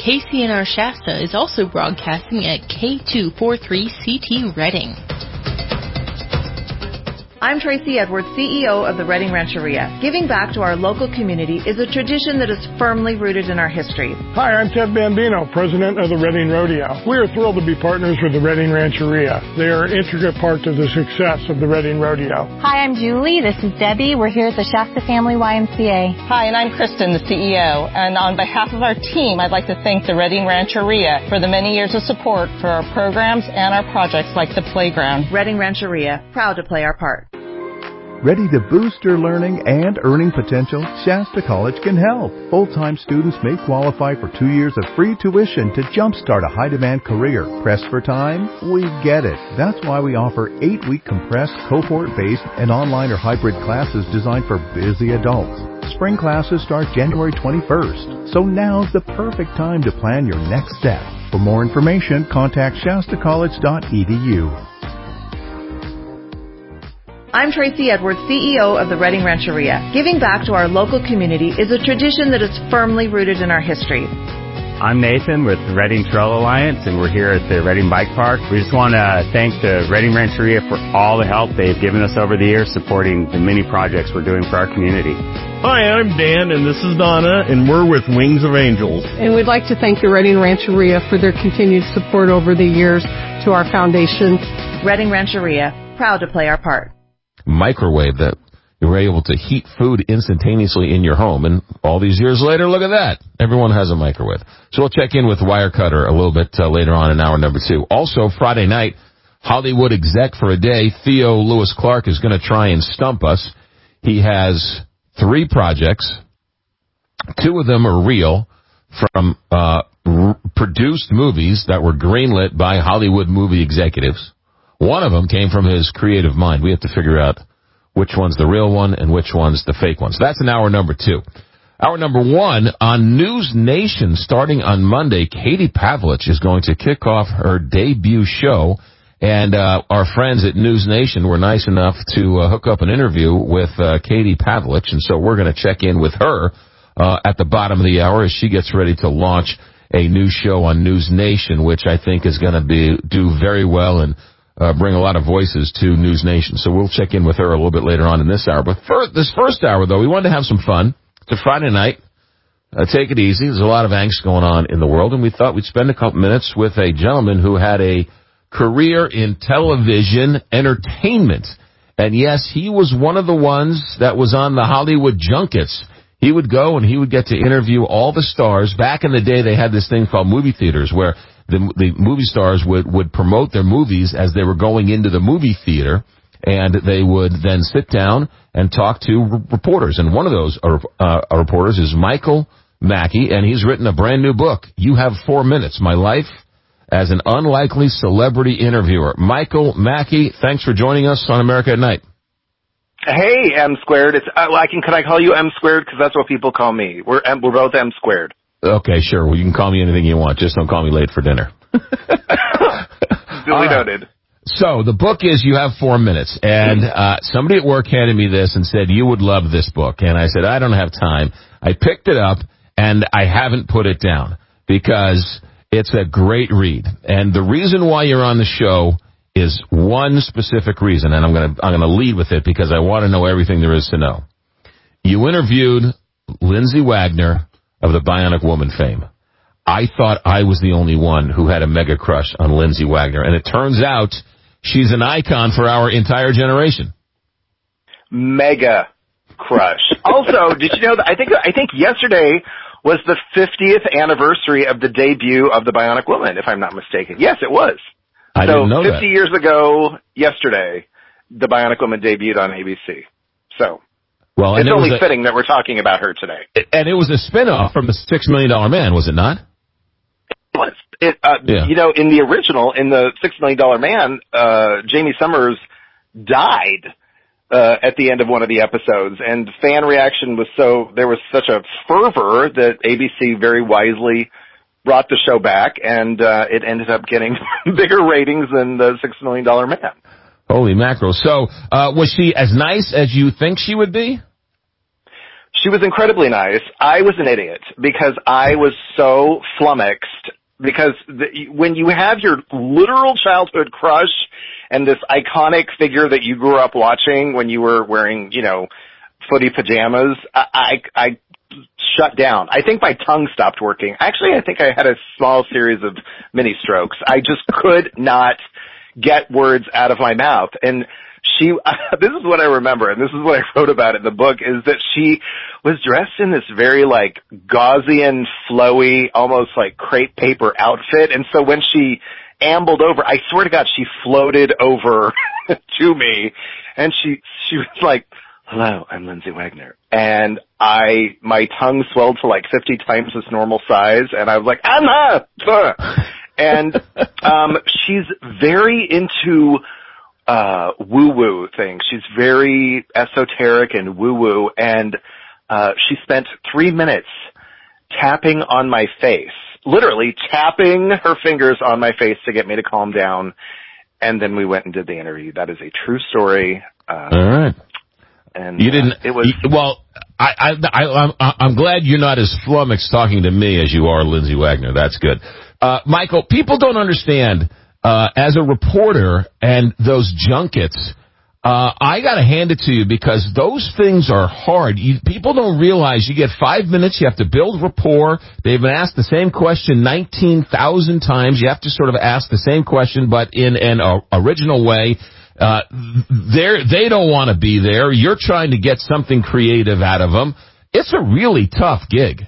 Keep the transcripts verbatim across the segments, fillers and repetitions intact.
K C N R Shasta is also broadcasting at K two forty-three C T Redding. I'm Tracy Edwards, C E O of the Redding Rancheria. Giving back to our local community is a tradition that is firmly rooted in our history. Hi, I'm Ted Bambino, president of the Redding Rodeo. We are thrilled to be partners with the Redding Rancheria. They are an intricate part of the success of the Redding Rodeo. Hi, I'm Julie. This is Debbie. We're here at the Shasta Family Y M C A. Hi, and I'm Kristen, the C E O. And on behalf of our team, I'd like to thank the Redding Rancheria for the many years of support for our programs and our projects like the playground. Redding Rancheria, proud to play our part. Ready to boost your learning and earning potential? Shasta College can help. Full-time students may qualify for two years of free tuition to jumpstart a high-demand career. Pressed for time? We get it. That's why we offer eight-week compressed, cohort-based, and online or hybrid classes designed for busy adults. Spring classes start January twenty-first, so now's the perfect time to plan your next step. For more information, contact shasta college dot e d u. I'm Tracy Edwards, C E O of the Redding Rancheria. Giving back to our local community is a tradition that is firmly rooted in our history. I'm Nathan with the Redding Trail Alliance, and we're here at the Redding Bike Park. We just want to thank the Redding Rancheria for all the help they've given us over the years supporting the many projects we're doing for our community. Hi, I'm Dan, and this is Donna, and we're with Wings of Angels. And we'd like to thank the Redding Rancheria for their continued support over the years to our foundation. Redding Rancheria, proud to play our part. Microwave that you were able to heat food instantaneously in your home. And all these years later, look at that. Everyone has a microwave. So we'll check in with Wirecutter a little bit uh, later on in hour number two. Also, Friday night, Hollywood exec for a day, Theo Lewis Clark, is going to try and stump us. He has three projects. Two of them are real from uh, r- produced movies that were greenlit by Hollywood movie executives. One of them came from his creative mind. We have to figure out which one's the real one and which one's the fake one. So that's in hour number two. Hour number one, on News Nation, starting on Monday, Katie Pavlich is going to kick off her debut show. And uh, our friends at News Nation were nice enough to uh, hook up an interview with uh, Katie Pavlich. And so we're going to check in with her uh, at the bottom of the hour as she gets ready to launch a new show on News Nation, which I think is going to be do very well and Uh, bring a lot of voices to News Nation. So we'll check in with her a little bit later on in this hour. But for this first hour, though, we wanted to have some fun. It's a Friday night. Uh, take it easy. There's a lot of angst going on in the world, and we thought we'd spend a couple minutes with a gentleman who had a career in television entertainment. And yes, he was one of the ones that was on the Hollywood junkets. He would go and he would get to interview all the stars. Back in the day, they had this thing called movie theaters where The, the movie stars would, would promote their movies as they were going into the movie theater, and they would then sit down and talk to r- reporters. And one of those uh, uh, reporters is Michael Mackey, and he's written a brand new book, You Have Four Minutes, My Life as an Unlikely Celebrity Interviewer. Michael Mackey, thanks for joining us on America at Night. Hey, M Squared. It's uh, I can can I call you M Squared because that's what people call me. We're M, we're both M Squared. Okay, sure. Well, you can call me anything you want. Just don't call me late for dinner. Duly noted. So the book is You Have Four Minutes. And uh, somebody at work handed me this and said, you would love this book. And I said, I don't have time. I picked it up, and I haven't put it down because it's a great read. And the reason why you're on the show is one specific reason, and I'm going to I'm going to lead with it because I want to know everything there is to know. You interviewed Lindsay Wagner of the Bionic Woman fame. I thought I was the only one who had a mega crush on Lindsay Wagner, and it turns out she's an icon for our entire generation. Mega crush. Also, did you know that I think I think yesterday was the fiftieth anniversary of the debut of the Bionic Woman, if I'm not mistaken. Yes, it was. I so didn't know fifty that. years ago yesterday, the Bionic Woman debuted on A B C. So Well, it's only a, fitting that we're talking about her today. And it was a spin-off from the Six Million Dollar Man, was it not? It was. It, uh, yeah. You know, in the original, in the Six Million Dollar Man, uh, Jamie Summers died uh, at the end of one of the episodes, and fan reaction was so, there was such a fervor that A B C very wisely brought the show back, and uh, it ended up getting bigger ratings than the Six Million Dollar Man. Holy mackerel. So, uh, was she as nice as you think she would be? she was incredibly nice. I was an idiot because I was so flummoxed because the, when you have your literal childhood crush and this iconic figure that you grew up watching when you were wearing, you know, footy pajamas, I, I, I shut down. I think my tongue stopped working. Actually, I think I had a small series of mini strokes. I just could not get words out of my mouth. And she, uh, this is what I remember, and this is what I wrote about in the book, is that she was dressed in this very, like, Gaussian, flowy, almost like crepe paper outfit. And so when she ambled over, I swear to God, she floated over to me, and she, she was like, "Hello, I'm Lindsay Wagner." And I, my tongue swelled to like fifty times its normal size, and I was like, "Anna!" And, um, she's very into, uh, woo-woo things. She's very esoteric and woo-woo, and, uh, she spent three minutes tapping on my face, literally tapping her fingers on my face to get me to calm down, and then we went and did the interview. That is a true story. Uh, All right. And you didn't. Uh, it was you, well. I, I, I, I'm, I'm glad you're not as flummoxed talking to me as you are Lindsay Wagner. That's good. Uh, Michael, people don't understand. Uh, as a reporter and those junkets, uh, I got to hand it to you because those things are hard. You, people don't realize you get five minutes. You have to build rapport. They've been asked the same question nineteen thousand times. You have to sort of ask the same question, but in an uh, original way. Uh, they're, they don't want to be there. You're trying to get something creative out of them. It's a really tough gig.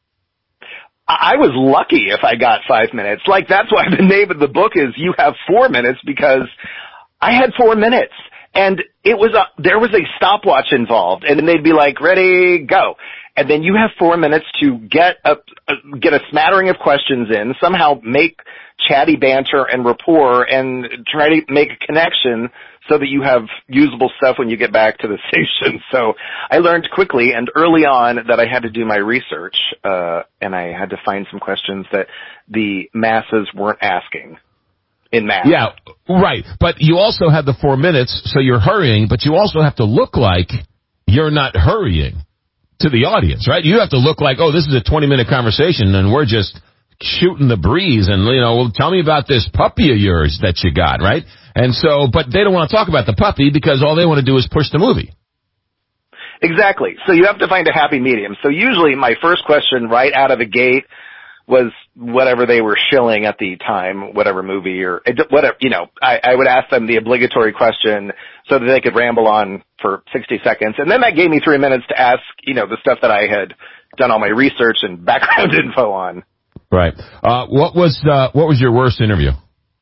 I was lucky if I got five minutes. Like, that's why the name of the book is You Have Four Minutes, because I had four minutes. And it was a, there was a stopwatch involved, and then they'd be like, "Ready, go." And then you have four minutes to get a, a get a smattering of questions in, somehow make chatty banter and rapport, and try to make a connection so that you have usable stuff when you get back to the station. So I learned quickly and early on that I had to do my research, uh, and I had to find some questions that the masses weren't asking. In math. Yeah, right. But you also have the four minutes, so you're hurrying, but you also have to look like you're not hurrying to the audience, right? You have to look like, oh, this is a twenty-minute conversation, and we're just shooting the breeze, and, you know, well, tell me about this puppy of yours that you got, right? And so, but they don't want to talk about the puppy because all they want to do is push the movie. Exactly. So you have to find a happy medium. So usually my first question right out of the gate was whatever they were shilling at the time, whatever movie or whatever, you know, I, I would ask them the obligatory question so that they could ramble on for sixty seconds. And then that gave me three minutes to ask, you know, the stuff that I had done all my research and background info on. Right. Uh, what was, uh, what was your worst interview?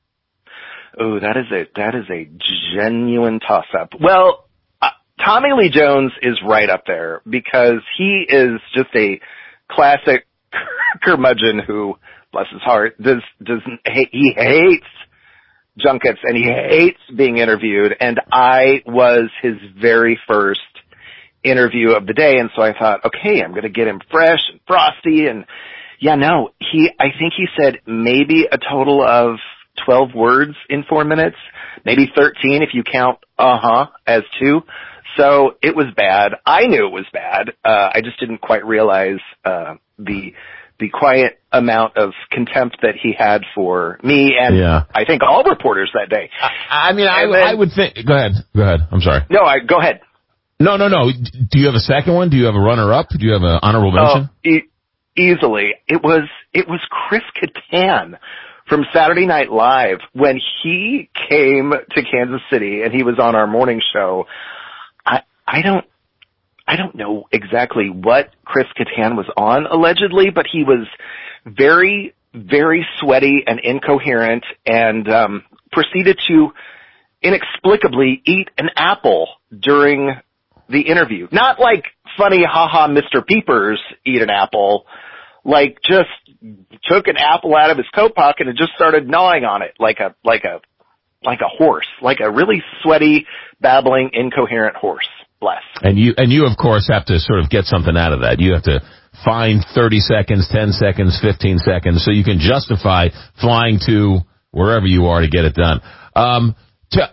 Oh, that is a, that is a genuine toss up. Well, uh, Tommy Lee Jones is right up there because he is just a classic curmudgeon who, bless his heart, does doesn't he hates junkets and he hates being interviewed. And I was his very first interview of the day, and so I thought, okay, I'm going to get him fresh and frosty. And yeah, no, he. I think he said maybe a total of twelve words in four minutes, maybe thirteen if you count uh huh as two. So it was bad. I knew it was bad. Uh, I just didn't quite realize uh, the the quiet amount of contempt that he had for me and yeah. I think all reporters that day. I, I mean, I, then, I would think. Go ahead. Go ahead. I'm sorry. No, I go ahead. No, no, no. Do you have a second one? Do you have a runner-up? Do you have an honorable mention? Oh, e- easily. It was it was Chris Kattan from Saturday Night Live when he came to Kansas City and he was on our morning show. I I don't I don't know exactly what Chris Kattan was on allegedly, but he was very very sweaty and incoherent and um proceeded to inexplicably eat an apple during the interview. Not like funny haha Mister Peepers eat an apple, like just took an apple out of his coat pocket and just started gnawing on it like a like a like a horse, like a really sweaty, babbling, incoherent horse. Bless. And you, and you, of course, have to sort of get something out of that. You have to find thirty seconds, ten seconds, fifteen seconds, so you can justify flying to wherever you are to get it done. Um, to,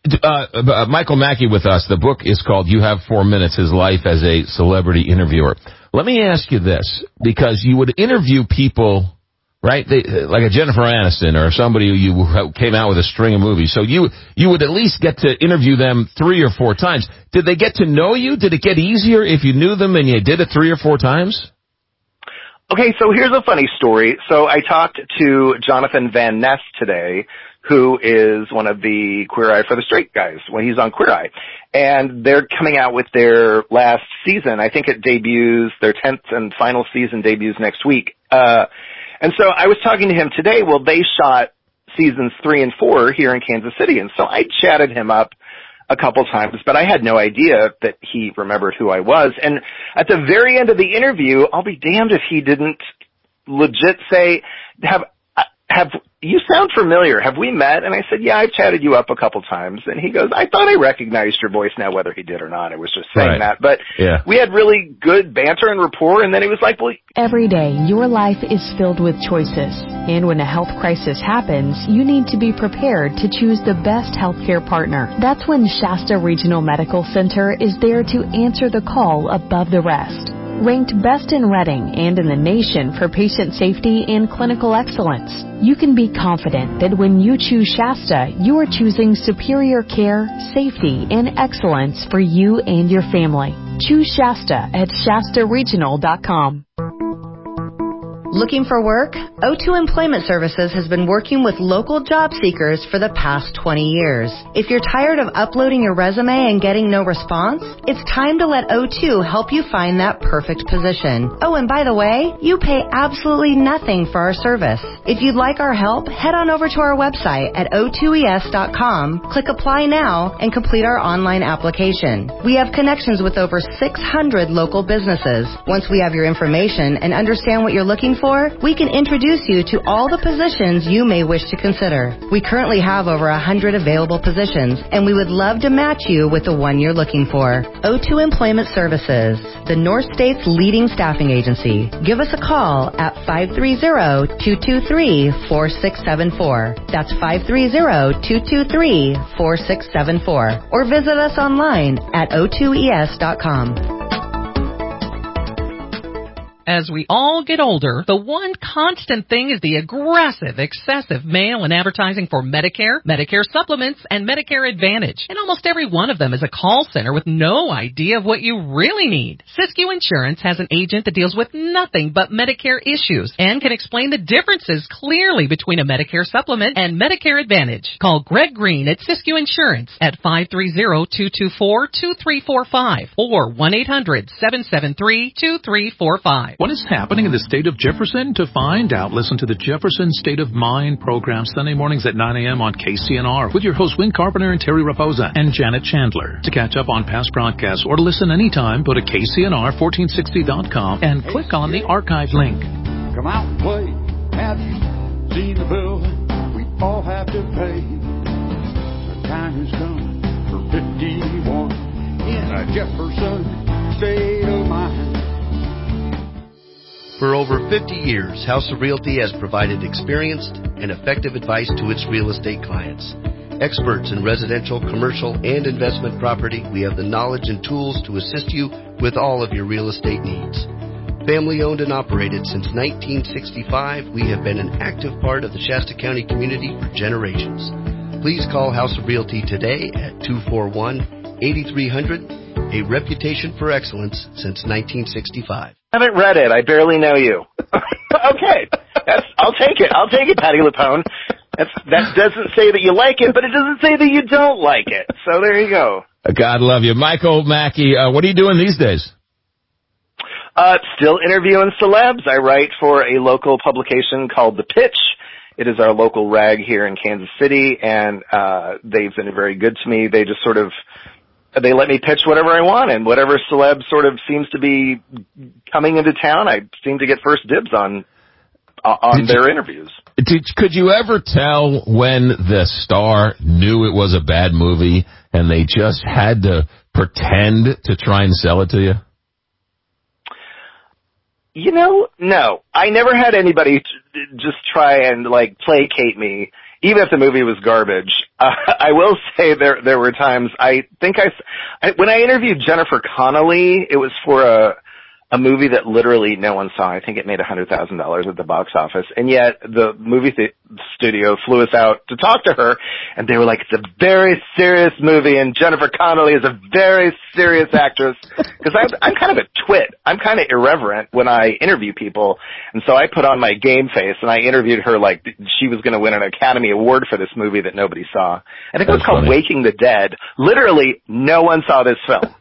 Uh, uh, Michael Mackey with us. The book is called You Have Four Minutes, His Life as a Celebrity Interviewer. Let me ask you this, because you would interview people, right, they, like a Jennifer Aniston or somebody who you came out with a string of movies. So you you would at least get to interview them three or four times. Did they get to know you? Did it get easier if you knew them and you did it three or four times? Okay, so here's a funny story. So I talked to Jonathan Van Ness today, who is one of the Queer Eye for the Straight guys when he's on Queer Eye. And they're coming out with their last season. I think it debuts, their tenth and final season debuts next week. Uh, and so I was talking to him today. Well, they shot seasons three and four here in Kansas City. And so I chatted him up a couple times, but I had no idea that he remembered who I was. And at the very end of the interview, I'll be damned if he didn't legit say, have, have, you sound familiar. Have we met? And I said, yeah, I've chatted you up a couple times. And he goes, I thought I recognized your voice. Now, whether he did or not, I was just saying right. that. But yeah. we had really good banter and rapport. And then he was like, well, every day, your life is filled with choices. And when a health crisis happens, you need to be prepared to choose the best healthcare partner. That's when Shasta Regional Medical Center is there to answer the call above the rest. Ranked best in Reading and in the nation for patient safety and clinical excellence, you can be confident that when you choose Shasta, you are choosing superior care, safety, and excellence for you and your family. Choose Shasta at Shasta Regional dot com. Looking for work? O two Employment Services has been working with local job seekers for the past twenty years. If you're tired of uploading your resume and getting no response, it's time to let O two help you find that perfect position. Oh, and by the way, you pay absolutely nothing for our service. If you'd like our help, head on over to our website at O two E S dot com, click Apply Now, and complete our online application. We have connections with over six hundred local businesses. Once we have your information and understand what you're looking for, For, we can introduce you to all the positions you may wish to consider. We currently have over one hundred available positions, and we would love to match you with the one you're looking for. O two Employment Services, the North State's leading staffing agency. Give us a call at five three zero, two two three, four six seven four. That's five three zero, two two three, four six seven four. Or visit us online at O two E S dot com. As we all get older, the one constant thing is the aggressive, excessive mail and advertising for Medicare, Medicare supplements, and Medicare Advantage. And almost every one of them is a call center with no idea of what you really need. Siskiyou Insurance has an agent that deals with nothing but Medicare issues and can explain the differences clearly between a Medicare supplement and Medicare Advantage. Call Greg Green at Siskiyou Insurance at five three zero, two two four, two three four five or one eight hundred, seven seven three, two three four five. What is happening in the state of Jefferson? To find out, listen to the Jefferson State of Mind program Sunday mornings at nine a.m. on K C N R with your hosts Win Carpenter and Terry Raposa and Janet Chandler. To catch up on past broadcasts or to listen anytime, go to K C N R fourteen sixty dot com and click on the archive link. Come out and play. Have you seen the bill we all have to pay? The time has come for fifty-one in a Jefferson State of Mind. For over fifty years, House of Realty has provided experienced and effective advice to its real estate clients. Experts in residential, commercial, and investment property, we have the knowledge and tools to assist you with all of your real estate needs. Family owned and operated since nineteen sixty-five, we have been an active part of the Shasta County community for generations. Please call House of Realty today at two four one, eight three hundred, a reputation for excellence since nineteen sixty-five. I haven't read it. I barely know you. Okay. That's, I'll take it. I'll take it, Patty LuPone. That's, that doesn't say that you like it, but it doesn't say that you don't like it. So there you go. God love you. Michael Mackey, uh, what are you doing these days? Uh, still interviewing celebs. I write for a local publication called The Pitch. It is our local rag here in Kansas City, and uh, they've been very good to me. They just sort of, they let me pitch whatever I want, and whatever celeb sort of seems to be coming into town, I seem to get first dibs on uh, on did their you, interviews. Did, could you ever tell when the star knew it was a bad movie and they just had to pretend to try and sell it to you? You know, no. I never had anybody t- just try and, like, placate me even if the movie was garbage, uh, I will say there there were times I think I, I when I interviewed Jennifer Connelly, it was for a a movie that literally no one saw. I think it made one hundred thousand dollars at the box office, and yet the movie th- studio flew us out to talk to her, and they were like, it's a very serious movie, and Jennifer Connelly is a very serious actress. Because I'm, I'm kind of a twit. I'm kind of irreverent when I interview people, and so I put on my game face, and I interviewed her like she was going to win an Academy Award for this movie that nobody saw. I think it was called Waking the Dead. Literally, no one saw this film.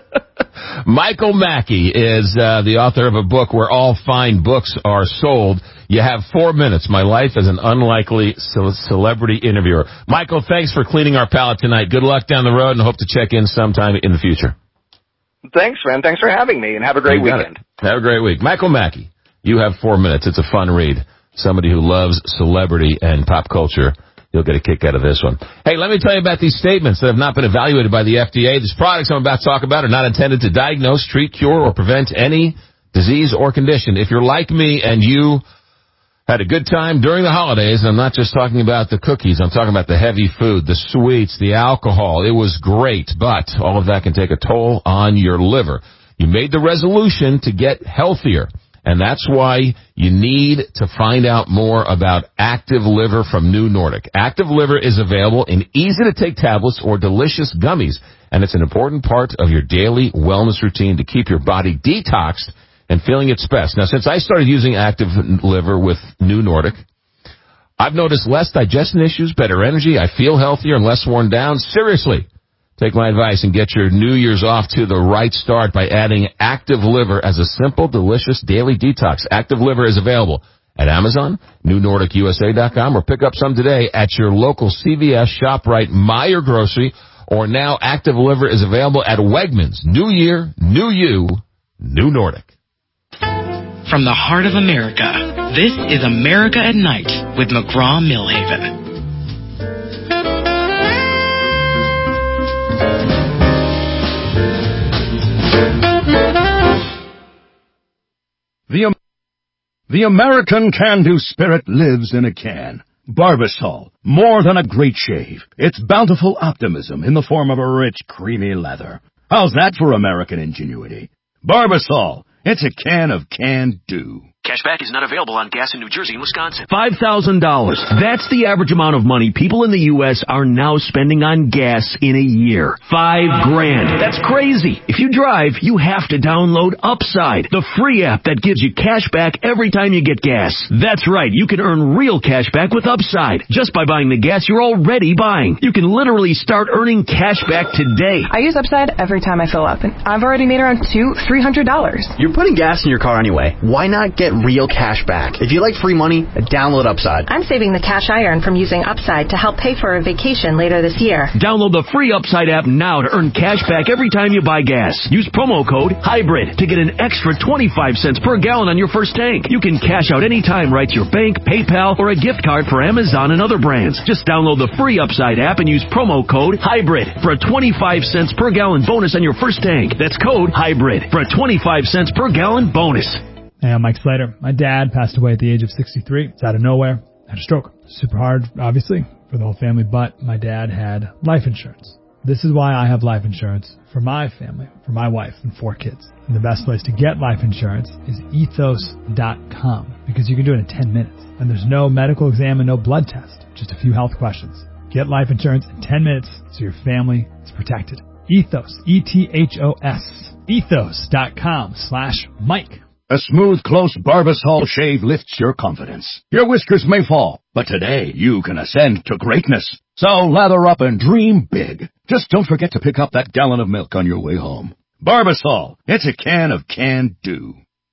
Michael Mackey is uh, the author of a book where all fine books are sold. You have four minutes. My life as an unlikely ce- celebrity interviewer. Michael, thanks for cleaning our palate tonight. Good luck down the road, and hope to check in sometime in the future. Thanks, friend. Thanks for having me, and have a great weekend. It. Have a great week. Michael Mackey, you have four minutes. It's a fun read. Somebody who loves celebrity and pop culture. You'll get a kick out of this one. Hey, let me tell you about these statements that have not been evaluated by the F D A. These products I'm about to talk about are not intended to diagnose, treat, cure, or prevent any disease or condition. If you're like me and you had a good time during the holidays, and I'm not just talking about the cookies, I'm talking about the heavy food, the sweets, the alcohol. It was great, but all of that can take a toll on your liver. You made the resolution to get healthier. And that's why you need to find out more about Active Liver from New Nordic. Active Liver is available in easy-to-take tablets or delicious gummies, and it's an important part of your daily wellness routine to keep your body detoxed and feeling its best. Now, since I started using Active Liver with New Nordic, I've noticed less digestion issues, better energy, I feel healthier and less worn down. Seriously. Take my advice and get your New Year's off to the right start by adding Active Liver as a simple, delicious daily detox. Active Liver is available at Amazon, New Nordic U S A dot com, or pick up some today at your local C V S, ShopRite, Meijer Grocery, or now Active Liver is available at Wegmans. New Year, New You, New Nordic. From the heart of America, this is America at Night with McGraw-Millhaven. The, the American can-do spirit lives in a can. Barbasol, more than a great shave. It's bountiful optimism in the form of a rich, creamy lather. How's that for American ingenuity? Barbasol, it's a can of can-do. Cashback is not available on gas in New Jersey and Wisconsin. five thousand dollars. That's the average amount of money people in the U S are now spending on gas in a year. Five grand. That's crazy. If you drive, you have to download Upside, the free app that gives you cash back every time you get gas. That's right. You can earn real cash back with Upside just by buying the gas you're already buying. You can literally start earning cash back today. I use Upside every time I fill up, and I've already made around two, three hundred dollars. You're putting gas in your car anyway. Why not get real cash back? If you like free money, download Upside. I'm saving the cash I earn from using Upside to help pay for a vacation later this year. Download the free Upside app now to earn cash back every time you buy gas. Use promo code HYBRID to get an extra twenty-five cents per gallon on your first tank. You can cash out anytime right to your bank, PayPal, or a gift card for Amazon and other brands. Just download the free Upside app and use promo code HYBRID for a twenty-five cents per gallon bonus on your first tank. That's code HYBRID for a twenty-five cents per gallon bonus. Hey, I'm Mike Slater. My dad passed away at the age of sixty-three. It's out of nowhere. Had a stroke. Super hard, obviously, for the whole family, but my dad had life insurance. This is why I have life insurance for my family, for my wife and four kids. And the best place to get life insurance is ethos dot com, because you can do it in ten minutes. And there's no medical exam and no blood test, just a few health questions. Get life insurance in ten minutes so your family is protected. Ethos, E T H O S, ethos dot com slash Mike. A smooth, close Barbasol shave lifts your confidence. Your whiskers may fall, but today you can ascend to greatness. So lather up and dream big. Just don't forget to pick up that gallon of milk on your way home. Barbasol, it's a can of can-do.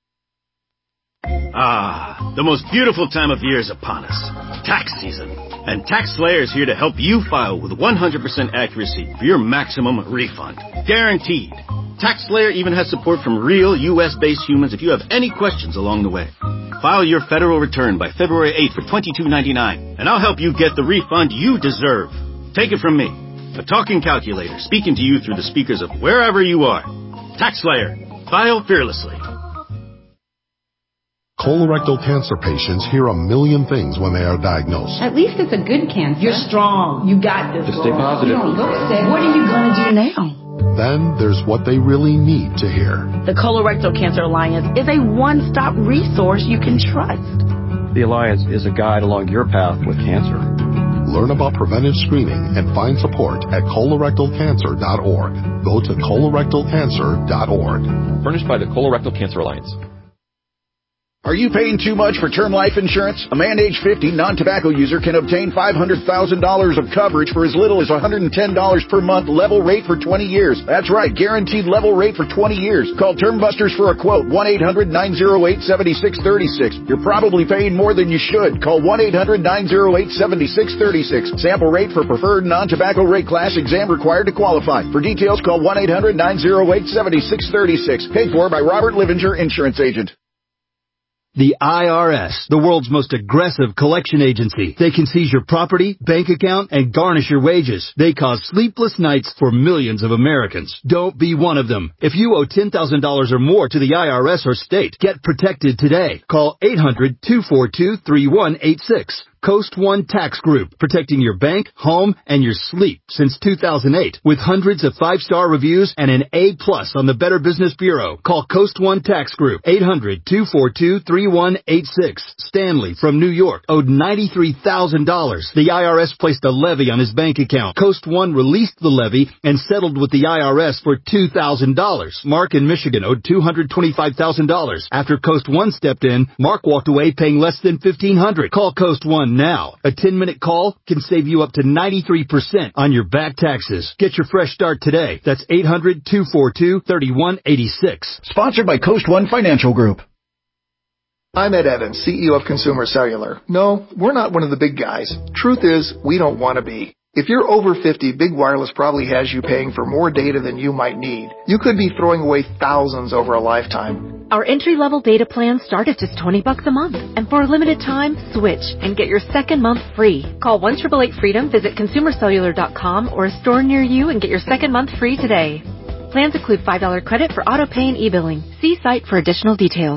Ah, the most beautiful time of year is upon us. Tax season. And TaxSlayer is here to help you file with one hundred percent accuracy for your maximum refund. Guaranteed. TaxSlayer even has support from real U S-based humans if you have any questions along the way. File your federal return by February eighth for twenty-two ninety-nine, and I'll help you get the refund you deserve. Take it from me, a talking calculator speaking to you through the speakers of wherever you are. TaxSlayer. File fearlessly. Colorectal cancer patients hear a million things when they are diagnosed. At least it's a good cancer. You're strong. You got this. Just stay positive. You don't look sick. What are you going to do now? Then there's what they really need to hear. The Colorectal Cancer Alliance is a one-stop resource you can trust. The Alliance is a guide along your path with cancer. Learn about preventive screening and find support at colorectal cancer dot org. Go to colorectal cancer dot org. Furnished by the Colorectal Cancer Alliance. Are you paying too much for term life insurance? A man age fifty non-tobacco user can obtain five hundred thousand dollars of coverage for as little as one hundred ten dollars per month, level rate for twenty years. That's right, guaranteed level rate for twenty years. Call Term Busters for a quote, one eight hundred nine oh eight seven six three six. You're probably paying more than you should. Call one eight hundred nine oh eight seven six three six. Sample rate for preferred non-tobacco rate class, exam required to qualify. For details, call one eight hundred nine oh eight seven six three six. Paid for by Robert Livinger, Insurance Agent. The I R S, the world's most aggressive collection agency. They can seize your property, bank account, and garnish your wages. They cause sleepless nights for millions of Americans. Don't be one of them. If you owe ten thousand dollars or more to the I R S or state, get protected today. Call eight hundred two four two three one eight six. Coast One Tax Group, protecting your bank, home, and your sleep since two thousand eight. With hundreds of five-star reviews and an A plus on the Better Business Bureau. Call Coast One Tax Group, eight hundred two four two three one eight six. Stanley from New York owed ninety-three thousand dollars. The I R S placed a levy on his bank account. Coast One released the levy and settled with the I R S for two thousand dollars. Mark in Michigan owed two hundred twenty-five thousand dollars. After Coast One stepped in, Mark walked away paying less than fifteen hundred dollars. Call Coast One now. A ten-minute call can save you up to ninety-three percent on your back taxes. Get your fresh start today. That's eight hundred two four two three one eight six. Sponsored by Coast One Financial Group. I'm Ed Evans, C E O of Consumer Cellular. No, we're not one of the big guys. Truth is, we don't want to be. If you're over fifty, Big Wireless probably has you paying for more data than you might need. You could be throwing away thousands over a lifetime. Our entry-level data plans start at just twenty bucks a month. And for a limited time, switch and get your second month free. Call one eight eight eight freedom, visit consumer cellular dot com or a store near you and get your second month free today. Plans include five dollars credit for auto pay and e-billing. See site for additional details.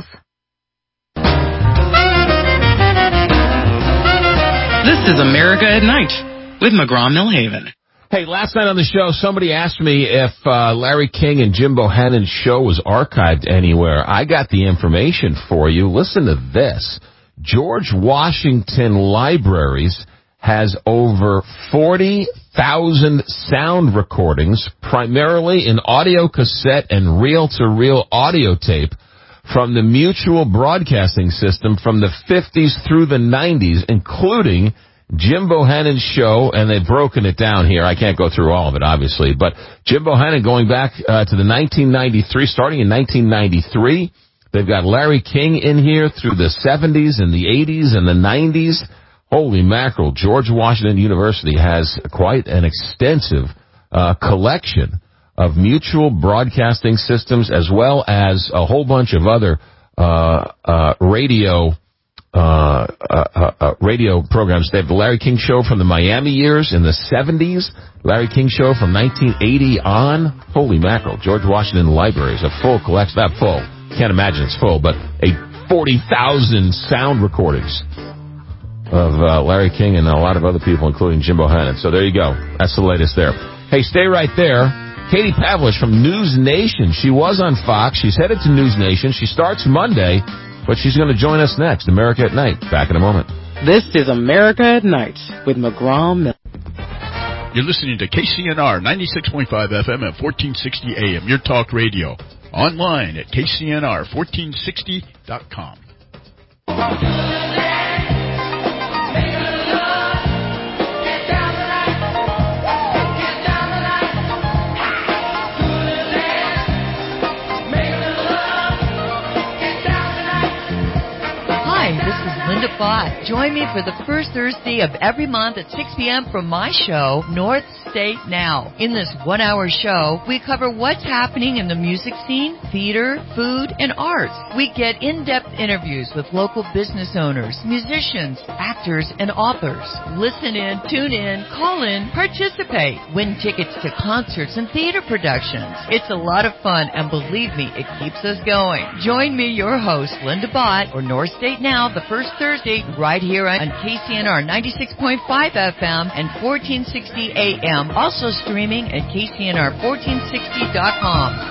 This is America at Night with McGraw-Millhaven. Hey, last night on the show, somebody asked me if uh, Larry King and Jim Bohannon's show was archived anywhere. I got the information for you. Listen to this. George Washington Libraries has over forty thousand sound recordings, primarily in audio cassette and reel-to-reel audio tape, from the Mutual Broadcasting System from the fifties through the nineties, including Jim Bohannon's show, and they've broken it down here. I can't go through all of it, obviously, but Jim Bohannon going back uh, to the nineteen ninety-three, starting in nineteen ninety-three. They've got Larry King in here through the seventies and the eighties and the nineties. Holy mackerel, George Washington University has quite an extensive uh, collection of Mutual Broadcasting Systems, as well as a whole bunch of other uh, uh, radio uh, uh, uh, radio programs. They have the Larry King Show from the Miami years in the seventies, Larry King Show from nineteen eighty on. Holy mackerel, George Washington Library is a full collection. Not full, can't imagine it's full, but a forty thousand sound recordings of uh, Larry King and a lot of other people, including Jim Bohannon. So there you go. That's the latest there. Hey, stay right there. Katie Pavlich from News Nation. She was on Fox. She's headed to News Nation. She starts Monday, but she's going to join us next. America at Night. Back in a moment. This is America at Night with McGraw-Millhaven. You're listening to K C N R ninety-six point five F M at fourteen sixty A M, your talk radio. Online at K C N R fourteen sixty dot com. morning. This is Linda Bott. Join me for the first Thursday of every month at six p.m. for my show, North State Now. In this one-hour show, we cover what's happening in the music scene, theater, food, and arts. We get in-depth interviews with local business owners, musicians, actors, and authors. Listen in, tune in, call in, participate. Win tickets to concerts and theater productions. It's a lot of fun, and believe me, it keeps us going. Join me, your host, Linda Bott, or North State Now, the first Thursday, right here on K C N R ninety-six point five F M and fourteen sixty A M. Also streaming at K C N R fourteen sixty dot com.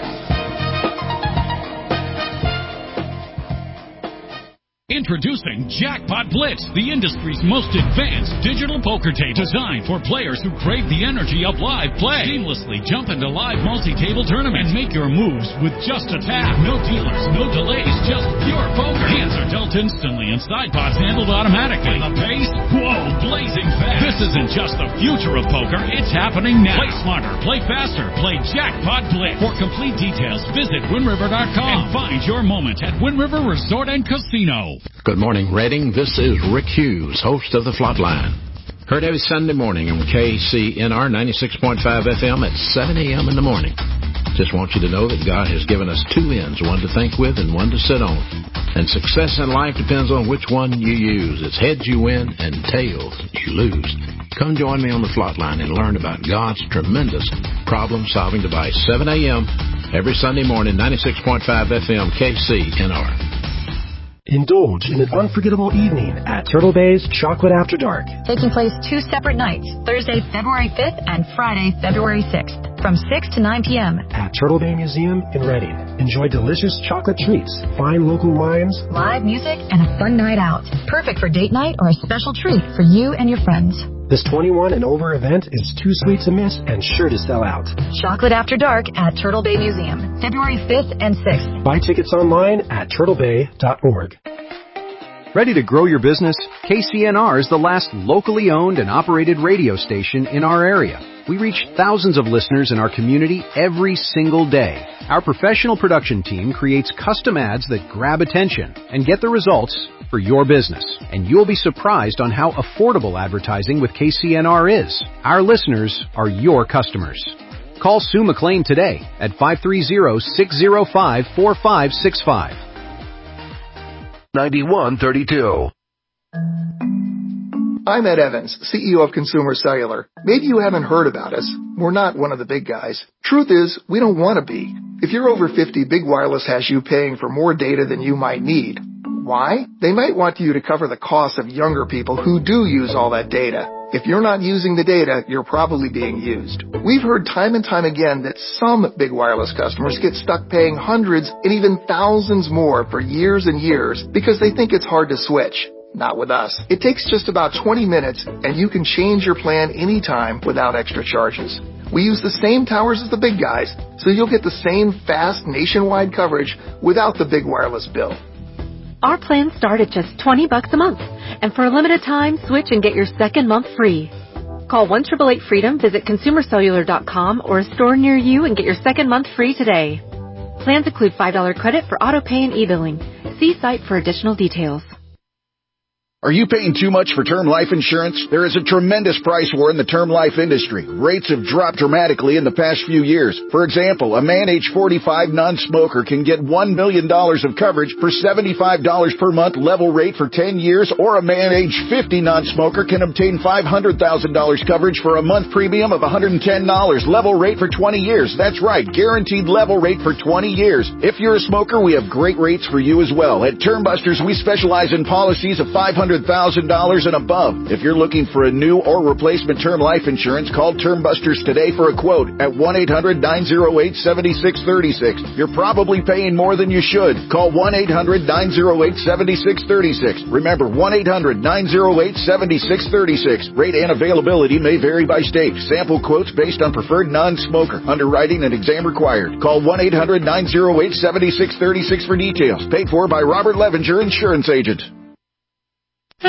Introducing Jackpot Blitz, the industry's most advanced digital poker table designed for players who crave the energy of live play. Seamlessly jump into live multi-table tournaments and make your moves with just a tap. No dealers, no delays, just pure poker. Hands are dealt instantly and side pots handled automatically. The pace? Whoa, blazing fast. This isn't just the future of poker, it's happening now. Play smarter, play faster, play Jackpot Blitz. For complete details, visit Wind River dot com and find your moment at Wind River Resort and Casino. Good morning, Reading. This is Rick Hughes, host of The Flatline. Heard every Sunday morning on K C N R ninety-six point five F M at seven a.m. in the morning. Just want you to know that God has given us two ends, one to think with and one to sit on. And success in life depends on which one you use. It's heads you win and tails you lose. Come join me on The Flatline and learn about God's tremendous problem-solving device. seven a.m. every Sunday morning, ninety-six point five F M, K C N R. Indulge in an unforgettable evening at Turtle Bay's Chocolate After Dark. Taking place two separate nights, Thursday, February fifth and Friday, February sixth, from six to nine p.m. at Turtle Bay Museum in Reading. Enjoy delicious chocolate treats, fine local wines, live music, and a fun night out. Perfect for date night or a special treat for you and your friends. This twenty-one and over event is too sweet to miss and sure to sell out. Chocolate After Dark at Turtle Bay Museum, February fifth and sixth. Buy tickets online at turtle bay dot org. Ready to grow your business? K C N R is the last locally owned and operated radio station in our area. We reach thousands of listeners in our community every single day. Our professional production team creates custom ads that grab attention and get the results for your business. And you'll be surprised on how affordable advertising with K C N R is. Our listeners are your customers. Call Sue McLean today at five three zero, six zero five, four five six five. ninety-one thirty-two. I'm Ed Evans, C E O of Consumer Cellular. Maybe you haven't heard about us. We're not one of the big guys. Truth is, we don't want to be. If you're over fifty, Big Wireless has you paying for more data than you might need. Why? They might want you to cover the cost of younger people who do use all that data. If you're not using the data, you're probably being used. We've heard time and time again that some Big Wireless customers get stuck paying hundreds and even thousands more for years and years because they think it's hard to switch. Not with us. It takes just about twenty minutes and you can change your plan anytime without extra charges. We use the same towers as the big guys, so you'll get the same fast nationwide coverage without the Big Wireless bill. Our plans start at just twenty bucks a month. And for a limited time, switch and get your second month free. Call one eight eight eight freedom, visit consumer cellular dot com or a store near you and get your second month free today. Plans include five dollars credit for auto pay and e-billing. See site for additional details. Are you paying too much for term life insurance? There is a tremendous price war in the term life industry. Rates have dropped dramatically in the past few years. For example, a man age forty-five non-smoker can get one million dollars of coverage for seventy-five dollars per month level rate for ten years, or a man age fifty non-smoker can obtain five hundred thousand dollars coverage for a month premium of one hundred ten dollars level rate for twenty years. That's right, guaranteed level rate for twenty years. If you're a smoker, we have great rates for you as well. At Term Busters, we specialize in policies of five hundred thousand dollars and above. If you're looking for a new or replacement term life insurance, call Term Busters today for a quote at one eight hundred nine oh eight seven six three six. You're probably paying more than you should. Call one eight hundred nine oh eight seven six three six. Remember, one eight hundred nine oh eight seven six three six. Rate and availability may vary by state. Sample quotes based on preferred non-smoker. Underwriting and exam required. Call one eight hundred nine oh eight seven six three six for details. Paid for by Robert Levenger, Insurance Agent. This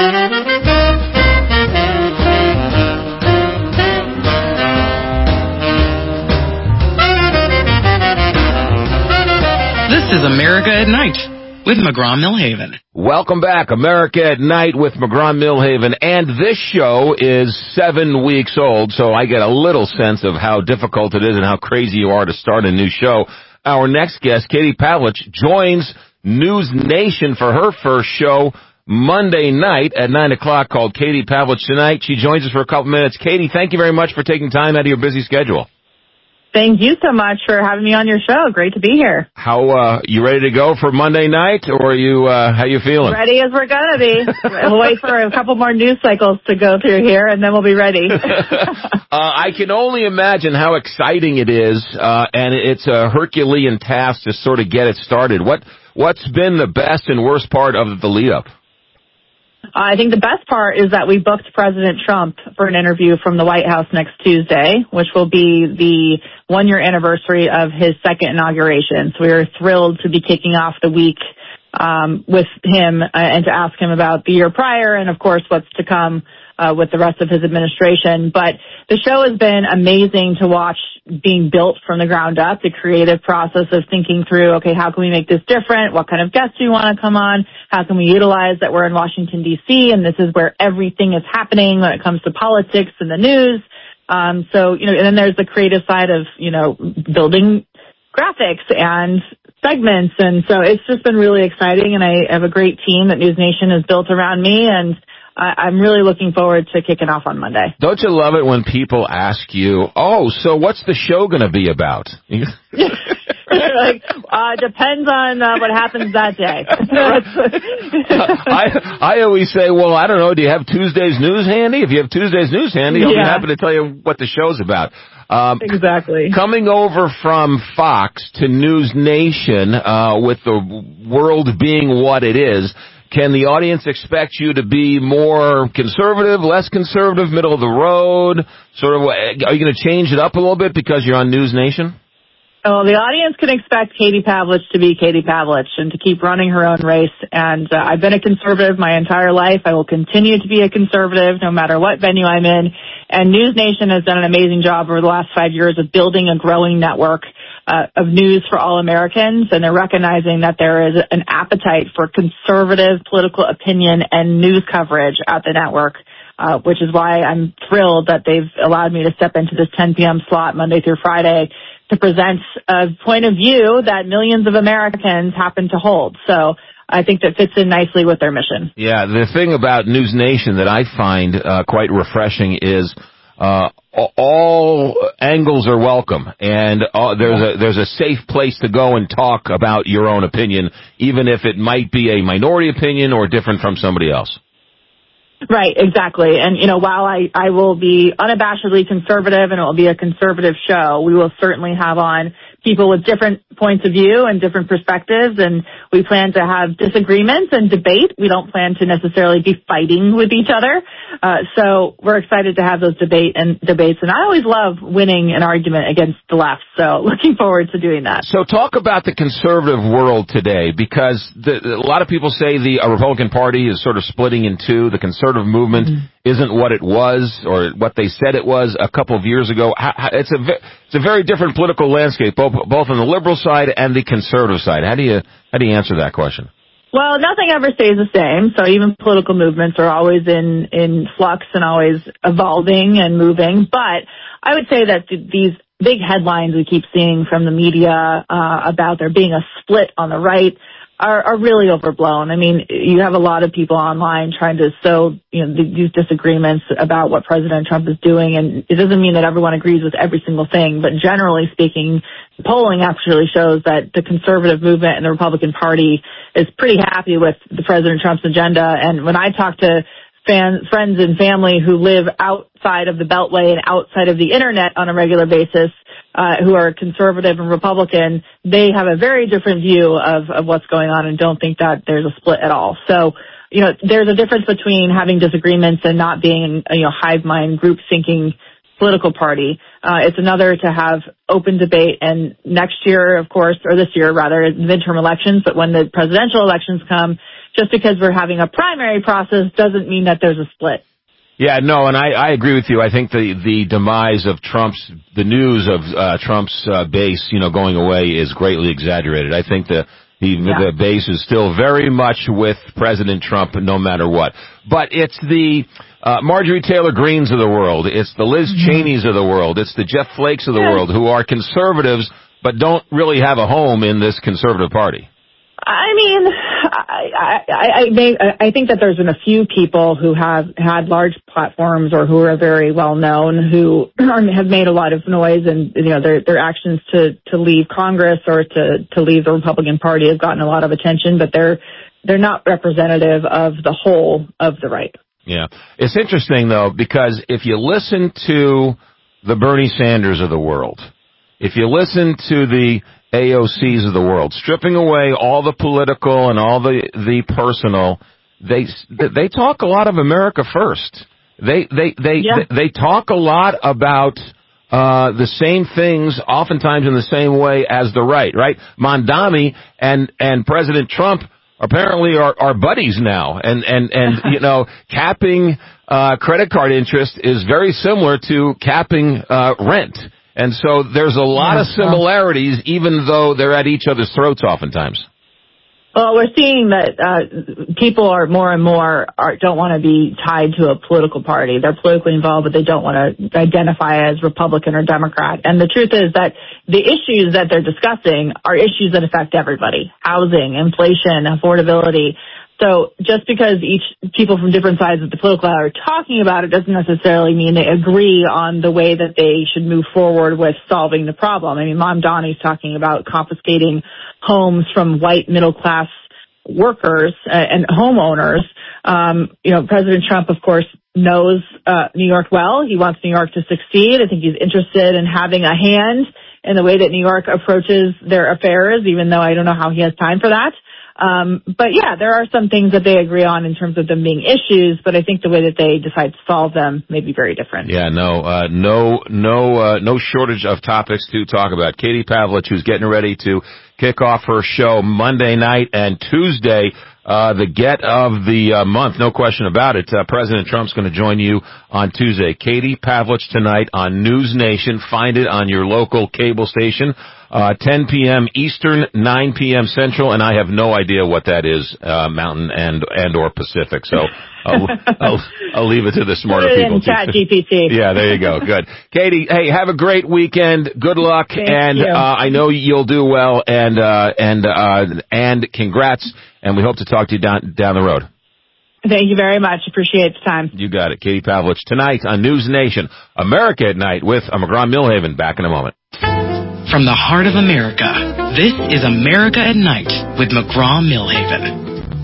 is America at Night with McGraw-Millhaven. Welcome back, America at Night with McGraw-Millhaven. And this show is seven weeks old, so I get a little sense of how difficult it is and how crazy you are to start a new show. Our next guest, Katie Pavlich, joins News Nation for her first show Monday night at nine o'clock called Katie Pavlich Tonight. She joins us for a couple minutes. Katie, thank you very much for taking time out of your busy schedule. Thank you so much for having me on your show. Great to be here. How, uh, you ready to go for Monday night, or are you, uh, how you feeling? Ready as we're gonna be. We'll wait for a couple more news cycles to go through here, and then we'll be ready. uh, I can only imagine how exciting it is, uh, and it's a Herculean task to sort of get it started. What, what's been the best and worst part of the lead up? I think the best part is that we booked President Trump for an interview from the White House next Tuesday, which will be the one-year anniversary of his second inauguration. So we are thrilled to be kicking off the week um, with him uh, and to ask him about the year prior and, of course, what's to come uh, with the rest of his administration. But the show has been amazing to watch being built from the ground up, the creative process of thinking through, okay, how can we make this different? What kind of guests do you want to come on? How can we utilize that we're in Washington, D C, and this is where everything is happening when it comes to politics and the news. Um, so, you know, and then there's the creative side of, you know, building graphics and segments. And so it's just been really exciting, and I have a great team that News Nation has built around me, and I'm really looking forward to kicking off on Monday. Don't you love it when people ask you, oh, so what's the show going to be about? Like, uh, depends on uh, what happens that day. I I always say, well, I don't know, do you have Tuesday's news handy? If you have Tuesday's news handy, I'll yeah. be happy to tell you what the show's about. Um, exactly. Coming over from Fox to News Nation, uh, with the world being what it is, can the audience expect you to be more conservative, less conservative, middle of the road? Sort of, are you going to change it up a little bit because you're on News Nation? Oh, the audience can expect Katie Pavlich to be Katie Pavlich and to keep running her own race. And uh, I've been a conservative my entire life. I will continue to be a conservative no matter what venue I'm in. And News Nation has done an amazing job over the last five years of building a growing network uh, of news for all Americans. And they're recognizing that there is an appetite for conservative political opinion and news coverage at the network. Uh, which is why I'm thrilled that they've allowed me to step into this ten p.m. slot Monday through Friday to present a point of view that millions of Americans happen to hold. So I think that fits in nicely with their mission. Yeah, the thing about News Nation that I find uh, quite refreshing is uh, all angles are welcome, and uh, there's a there's a safe place to go and talk about your own opinion, even if it might be a minority opinion or different from somebody else. Right, exactly. And, you know, while I, I will be unabashedly conservative and it will be a conservative show, we will certainly have on people with different points of view and different perspectives, and we plan to have disagreements and debate. We don't plan to necessarily be fighting with each other. Uh, so we're excited to have those debate and debates, and I always love winning an argument against the left. So looking forward to doing that. So talk about the conservative world today, because the, a lot of people say the uh, Republican Party is sort of splitting in two. The conservative movement mm-hmm. isn't what it was or what they said it was a couple of years ago. It's a it's a very different political landscape, both both on the liberal side and the conservative side. How do you how do you answer that question? Well, nothing ever stays the same. So even political movements are always in in flux and always evolving and moving. But I would say that th- these big headlines we keep seeing from the media uh, about there being a split on the right are, are really overblown. I mean, you have a lot of people online trying to sow, you know, these disagreements about what President Trump is doing, and it doesn't mean that everyone agrees with every single thing, but generally speaking, polling actually shows that the conservative movement and the Republican Party is pretty happy with the President Trump's agenda. And when I talk to fans, friends and family who live outside of the Beltway and outside of the internet on a regular basis, Uh, who are conservative and Republican, they have a very different view of, of what's going on and don't think that there's a split at all. So, you know, there's a difference between having disagreements and not being, you know, hive mind, group thinking political party. Uh, it's another to have open debate. And next year, of course, or this year rather, midterm elections, but when the presidential elections come, just because we're having a primary process doesn't mean that there's a split. Yeah, no, and I, I agree with you. I think the, the demise of Trump's, the news of uh, Trump's uh, base, you know, going away is greatly exaggerated. I think the, He, Yeah. The base is still very much with President Trump no matter what. But it's the uh, Marjorie Taylor Greenes of the world. It's the Liz mm-hmm. Cheneys of the world. It's the Jeff Flakes of the yeah. world who are conservatives but don't really have a home in this conservative party. I mean, I, I, I, may, I think that there's been a few people who have had large platforms or who are very well known who have made a lot of noise, and you know their their actions to to leave Congress or to to leave the Republican Party have gotten a lot of attention, but they're they're not representative of the whole of the right. Yeah, it's interesting though, because if you listen to the Bernie Sanders of the world, if you listen to the A O Cs of the world, stripping away all the political and all the the personal, they they talk a lot of America first. They they they yeah. they, they talk a lot about uh the same things, oftentimes in the same way as the right. Right, Mondani and and President Trump apparently are, are buddies now, and and and you know, capping uh credit card interest is very similar to capping uh rent. And so there's a lot of similarities, even though they're at each other's throats oftentimes. Well, we're seeing that uh, people are more and more are, don't want to be tied to a political party. They're politically involved, but they don't want to identify as Republican or Democrat. And the truth is that the issues that they're discussing are issues that affect everybody: housing, inflation, affordability. So just because each people from different sides of the political aisle are talking about it doesn't necessarily mean they agree on the way that they should move forward with solving the problem. I mean, Mamdani's talking about confiscating homes from white middle-class workers uh, and homeowners. Um, you know, President Trump, of course, knows uh, New York well. He wants New York to succeed. I think he's interested in having a hand in the way that New York approaches their affairs, even though I don't know how he has time for that. Um, but yeah, there are some things that they agree on in terms of them being issues, but I think the way that they decide to solve them may be very different. Yeah, no, uh, no, no, uh, no shortage of topics to talk about. Katie Pavlich, who's getting ready to kick off her show Monday night and Tuesday, uh, the get of the uh, month, no question about it. Uh, President Trump's going to join you on Tuesday. Katie Pavlich tonight on News Nation. Find it on your local cable station. Uh, ten p.m. Eastern, nine p.m. Central, and I have no idea what that is, uh, Mountain and, and or Pacific. So I'll, I'll, I'll leave it to the smarter Put it people. in Chat G P T. Yeah, there you go. Good. Katie, hey, have a great weekend. Good luck. Thank and, you. uh, I know you'll do well, and, uh, and, uh, and congrats, and we hope to talk to you down, down the road. Thank you very much. Appreciate the time. You got it. Katie Pavlich tonight on News Nation, America at Night with McGraw-Milhaven. Back in a moment. From the heart of America, this is America at Night with McGraw-Milhaven.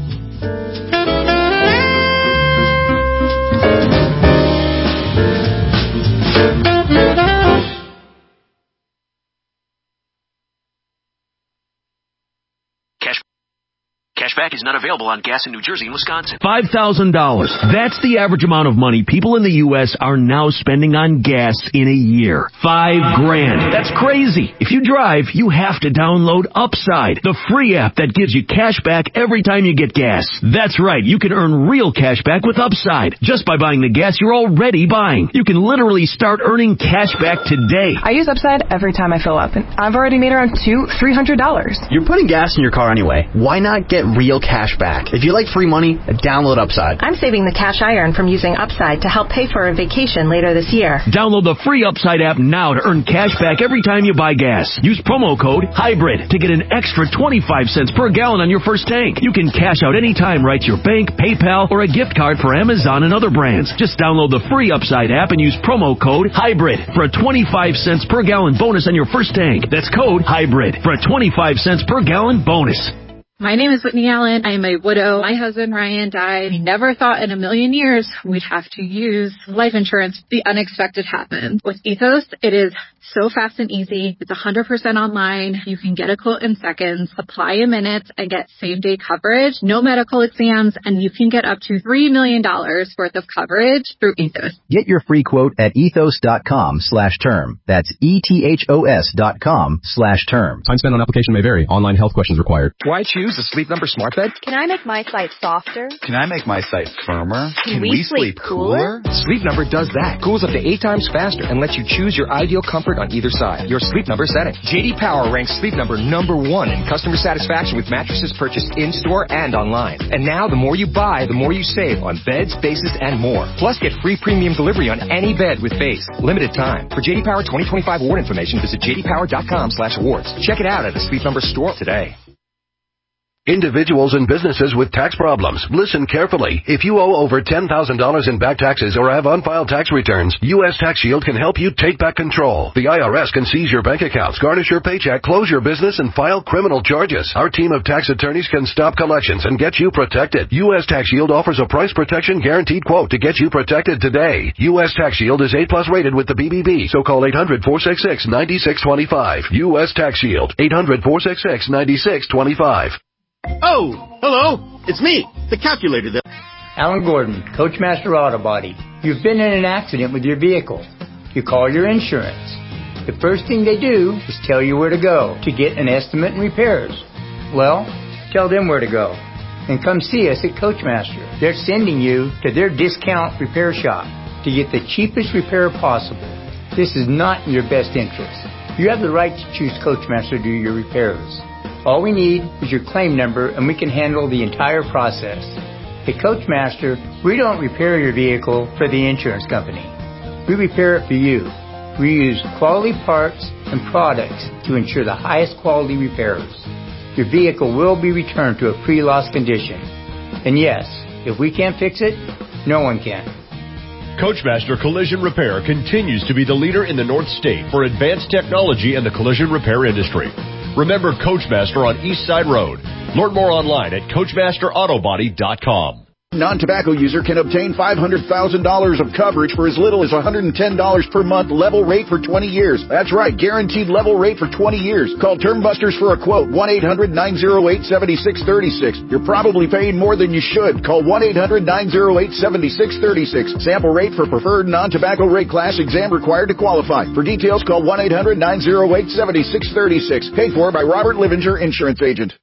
Cashback is not available on gas in New Jersey and Wisconsin. five thousand dollars. That's the average amount of money people in the U S are now spending on gas in a year. Five grand. That's crazy. If you drive, you have to download Upside, the free app that gives you cash back every time you get gas. That's right. You can earn real cash back with Upside just by buying the gas you're already buying. You can literally start earning cash back today. I use Upside every time I fill up, and I've already made around two, three hundred dollars. You're putting gas in your car anyway. Why not get real cash back? If you like free money, download Upside. I'm saving the cash I earn from using Upside to help pay for a vacation later this year. Download the free Upside app now to earn cash back every time you buy gas. Use promo code HYBRID to get an extra twenty-five cents per gallon on your first tank. You can cash out anytime right to your bank, PayPal, or a gift card for Amazon and other brands. Just download the free Upside app and use promo code HYBRID for a twenty-five cents per gallon bonus on your first tank. That's code HYBRID for a twenty-five cents per gallon bonus. My name is Whitney Allen. I am a widow. My husband, Ryan, died. We never thought in a million years we'd have to use life insurance. The unexpected happened. With Ethos, it is so fast and easy. It's one hundred percent online. You can get a quote in seconds, apply in minutes, and get same-day coverage, no medical exams, and you can get up to three million dollars worth of coverage through Ethos. Get your free quote at ethos.com slash term. That's E T H O S dot com slash term. Time spent on application may vary. Online health questions required. Why choose use the Sleep Number smart bed? Can I make my site softer? Can I make my site firmer? Can, Can we, we sleep, sleep cooler? cooler? Sleep Number does that. Cools up to eight times faster and lets you choose your ideal comfort on either side. Your Sleep Number setting. J D Power ranks Sleep Number number one in customer satisfaction with mattresses purchased in-store and online. And now, the more you buy, the more you save on beds, bases, and more. Plus, get free premium delivery on any bed with base. Limited time. For J D Power twenty twenty-five award information, visit j d power dot com slash awards. Check it out at the Sleep Number store today. Individuals and businesses with tax problems, listen carefully. If you owe over ten thousand dollars in back taxes or have unfiled tax returns, U S Tax Shield can help you take back control. The I R S can seize your bank accounts, garnish your paycheck, close your business, and file criminal charges. Our team of tax attorneys can stop collections and get you protected. U S Tax Shield offers a price protection guaranteed quote to get you protected today. U S Tax Shield is A plus rated with the B B B, so call eight hundred, four six six, nine six two five. U S Tax Shield, eight hundred, four six six, nine six two five. Oh, hello. It's me, the calculator there. Alan Gordon, Coachmaster Auto Body. You've been in an accident with your vehicle. You call your insurance. The first thing they do is tell you where to go to get an estimate and repairs. Well, tell them where to go. And come see us at Coachmaster. They're sending you to their discount repair shop to get the cheapest repair possible. This is not in your best interest. You have the right to choose Coachmaster to do your repairs. All we need is your claim number, and we can handle the entire process. At Coachmaster, we don't repair your vehicle for the insurance company. We repair it for you. We use quality parts and products to ensure the highest quality repairs. Your vehicle will be returned to a pre-loss condition. And yes, if we can't fix it, no one can. Coachmaster Collision Repair continues to be the leader in the North State for advanced technology in the collision repair industry. Remember Coachmaster on East Side Road. Learn more online at coachmaster auto body dot com. Non-tobacco user can obtain five hundred thousand dollars of coverage for as little as one hundred ten dollars per month, level rate for twenty years. That's right, guaranteed level rate for twenty years. Call Term Busters for a quote, one eight hundred, nine oh eight, seven six three six. You're probably paying more than you should. Call one eight hundred, nine oh eight, seven six three six. Sample rate for preferred non-tobacco rate class, exam required to qualify. For details, call one eight hundred, nine oh eight, seven six three six. Paid for by Robert Livinger, Insurance Agent.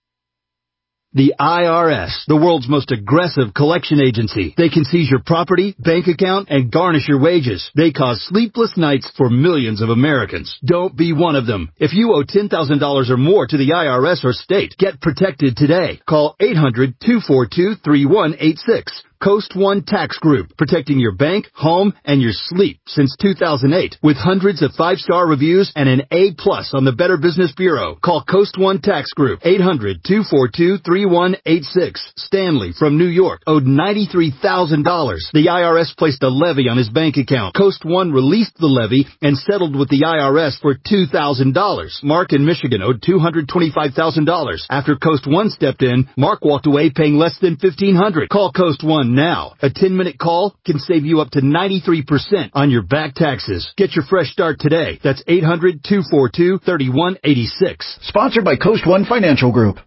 The I R S, the world's most aggressive collection agency. They can seize your property, bank account, and garnish your wages. They cause sleepless nights for millions of Americans. Don't be one of them. If you owe ten thousand dollars or more to the I R S or state, get protected today. Call eight hundred, two four two, three one eight six. Coast One Tax Group, protecting your bank, home, and your sleep since two thousand eight. With hundreds of five-star reviews and an A plus on the Better Business Bureau. Call Coast One Tax Group, eight hundred, two four two, three one eight six. Stanley from New York owed ninety-three thousand dollars. The I R S placed a levy on his bank account. Coast One released the levy and settled with the I R S for two thousand dollars. Mark in Michigan owed two hundred twenty-five thousand dollars. After Coast One stepped in, Mark walked away paying less than fifteen hundred dollars. Call Coast One now. A ten-minute call can save you up to ninety-three percent on your back taxes. Get your fresh start today. That's eight hundred, two four two, three one eight six. Sponsored by Coast One Financial Group.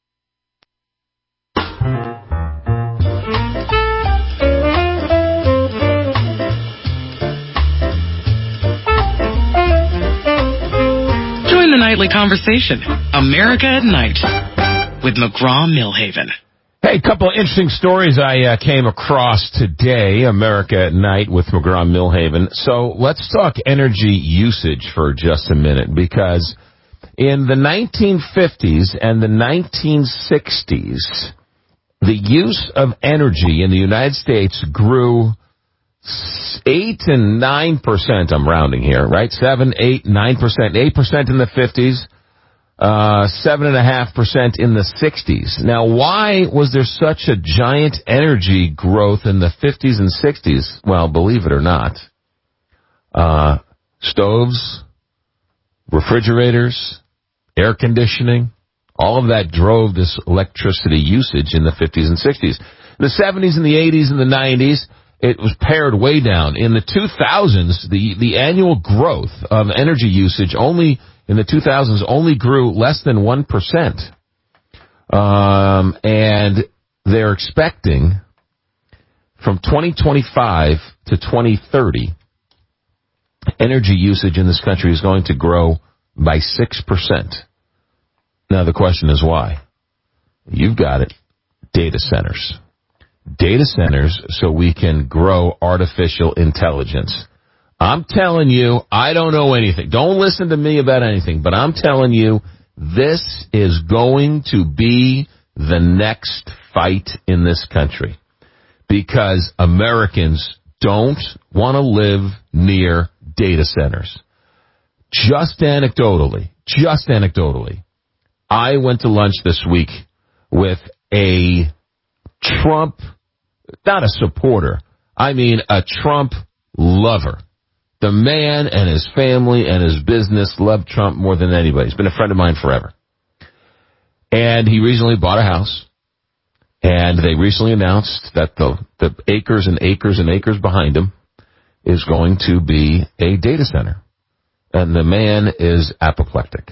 Join the nightly conversation, America at Night, with McGraw-Milhaven. Hey, a couple of interesting stories I uh, came across today, America at Night with McGraw-Milhaven. So let's talk energy usage for just a minute, because in the nineteen fifties and the nineteen sixties, the use of energy in the United States grew eight and nine percent, I'm rounding here, right? seven, eight, nine percent. eight percent in the fifties. Uh, seven and a half percent in the sixties. Now, why was there such a giant energy growth in the fifties and sixties? Well, believe it or not, uh, stoves, refrigerators, air conditioning, all of that drove this electricity usage in the fifties and sixties. In the seventies and the eighties and the nineties, it was pared way down. In the two thousands, the, the annual growth of energy usage only in the two thousands only grew less than one percent. Um, and they're expecting from twenty twenty-five to twenty thirty, energy usage in this country is going to grow by six percent. Now the question is why? You've got it. Data centers. Data centers so we can grow artificial intelligence. I'm telling you, I don't know anything. Don't listen to me about anything, but I'm telling you, this is going to be the next fight in this country because Americans don't want to live near data centers. Just anecdotally, just anecdotally, I went to lunch this week with a Trump, not a supporter, I mean a Trump lover. The man and his family and his business love Trump more than anybody. He's been a friend of mine forever. And he recently bought a house. And they recently announced that the, the acres and acres and acres behind him is going to be a data center. And the man is apoplectic.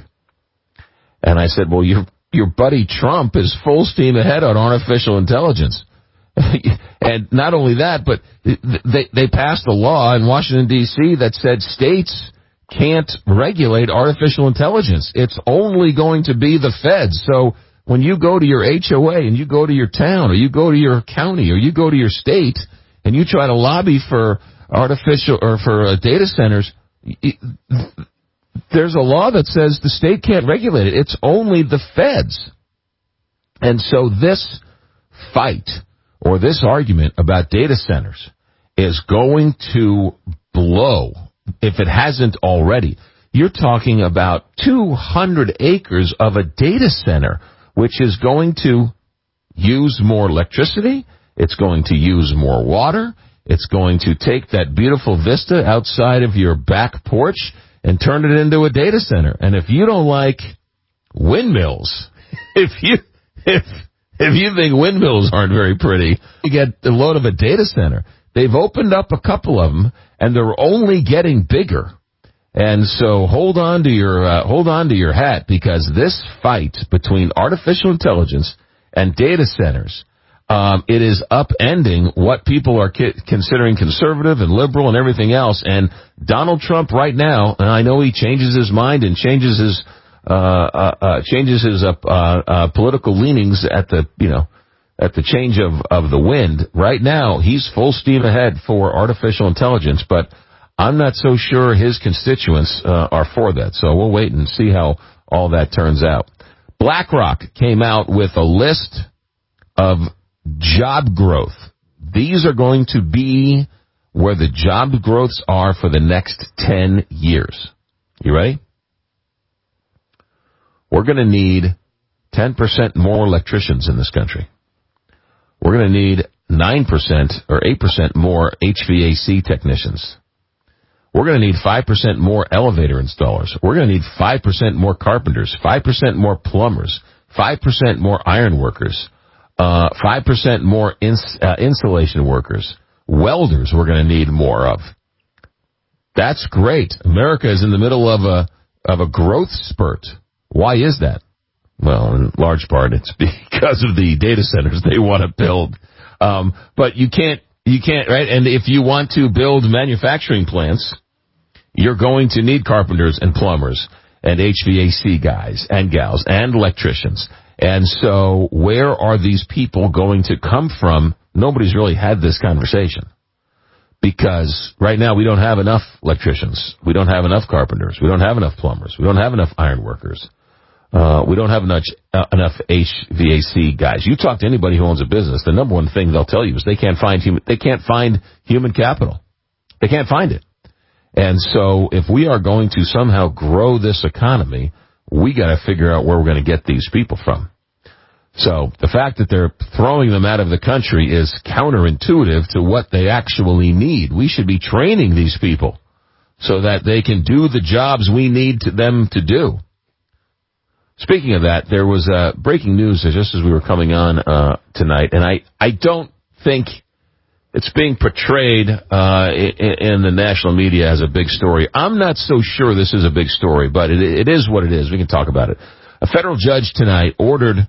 And I said, well, your your buddy Trump is full steam ahead on artificial intelligence. And not only that, but they they passed a law in Washington, D C that said states can't regulate artificial intelligence. It's only going to be the feds. So when you go to your H O A and you go to your town or you go to your county or you go to your state and you try to lobby for artificial or for uh, data centers, it, there's a law that says the state can't regulate it. It's only the feds. And so this fight or this argument about data centers is going to blow, if it hasn't already. You're talking about two hundred acres of a data center, which is going to use more electricity. It's going to use more water. It's going to take that beautiful vista outside of your back porch and turn it into a data center. And if you don't like windmills, if you if if you think windmills aren't very pretty, you get the load of a data center. They've opened up a couple of them, and they're only getting bigger. And so hold on to your uh, hold on to your hat, because this fight between artificial intelligence and data centers, um, it is upending what people are ki- considering conservative and liberal and everything else. And Donald Trump right now, and I know he changes his mind and changes his uh, uh, uh, changes his uh, uh, political leanings at the you know at the change of of the wind. Right now, he's full steam ahead for artificial intelligence, but I'm not so sure his constituents uh, are for that. So we'll wait and see how all that turns out. BlackRock came out with a list of job growth. These are going to be where the job growths are for the next ten years. You ready? We're going to need ten percent more electricians in this country. We're going to need nine percent or eight percent more H V A C technicians. We're going to need five percent more elevator installers. We're going to need five percent more carpenters, five percent more plumbers, five percent more iron workers, uh, five percent more ins- uh, insulation workers, welders we're going to need more of. That's great. America is in the middle of a of a growth spurt. Why is that? Well, in large part, it's because of the data centers they want to build. Um, but you can't, you can't, right? And if you want to build manufacturing plants, you're going to need carpenters and plumbers and H V A C guys and gals and electricians. And so where are these people going to come from? Nobody's really had this conversation, because right now we don't have enough electricians. We don't have enough carpenters. We don't have enough plumbers. We don't have enough iron workers. Uh, we don't have enough, uh, enough H V A C guys. You talk to anybody who owns a business, the number one thing they'll tell you is they can't find human, they can't find human capital. They can't find it. And so if we are going to somehow grow this economy, we got to figure out where we're going to get these people from. So the fact that they're throwing them out of the country is counterintuitive to what they actually need. We should be training these people so that they can do the jobs we need to them to do. Speaking of that, there was uh, breaking news just as we were coming on uh, tonight, and I, I don't think it's being portrayed uh, in, in the national media as a big story. I'm not so sure this is a big story, but it, it is what it is. We can talk about it. A federal judge tonight ordered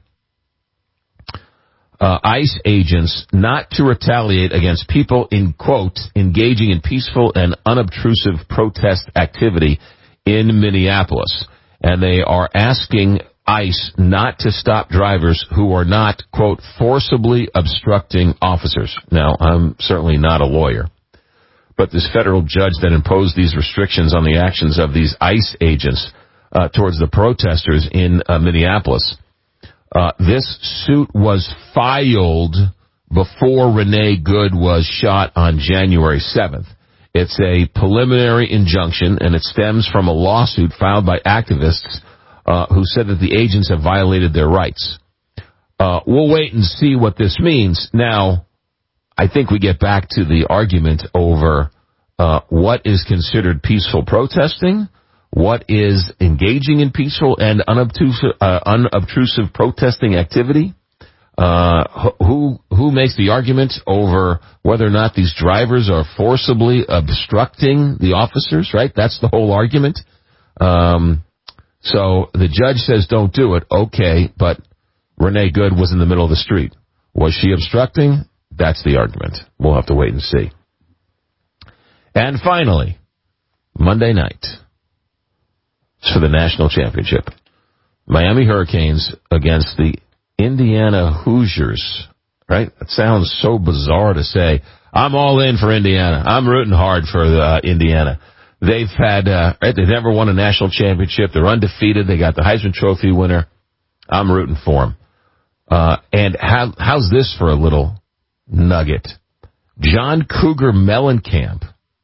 uh, ICE agents not to retaliate against people, in quote, engaging in peaceful and unobtrusive protest activity in Minneapolis. And they are asking ICE not to stop drivers who are not, quote, forcibly obstructing officers. Now, I'm certainly not a lawyer, but this federal judge that imposed these restrictions on the actions of these ICE agents uh, towards the protesters in uh, Minneapolis, uh, this suit was filed before Renee Good was shot on January seventh. It's a preliminary injunction, and it stems from a lawsuit filed by activists uh, who said that the agents have violated their rights. Uh, we'll wait and see what this means. Now, I think we get back to the argument over uh, what is considered peaceful protesting, what is engaging in peaceful and unobtrusive, uh, unobtrusive protesting activity. Uh, who who makes the argument over whether or not these drivers are forcibly obstructing the officers, right? That's the whole argument. Um, so the judge says don't do it. Okay, but Renee Good was in the middle of the street. Was she obstructing? That's the argument. We'll have to wait and see. And finally, Monday night, it's for the national championship. Miami Hurricanes against the Indiana Hoosiers, right? That sounds so bizarre to say. I'm all in for Indiana. I'm rooting hard for uh, Indiana. They've had, uh, right, they've never won a national championship. They're undefeated. They got the Heisman Trophy winner. I'm rooting for them. Uh, and how, how's this for a little nugget? John Cougar Mellencamp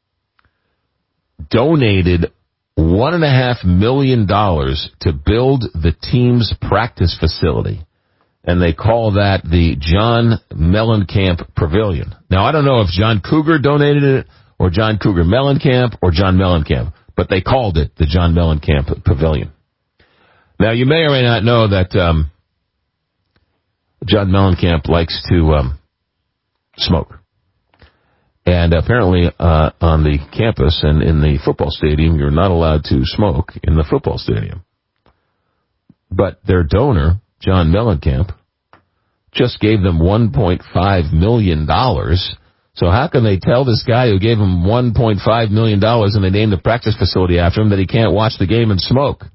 donated one and a half million dollars to build the team's practice facility. And they call that the John Mellencamp Pavilion. Now, I don't know if John Cougar donated it or John Cougar Mellencamp or John Mellencamp, but they called it the John Mellencamp Pavilion. Now, you may or may not know that um, John Mellencamp likes to um, smoke. And apparently uh, on the campus and in the football stadium, you're not allowed to smoke in the football stadium. But their donor, John Mellencamp, just gave them one point five million dollars. So how can they tell this guy who gave him one point five million dollars and they named the practice facility after him that he can't watch the game and smoke?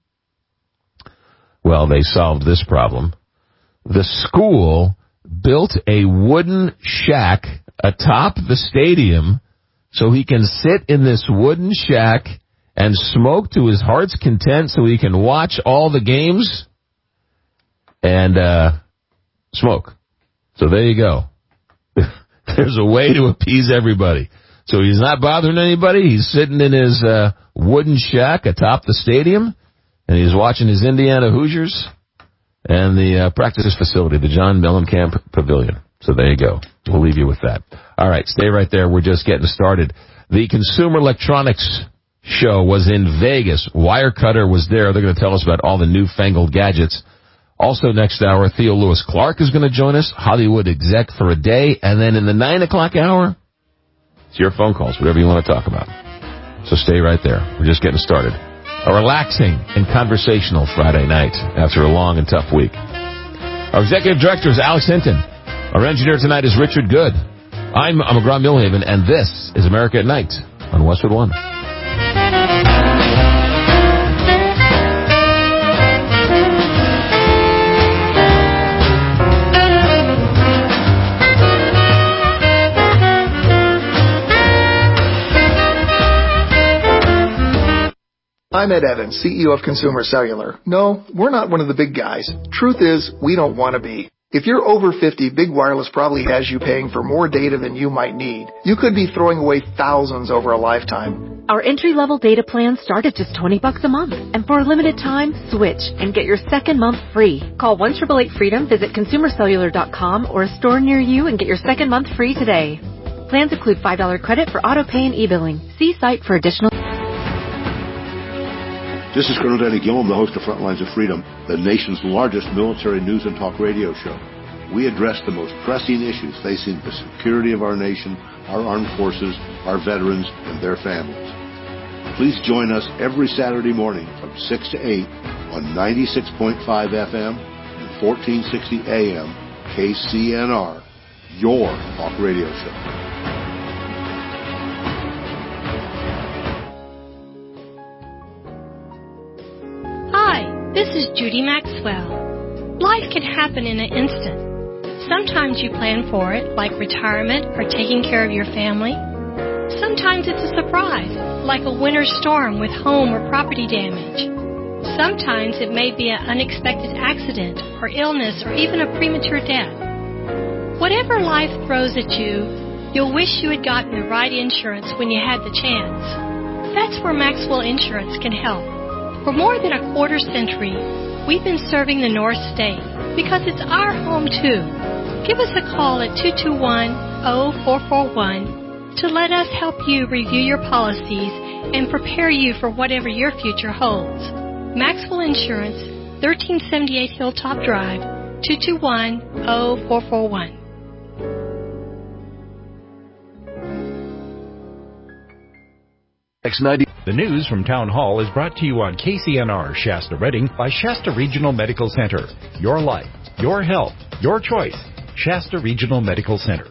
Well, they solved this problem. The school built a wooden shack atop the stadium so he can sit in this wooden shack and smoke to his heart's content so he can watch all the games and uh, smoke. So there you go. There's a way to appease everybody. So he's not bothering anybody. He's sitting in his uh, wooden shack atop the stadium, and he's watching his Indiana Hoosiers and the uh, practice facility, the John Mellencamp Pavilion. So there you go. We'll leave you with that. All right, stay right there. We're just getting started. The Consumer Electronics Show was in Vegas. Wirecutter was there. They're going to tell us about all the newfangled gadgets. Also next hour, Theo Lewis Clark is going to join us, Hollywood exec for a day. And then in the nine o'clock hour, it's your phone calls, whatever you want to talk about. So stay right there. We're just getting started. A relaxing and conversational Friday night after a long and tough week. Our executive director is Alex Hinton. Our engineer tonight is Richard Good. I'm McGraw Millhaven, and this is America at Night on Westwood One. I'm Ed Evans, C E O of Consumer Cellular. No, we're not one of the big guys. Truth is, we don't want to be. If you're over fifty, Big Wireless probably has you paying for more data than you might need. You could be throwing away thousands over a lifetime. Our entry-level data plans start at just twenty bucks a month. And for a limited time, switch and get your second month free. Call one eight eight eight freedom, visit consumer cellular dot com or a store near you and get your second month free today. Plans include five dollars credit for auto pay and e-billing. See site for additional... This is Colonel Danny Gillum, the host of Frontlines of Freedom, the nation's largest military news and talk radio show. We address the most pressing issues facing the security of our nation, our armed forces, our veterans, and their families. Please join us every Saturday morning from six to eight on ninety-six point five F M and fourteen sixty A M K C N R, your talk radio show. This is Judy Maxwell. Life can happen in an instant. Sometimes you plan for it, like retirement or taking care of your family. Sometimes it's a surprise, like a winter storm with home or property damage. Sometimes it may be an unexpected accident or illness or even a premature death. Whatever life throws at you, you'll wish you had gotten the right insurance when you had the chance. That's where Maxwell Insurance can help. For more than a quarter century, we've been serving the North State because it's our home too. Give us a call at two two one, zero four four one to let us help you review your policies and prepare you for whatever your future holds. Maxwell Insurance, thirteen seventy-eight Hilltop Drive, two two one, zero four four one. The news from Town Hall is brought to you on K C N R Shasta Redding by Shasta Regional Medical Center. Your life, your health, your choice. Shasta Regional Medical Center.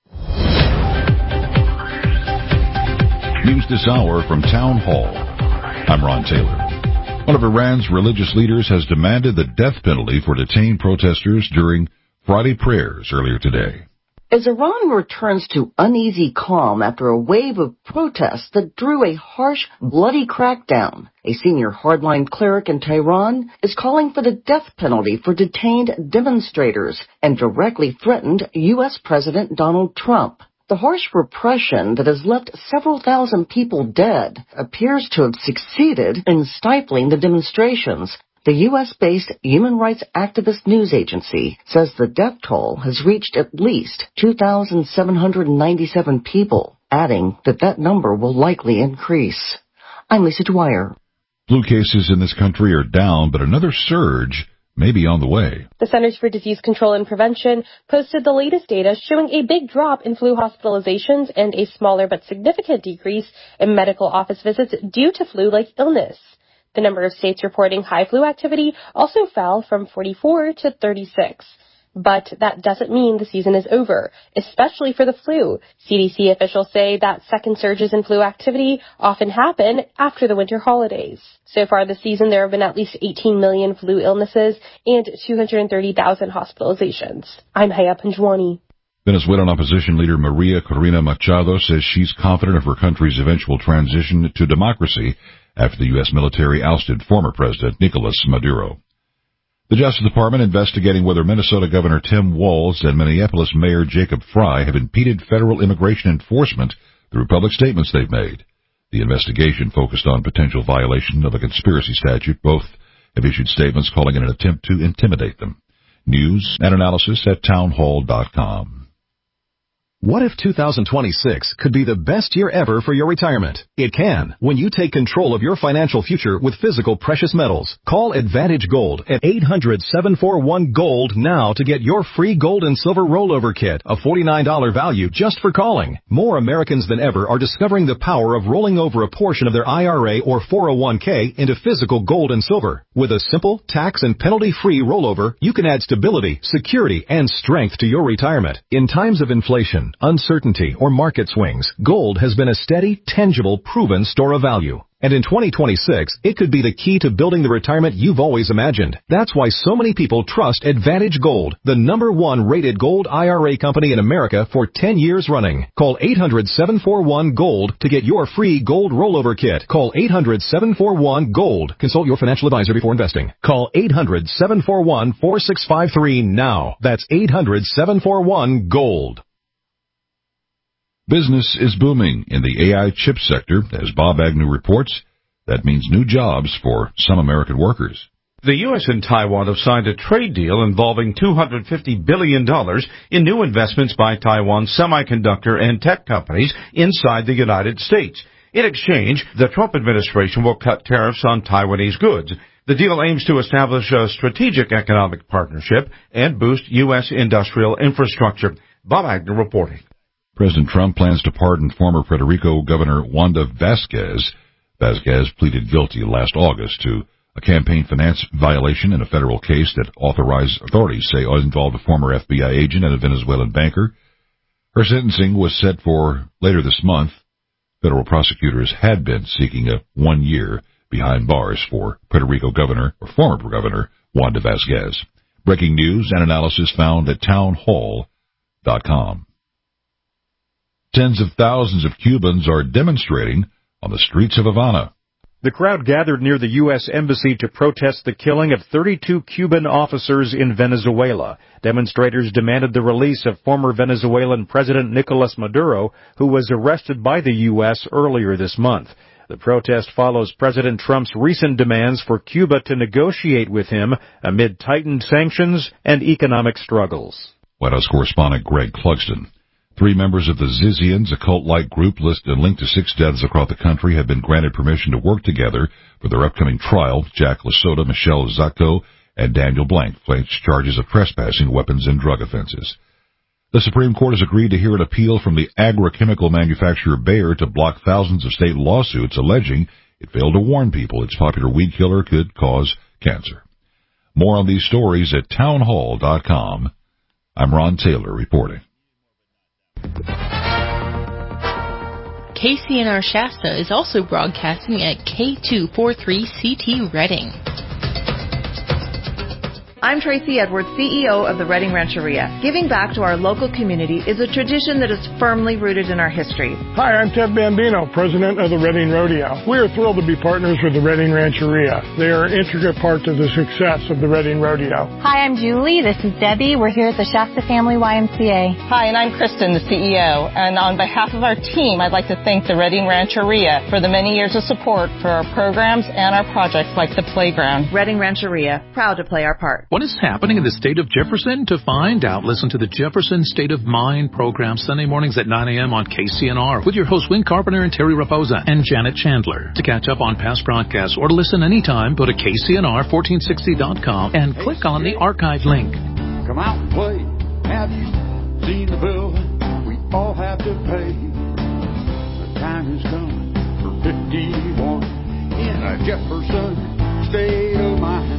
News this hour from Town Hall. I'm Ron Taylor. One of Iran's religious leaders has demanded the death penalty for detained protesters during Friday prayers earlier today. As Iran returns to uneasy calm after a wave of protests that drew a harsh, bloody crackdown, a senior hardline cleric in Tehran is calling for the death penalty for detained demonstrators and directly threatened U S President Donald Trump. The harsh repression that has left several thousand people dead appears to have succeeded in stifling the demonstrations. The U S-based human rights activist news agency says the death toll has reached at least two thousand seven hundred ninety-seven people, adding that that number will likely increase. I'm Lisa Dwyer. Flu cases in this country are down, but another surge may be on the way. The Centers for Disease Control and Prevention posted the latest data showing a big drop in flu hospitalizations and a smaller but significant decrease in medical office visits due to flu-like illness. The number of states reporting high flu activity also fell from forty-four to thirty-six. But that doesn't mean the season is over, especially for the flu. C D C officials say that second surges in flu activity often happen after the winter holidays. So far this season, there have been at least eighteen million flu illnesses and two hundred thirty thousand hospitalizations. I'm Haya Panjwani. Venezuelan opposition leader Maria Corina Machado says she's confident of her country's eventual transition to democracy after the U S military ousted former President Nicolas Maduro. The Justice Department investigating whether Minnesota Governor Tim Walz and Minneapolis Mayor Jacob Frey have impeded federal immigration enforcement through public statements they've made. The investigation focused on potential violation of a conspiracy statute. Both have issued statements calling it an attempt to intimidate them. News and analysis at townhall dot com. What if two thousand twenty-six could be the best year ever for your retirement? It can when you take control of your financial future with physical precious metals. Call Advantage Gold at eight hundred, seven four one, GOLD now to get your free gold and silver rollover kit, a forty-nine dollars value just for calling. More Americans than ever are discovering the power of rolling over a portion of their I R A or four oh one k into physical gold and silver. With a simple, tax and penalty-free rollover, you can add stability, security, and strength to your retirement. In times of inflation, uncertainty, or market swings, gold has been a steady, tangible, proven store of value. And in twenty twenty-six, it could be the key to building the retirement you've always imagined. That's why so many people trust Advantage Gold, the number one rated gold I R A company in America for ten years running. Call eight hundred, seven four one, GOLD to get your free gold rollover kit. Call eight hundred, seven four one, GOLD. Consult your financial advisor before investing. Call eight hundred, seven four one, four six five three now. That's eight hundred, seven four one, GOLD. Business is booming in the A I chip sector, as Bob Agnew reports. That means new jobs for some American workers. The U S and Taiwan have signed a trade deal involving two hundred fifty billion dollars in new investments by Taiwan's semiconductor and tech companies inside the United States. In exchange, the Trump administration will cut tariffs on Taiwanese goods. The deal aims to establish a strategic economic partnership and boost U S industrial infrastructure. Bob Agnew reporting. President Trump plans to pardon former Puerto Rico Governor Wanda Vasquez. Vasquez pleaded guilty last August to a campaign finance violation in a federal case that authorized authorities say involved a former F B I agent and a Venezuelan banker. Her sentencing was set for later this month. Federal prosecutors had been seeking a one-year behind bars for Puerto Rico Governor, or former Governor, Wanda Vazquez. Breaking news and analysis found at town hall dot com. Tens of thousands of Cubans are demonstrating on the streets of Havana. The crowd gathered near the U S Embassy to protest the killing of thirty-two Cuban officers in Venezuela. Demonstrators demanded the release of former Venezuelan President Nicolas Maduro, who was arrested by the U S earlier this month. The protest follows President Trump's recent demands for Cuba to negotiate with him amid tightened sanctions and economic struggles. White House correspondent Greg Clugston. Three members of the Zizians, a cult-like group listed and linked to six deaths across the country, have been granted permission to work together for their upcoming trial. Jack Lasota, Michelle Zacco, and Daniel Blank face charges of trespassing, weapons, and drug offenses. The Supreme Court has agreed to hear an appeal from the agrochemical manufacturer Bayer to block thousands of state lawsuits alleging it failed to warn people its popular weed killer could cause cancer. More on these stories at town hall dot com. I'm Ron Taylor reporting. K C N R Shasta is also broadcasting at K two forty-three C T Redding. I'm Tracy Edwards, C E O of the Redding Rancheria. Giving back to our local community is a tradition that is firmly rooted in our history. Hi, I'm Ted Bambino, president of the Redding Rodeo. We are thrilled to be partners with the Redding Rancheria. They are an intricate part of the success of the Redding Rodeo. Hi, I'm Julie. This is Debbie. We're here at the Shasta Family Y M C A. Hi, and I'm Kristen, the C E O. And on behalf of our team, I'd like to thank the Redding Rancheria for the many years of support for our programs and our projects like the playground. Redding Rancheria, proud to play our part. What is happening in the state of Jefferson? To find out, listen to the Jefferson State of Mind program Sunday mornings at nine a.m. on K C N R with your hosts Win Carpenter and Terry Raposa and Janet Chandler. To catch up on past broadcasts or to listen anytime, go to K C N R fourteen sixty dot com and click on the archive link. Come out and play. Have you seen the bill we all have to pay? The time is coming for fifty-one in a Jefferson State of Mind.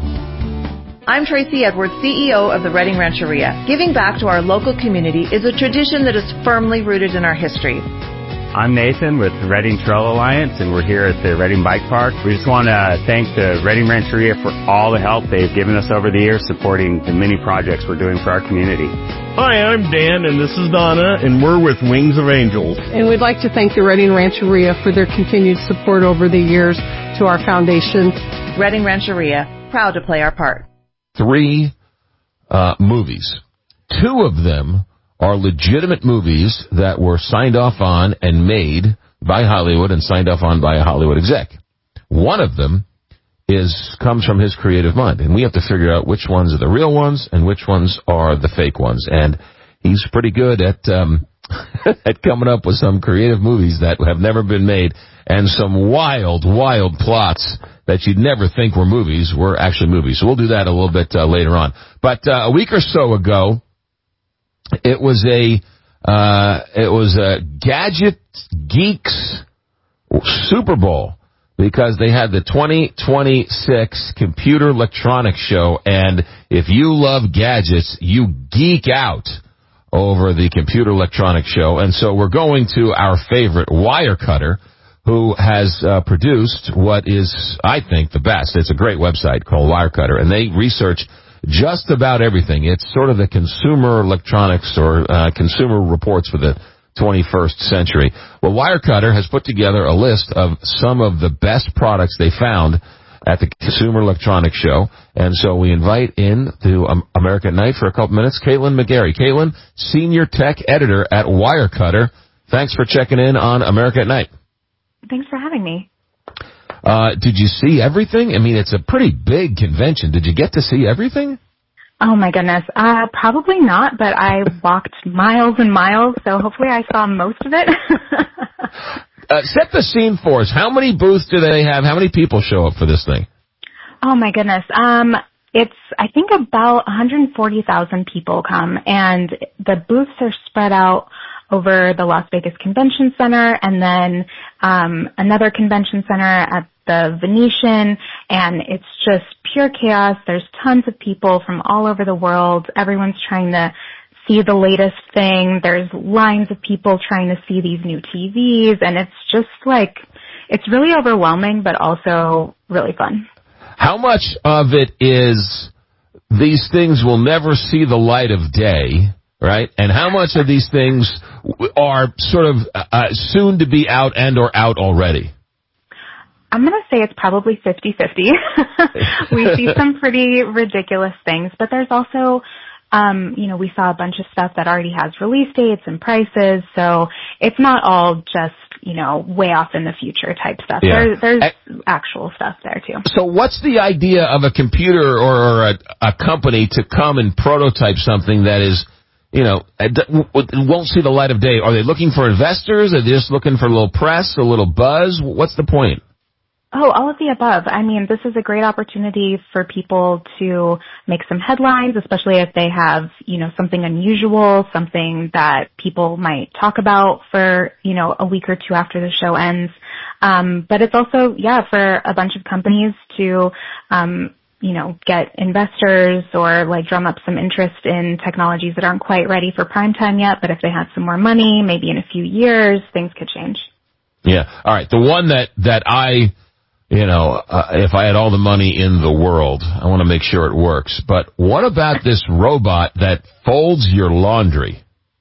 I'm Tracy Edwards, C E O of the Redding Rancheria. Giving back to our local community is a tradition that is firmly rooted in our history. I'm Nathan with the Redding Trail Alliance, and we're here at the Redding Bike Park. We just want to thank the Redding Rancheria for all the help they've given us over the years supporting the many projects we're doing for our community. Hi, I'm Dan, and this is Donna, and we're with Wings of Angels. And we'd like to thank the Redding Rancheria for their continued support over the years to our foundation. Redding Rancheria, proud to play our part. Three uh, movies. Two of them are legitimate movies that were signed off on and made by Hollywood and signed off on by a Hollywood exec. One of them is comes from his creative mind, and we have to figure out which ones are the real ones and which ones are the fake ones. And he's pretty good at um, at coming up with some creative movies that have never been made and some wild, wild plots that you'd never think were movies were actually movies. So we'll do that a little bit uh, later on. But uh, a week or so ago, it was a uh, it was a Gadget Geeks Super Bowl because they had the twenty twenty-six Computer Electronics Show, and if you love gadgets, you geek out over the Computer Electronics Show. And so we're going to our favorite Wirecutter, who has uh, produced what is, I think, the best. It's a great website called Wirecutter, and they research just about everything. It's sort of the consumer electronics or uh, consumer reports for the twenty-first century. Well, Wirecutter has put together a list of some of the best products they found at the Consumer Electronics Show, and so we invite in to um, America at Night for a couple minutes, Caitlin McGarry. Caitlin, Senior Tech Editor at Wirecutter. Thanks for checking in on America at Night. Thanks for having me. Uh, did you see everything? I mean, it's a pretty big convention. Did you get to see everything? Oh, my goodness. Uh, probably not, but I walked miles and miles, so hopefully I saw most of it. uh, set the scene for us. How many booths do they have? How many people show up for this thing? Oh, my goodness. Um, it's, I think, about one hundred forty thousand people come, and the booths are spread out over the Las Vegas Convention Center, and then um, another convention center at the Venetian, and it's just pure chaos. There's tons of people from all over the world. Everyone's trying to see the latest thing. There's lines of people trying to see these new T Vs, and it's just like, it's really overwhelming, but also really fun. How much of it is these things will never see the light of day, right? And how much of these things are sort of uh, soon to be out and or out already? I'm going to say it's probably fifty-fifty. We see some pretty ridiculous things, but there's also, um, you know, we saw a bunch of stuff that already has release dates and prices, so it's not all just, you know, way off in the future type stuff. Yeah. There, there's actual stuff there, too. So what's the idea of a computer or, or a, a company to come and prototype something that is, you know, it won't see the light of day? Are they looking for investors? Are they just looking for a little press, a little buzz? What's the point? Oh, all of the above. I mean, this is a great opportunity for people to make some headlines, especially if they have, you know, something unusual, something that people might talk about for, you know, a week or two after the show ends. Um, but it's also, yeah, for a bunch of companies to, um, you know, get investors or like drum up some interest in technologies that aren't quite ready for prime time yet. But if they had some more money, maybe in a few years, things could change. Yeah. All right. The one that, that I... You know, uh, if I had all the money in the world, I want to make sure it works. But what about this robot that folds your laundry?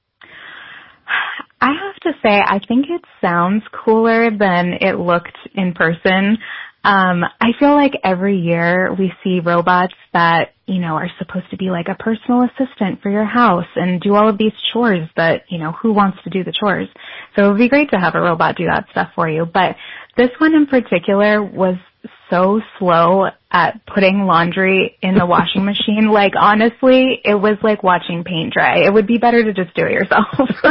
I have to say, I think it sounds cooler than it looked in person. Um, I feel like every year we see robots that, you know, are supposed to be like a personal assistant for your house and do all of these chores that, you know, who wants to do the chores? So it would be great to have a robot do that stuff for you. But this one in particular was so slow at putting laundry in the washing machine. Like, honestly, it was like watching paint dry. It would be better to just do it yourself.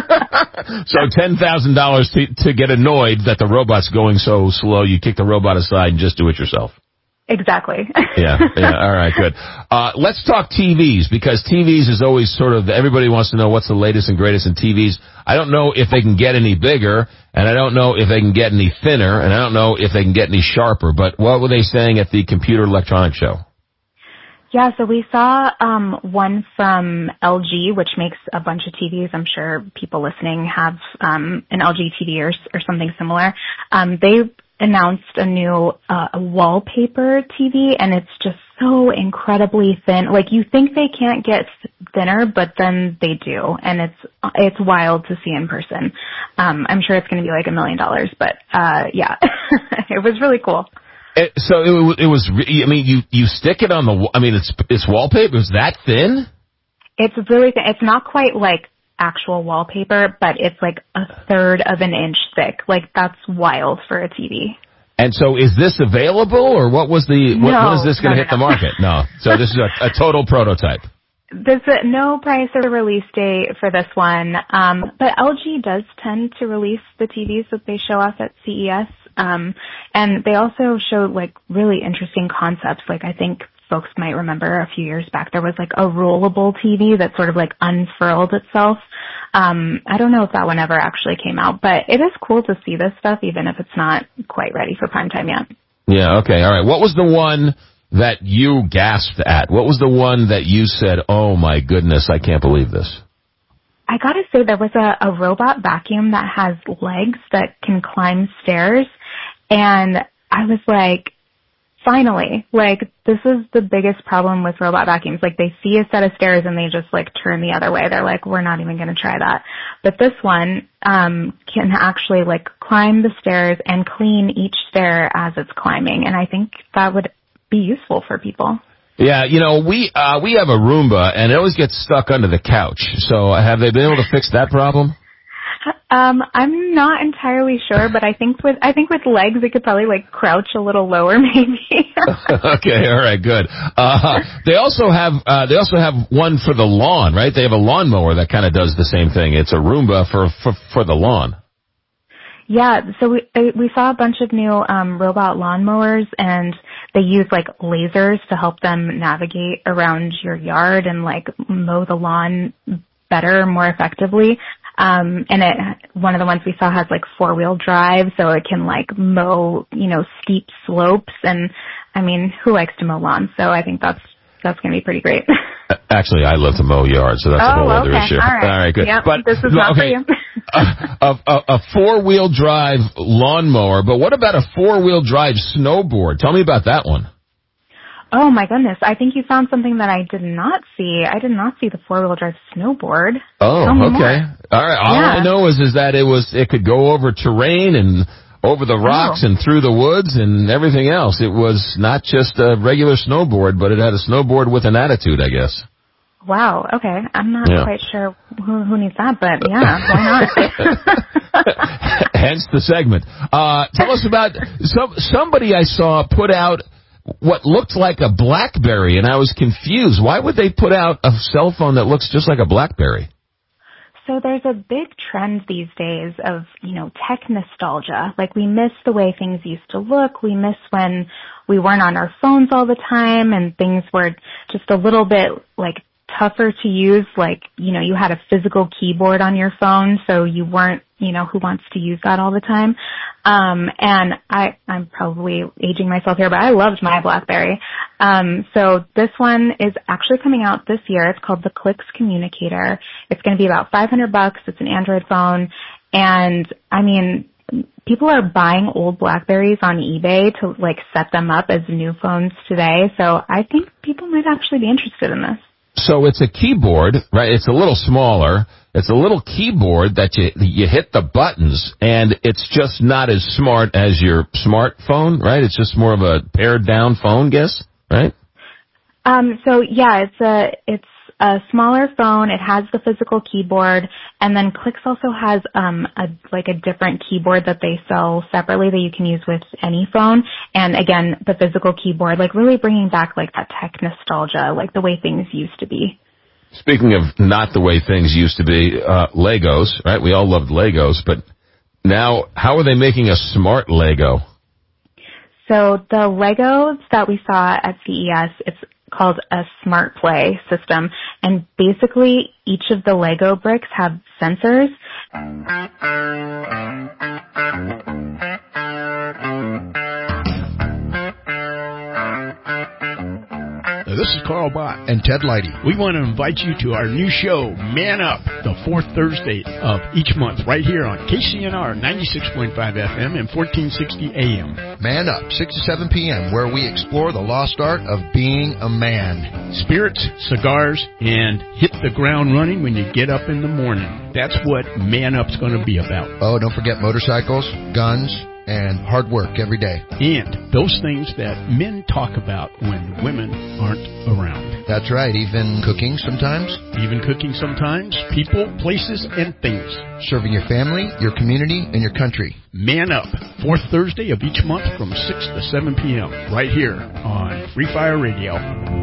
So ten thousand dollars to, to get annoyed that the robot's going so slow, you kick the robot aside and just do it yourself. Exactly. yeah, yeah, all right, good. Uh, let's talk T Vs, because T Vs is always sort of, everybody wants to know what's the latest and greatest in T Vs. I don't know if they can get any bigger, and I don't know if they can get any thinner, and I don't know if they can get any sharper, but what were they saying at the Computer Electronics Show? Yeah, so we saw um, one from L G, which makes a bunch of T Vs. I'm sure people listening have um, an L G T V or, or something similar. Um, they announced a new uh, wallpaper T V, and it's just so incredibly thin. Like, you think they can't get thinner, but then they do, and it's it's wild to see in person. Um, I'm sure it's going to be like a million dollars, but uh, yeah, it was really cool. It, so it, it was. I mean, you you stick it on the. I mean, it's it's wallpaper. Is that thin? It's really thin. It's not quite like actual wallpaper, but it's like a third of an inch thick. Like, that's wild for a T V. And so is this available, or what was the, what, no, when is this going to no, hit no. the market? No. So this is a, a total prototype. There's a, no price or release date for this one, um, but L G does tend to release the T Vs that they show off at C E S, um, and they also show like really interesting concepts. Like, I think folks might remember a few years back there was like a rollable T V that sort of like unfurled itself. Um, I don't know if that one ever actually came out, but it is cool to see this stuff even if it's not quite ready for prime time yet. Yeah, okay, all right. What was the one that you gasped at? What was the one that you said, oh my goodness, I can't believe this? I gotta say, there was a, a robot vacuum that has legs that can climb stairs, and I was like, finally, like, this is the biggest problem with robot vacuums. Like, they see a set of stairs and they just like turn the other way. They're like, we're not even gonna try that. But this one, um, can actually like climb the stairs and clean each stair as it's climbing. And I think that would be useful for people. Yeah, you know, we, uh, we have a Roomba and it always gets stuck under the couch. So have they been able to fix that problem? Um, I'm not entirely sure, but I think with I think with legs it could probably like crouch a little lower, maybe. Okay, all right, good. Uh, they also have uh, they also have one for the lawn, right? They have a lawnmower that kind of does the same thing. It's a Roomba for for, for the lawn. Yeah, so we we saw a bunch of new um, robot lawnmowers, and they use like lasers to help them navigate around your yard and like mow the lawn better, more effectively. Um, and it, one of the ones we saw has like four wheel drive, so it can like mow, you know, steep slopes. And I mean, who likes to mow lawns? So I think that's that's going to be pretty great. Actually, I love to mow yards, so that's oh, a whole other okay. issue. All right. All right, good. Yep, but this is not okay, for you. a, a, a four-wheel drive lawnmower, but what about a four-wheel drive snowboard? Tell me about that one. Oh, my goodness. I think you found something that I did not see. I did not see the four-wheel drive snowboard. Oh, Tell me okay. more. All right. All yeah. I know is, is that it was it could go over terrain and over the rocks oh. and through the woods and everything else. It was not just a regular snowboard, but it had a snowboard with an attitude, I guess. Wow. Okay. I'm not yeah. quite sure who, who needs that, but yeah, why not? Hence the segment. Uh, tell us about some, somebody I saw put out what looked like a BlackBerry, and I was confused. Why would they put out a cell phone that looks just like a BlackBerry? So there's a big trend these days of, you know, tech nostalgia. Like, we miss the way things used to look. We miss when we weren't on our phones all the time and things were just a little bit, like, tougher to use. Like, you know, you had a physical keyboard on your phone, so you weren't, you know, who wants to use that all the time? Um, and I, I'm probably aging myself here, but I loved my BlackBerry. Um, so this one is actually coming out this year. It's called the Clix Communicator. It's going to be about five hundred bucks. It's an Android phone. And I mean, people are buying old BlackBerries on eBay to like set them up as new phones today. So I think people might actually be interested in this. So it's a keyboard, right? It's a little smaller. It's a little keyboard that you you hit the buttons, and it's just not as smart as your smartphone, right? It's just more of a pared down phone, guess, right? Um. So yeah, it's a it's a smaller phone. It has the physical keyboard, and then Clix also has um a like a different keyboard that they sell separately that you can use with any phone. And again, the physical keyboard, like really bringing back like that tech nostalgia, like the way things used to be. Speaking of not the way things used to be, uh, Legos, right? We all loved Legos, but now how are they making a smart Lego? So the Legos that we saw at C E S, it's called a Smart Play system, and basically each of the Lego bricks have sensors. This is Carl Bott and Ted Leidy. We want to invite you to our new show, Man Up, the fourth Thursday of each month, right here on K C N R ninety-six point five F M and fourteen sixty A M. Man Up, six to seven p.m., where we explore the lost art of being a man. Spirits, cigars, and hit the ground running when you get up in the morning. That's what Man Up's going to be about. Oh, don't forget motorcycles, guns, and hard work every day. And those things that men talk about when women aren't around. That's right, even cooking sometimes. Even cooking sometimes. People, places, and things. Serving your family, your community, and your country. Man Up, fourth Thursday of each month from six to seven p.m. right here on Free Fire Radio.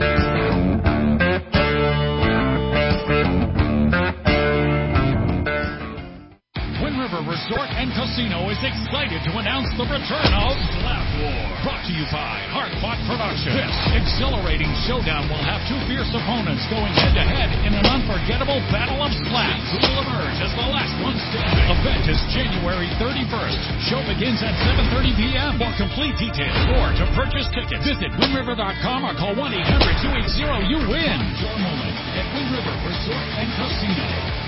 Resort and Casino is excited to announce the return of Slap War. Brought to you by Hardbot Productions. This exhilarating showdown will have two fierce opponents going head-to-head in an unforgettable battle of slaps. Who will emerge as the last one standing? Event is January thirty-first. Show begins at seven thirty p.m. For complete details or to purchase tickets, visit Wind River dot com or call one eight hundred two eight zero you win. Your moment at Wind River Resort and Casino.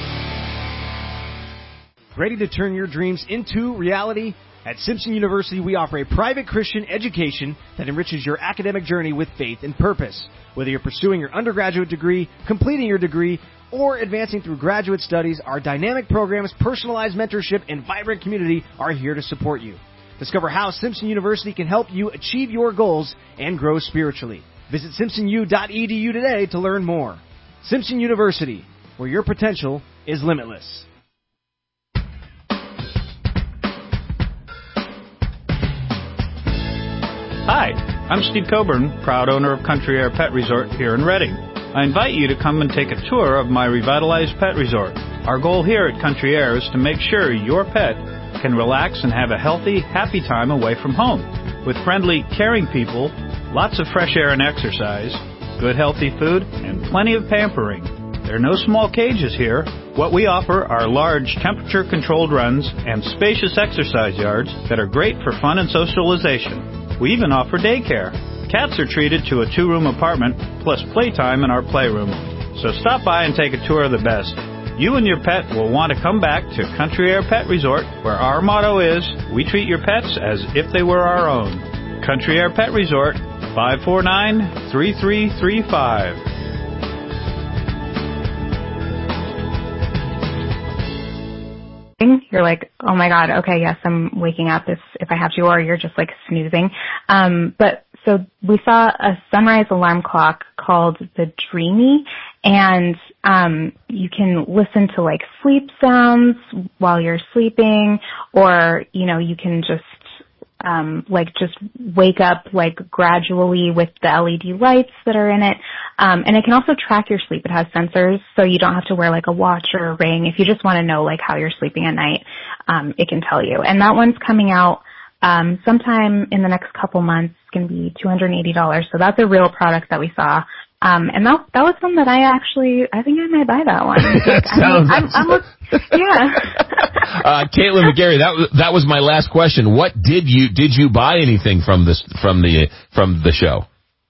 Ready to turn your dreams into reality? At Simpson University, we offer a private Christian education that enriches your academic journey with faith and purpose. Whether you're pursuing your undergraduate degree, completing your degree, or advancing through graduate studies, our dynamic programs, personalized mentorship, and vibrant community are here to support you. Discover how Simpson University can help you achieve your goals and grow spiritually. Visit simpson u dot e d u today to learn more. Simpson University, where your potential is limitless. Hi, I'm Steve Coburn, proud owner of Country Air Pet Resort here in Reading. I invite you to come and take a tour of my revitalized pet resort. Our goal here at Country Air is to make sure your pet can relax and have a healthy, happy time away from home. With friendly, caring people, lots of fresh air and exercise, good healthy food, and plenty of pampering. There are no small cages here. What we offer are large temperature-controlled runs and spacious exercise yards that are great for fun and socialization. We even offer daycare. Cats are treated to a two-room apartment plus playtime in our playroom. So stop by and take a tour of the best. You and your pet will want to come back to Country Air Pet Resort, where our motto is, we treat your pets as if they were our own. Country Air Pet Resort, five four nine, three three three five. You're like, oh my God, okay, yes, I'm waking up if, if I have to, or you're just like snoozing. Um, but so we saw a sunrise alarm clock called the Dreamy, and um, you can listen to like sleep sounds while you're sleeping, or, you know, you can just Um, like just wake up like gradually with the L E D lights that are in it. Um, and it can also track your sleep. It has sensors, so you don't have to wear like a watch or a ring. If you just want to know like how you're sleeping at night, um, it can tell you. And that one's coming out um, sometime in the next couple months. It's going to be two hundred eighty dollars. So that's a real product that we saw. Um, and that that was one that I actually, I think I might buy that one. Like, I'm, I'm, I'm, I'm, yeah. uh, Caitlin McGarry, that was, that was my last question. What did you, did you buy anything from this, from the, from the show?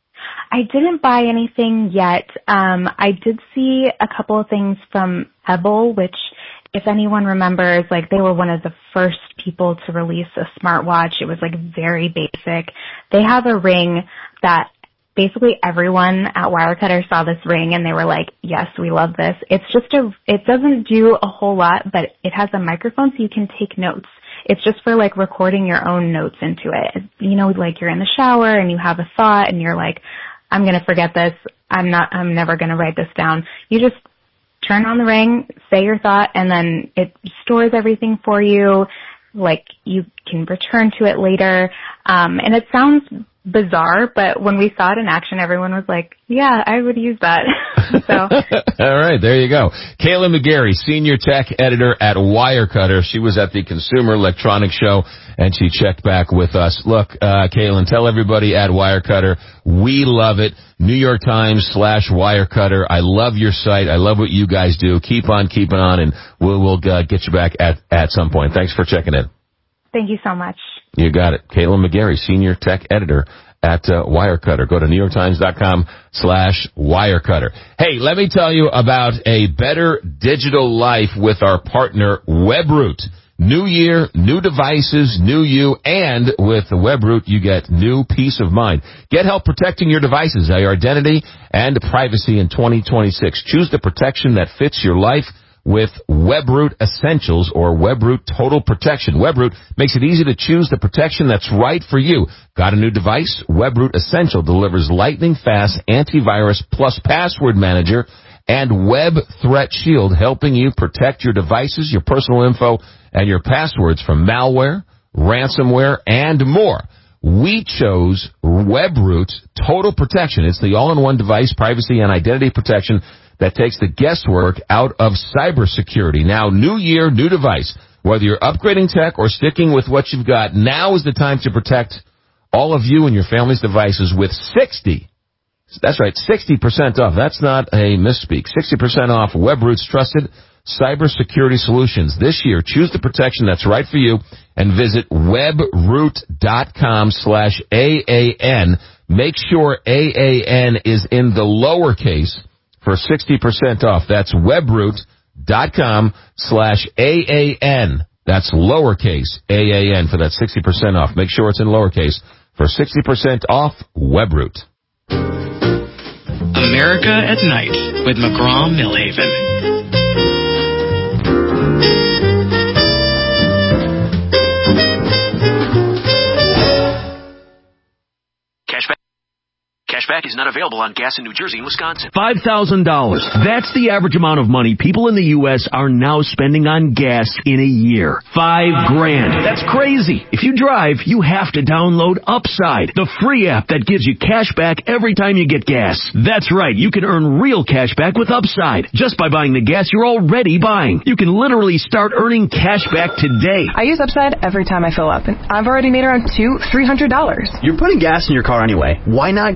I didn't buy anything yet. Um, I did see a couple of things from Ebel, which, if anyone remembers, like they were one of the first people to release a smartwatch. It was like very basic. They have a ring that basically everyone at Wirecutter saw this ring and they were like, yes, we love this. It's just a, it doesn't do a whole lot, but it has a microphone so you can take notes. It's just for like recording your own notes into it. You know, like you're in the shower and you have a thought and you're like, I'm going to forget this. I'm not, I'm never going to write this down. You just turn on the ring, say your thought, and then it stores everything for you. Like you can return to it later. Um, and it sounds bizarre, but when we saw it in action, everyone was like, yeah, I would use that. So, all right, there you go. Caitlin McGarry, senior tech editor at Wirecutter. She was at the Consumer Electronics Show, and she checked back with us. Look, uh, Caitlin, tell everybody at Wirecutter, we love it. New York Times slash Wirecutter. I love your site. I love what you guys do. Keep on keeping on, and we'll, we'll uh, get you back at, at some point. Thanks for checking in. Thank you so much. You got it. Caitlin McGarry, senior tech editor at uh, Wirecutter. Go to NewYorkTimes.com slash Wirecutter. Hey, let me tell you about a better digital life with our partner, Webroot. New year, new devices, new you, and with Webroot, you get new peace of mind. Get help protecting your devices, your identity, and privacy in twenty twenty-six. Choose the protection that fits your life with Webroot Essentials or Webroot Total Protection. Webroot makes it easy to choose the protection that's right for you. Got a new device? Webroot Essential delivers lightning-fast antivirus plus password manager and Web Threat Shield, helping you protect your devices, your personal info, and your passwords from malware, ransomware, and more. We chose Webroot Total Protection. It's the all-in-one device privacy and identity protection that takes the guesswork out of cybersecurity. Now, new year, new device. Whether you're upgrading tech or sticking with what you've got, now is the time to protect all of you and your family's devices with sixty. That's right, sixty percent off. That's not a misspeak. sixty percent off Webroot's trusted cybersecurity solutions. This year, choose the protection that's right for you and visit webroot.com slash AAN. Make sure A A N is in the lowercase for sixty percent off. That's webroot.com slash AAN. That's lowercase A A N for that sixty percent off. Make sure it's in lowercase for sixty percent off Webroot. America at Night with McGraw-Millhaven. Cashback. Cashback is not available on gas in New Jersey and Wisconsin. five thousand dollars. That's the average amount of money people in the U S are now spending on gas in a year. Five grand. That's crazy. If you drive, you have to download Upside, the free app that gives you cash back every time you get gas. That's right. You can earn real cash back with Upside just by buying the gas you're already buying. You can literally start earning cash back today. I use Upside every time I fill up, and I've already made around two, three hundred dollars. You're putting gas in your car anyway. Why not get real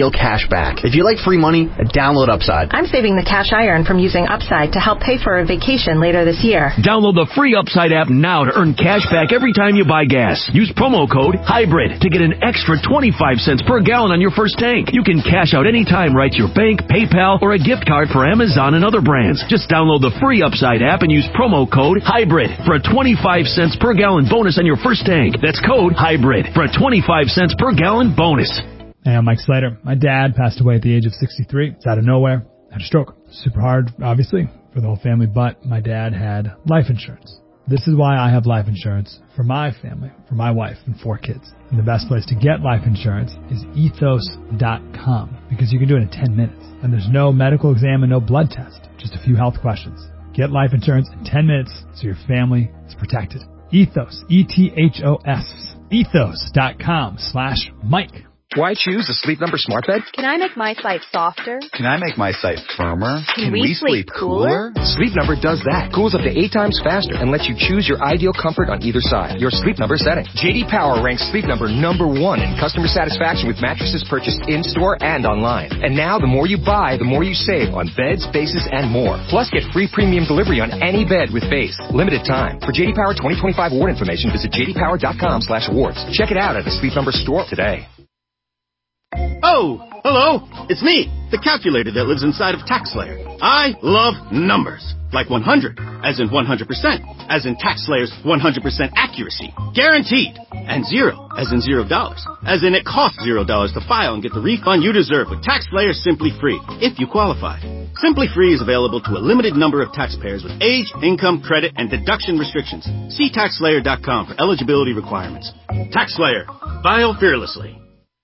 real cash back. If you like free money, download Upside. I'm saving the cash I earn from using Upside to help pay for a vacation later this year. Download the free Upside app now to earn cash back every time you buy gas. Use promo code HYBRID to get an extra twenty-five cents per gallon on your first tank. You can cash out anytime right to your bank, PayPal, or a gift card for Amazon and other brands. Just download the free Upside app and use promo code HYBRID for a twenty-five cents per gallon bonus on your first tank. That's code HYBRID for a twenty-five cents per gallon bonus. Hey, I'm Mike Slater. My dad passed away at the age of sixty-three. It's out of nowhere. Had a stroke. Super hard, obviously, for the whole family, but my dad had life insurance. This is why I have life insurance for my family, for my wife and four kids. And the best place to get life insurance is ethos dot com, because you can do it in ten minutes. And there's no medical exam and no blood test, just a few health questions. Get life insurance in ten minutes so your family is protected. Ethos, E T H O S, ethos dot com slash Mike. Why choose a Sleep Number smart bed? Can I make my site softer? Can I make my site firmer? Can, Can we, we sleep, sleep cooler? cooler? Sleep Number does that. Cools up to eight times faster and lets you choose your ideal comfort on either side. Your Sleep Number setting. J D Power ranks Sleep Number number one in customer satisfaction with mattresses purchased in-store and online. And now the more you buy, the more you save on beds, bases, and more. Plus get free premium delivery on any bed with base. Limited time. For J D Power twenty twenty-five award information, visit j d power dot com slash awards. Check it out at a Sleep Number store today. Oh, hello, it's me, the calculator that lives inside of TaxSlayer. I love numbers, like one hundred, as in one hundred percent, as in TaxSlayer's one hundred percent accuracy, guaranteed, and zero, as in zero dollars, as in it costs zero dollars to file and get the refund you deserve with TaxSlayer Simply Free, if you qualify. Simply Free is available to a limited number of taxpayers with age, income, credit, and deduction restrictions. See tax slayer dot com for eligibility requirements. TaxSlayer, file fearlessly.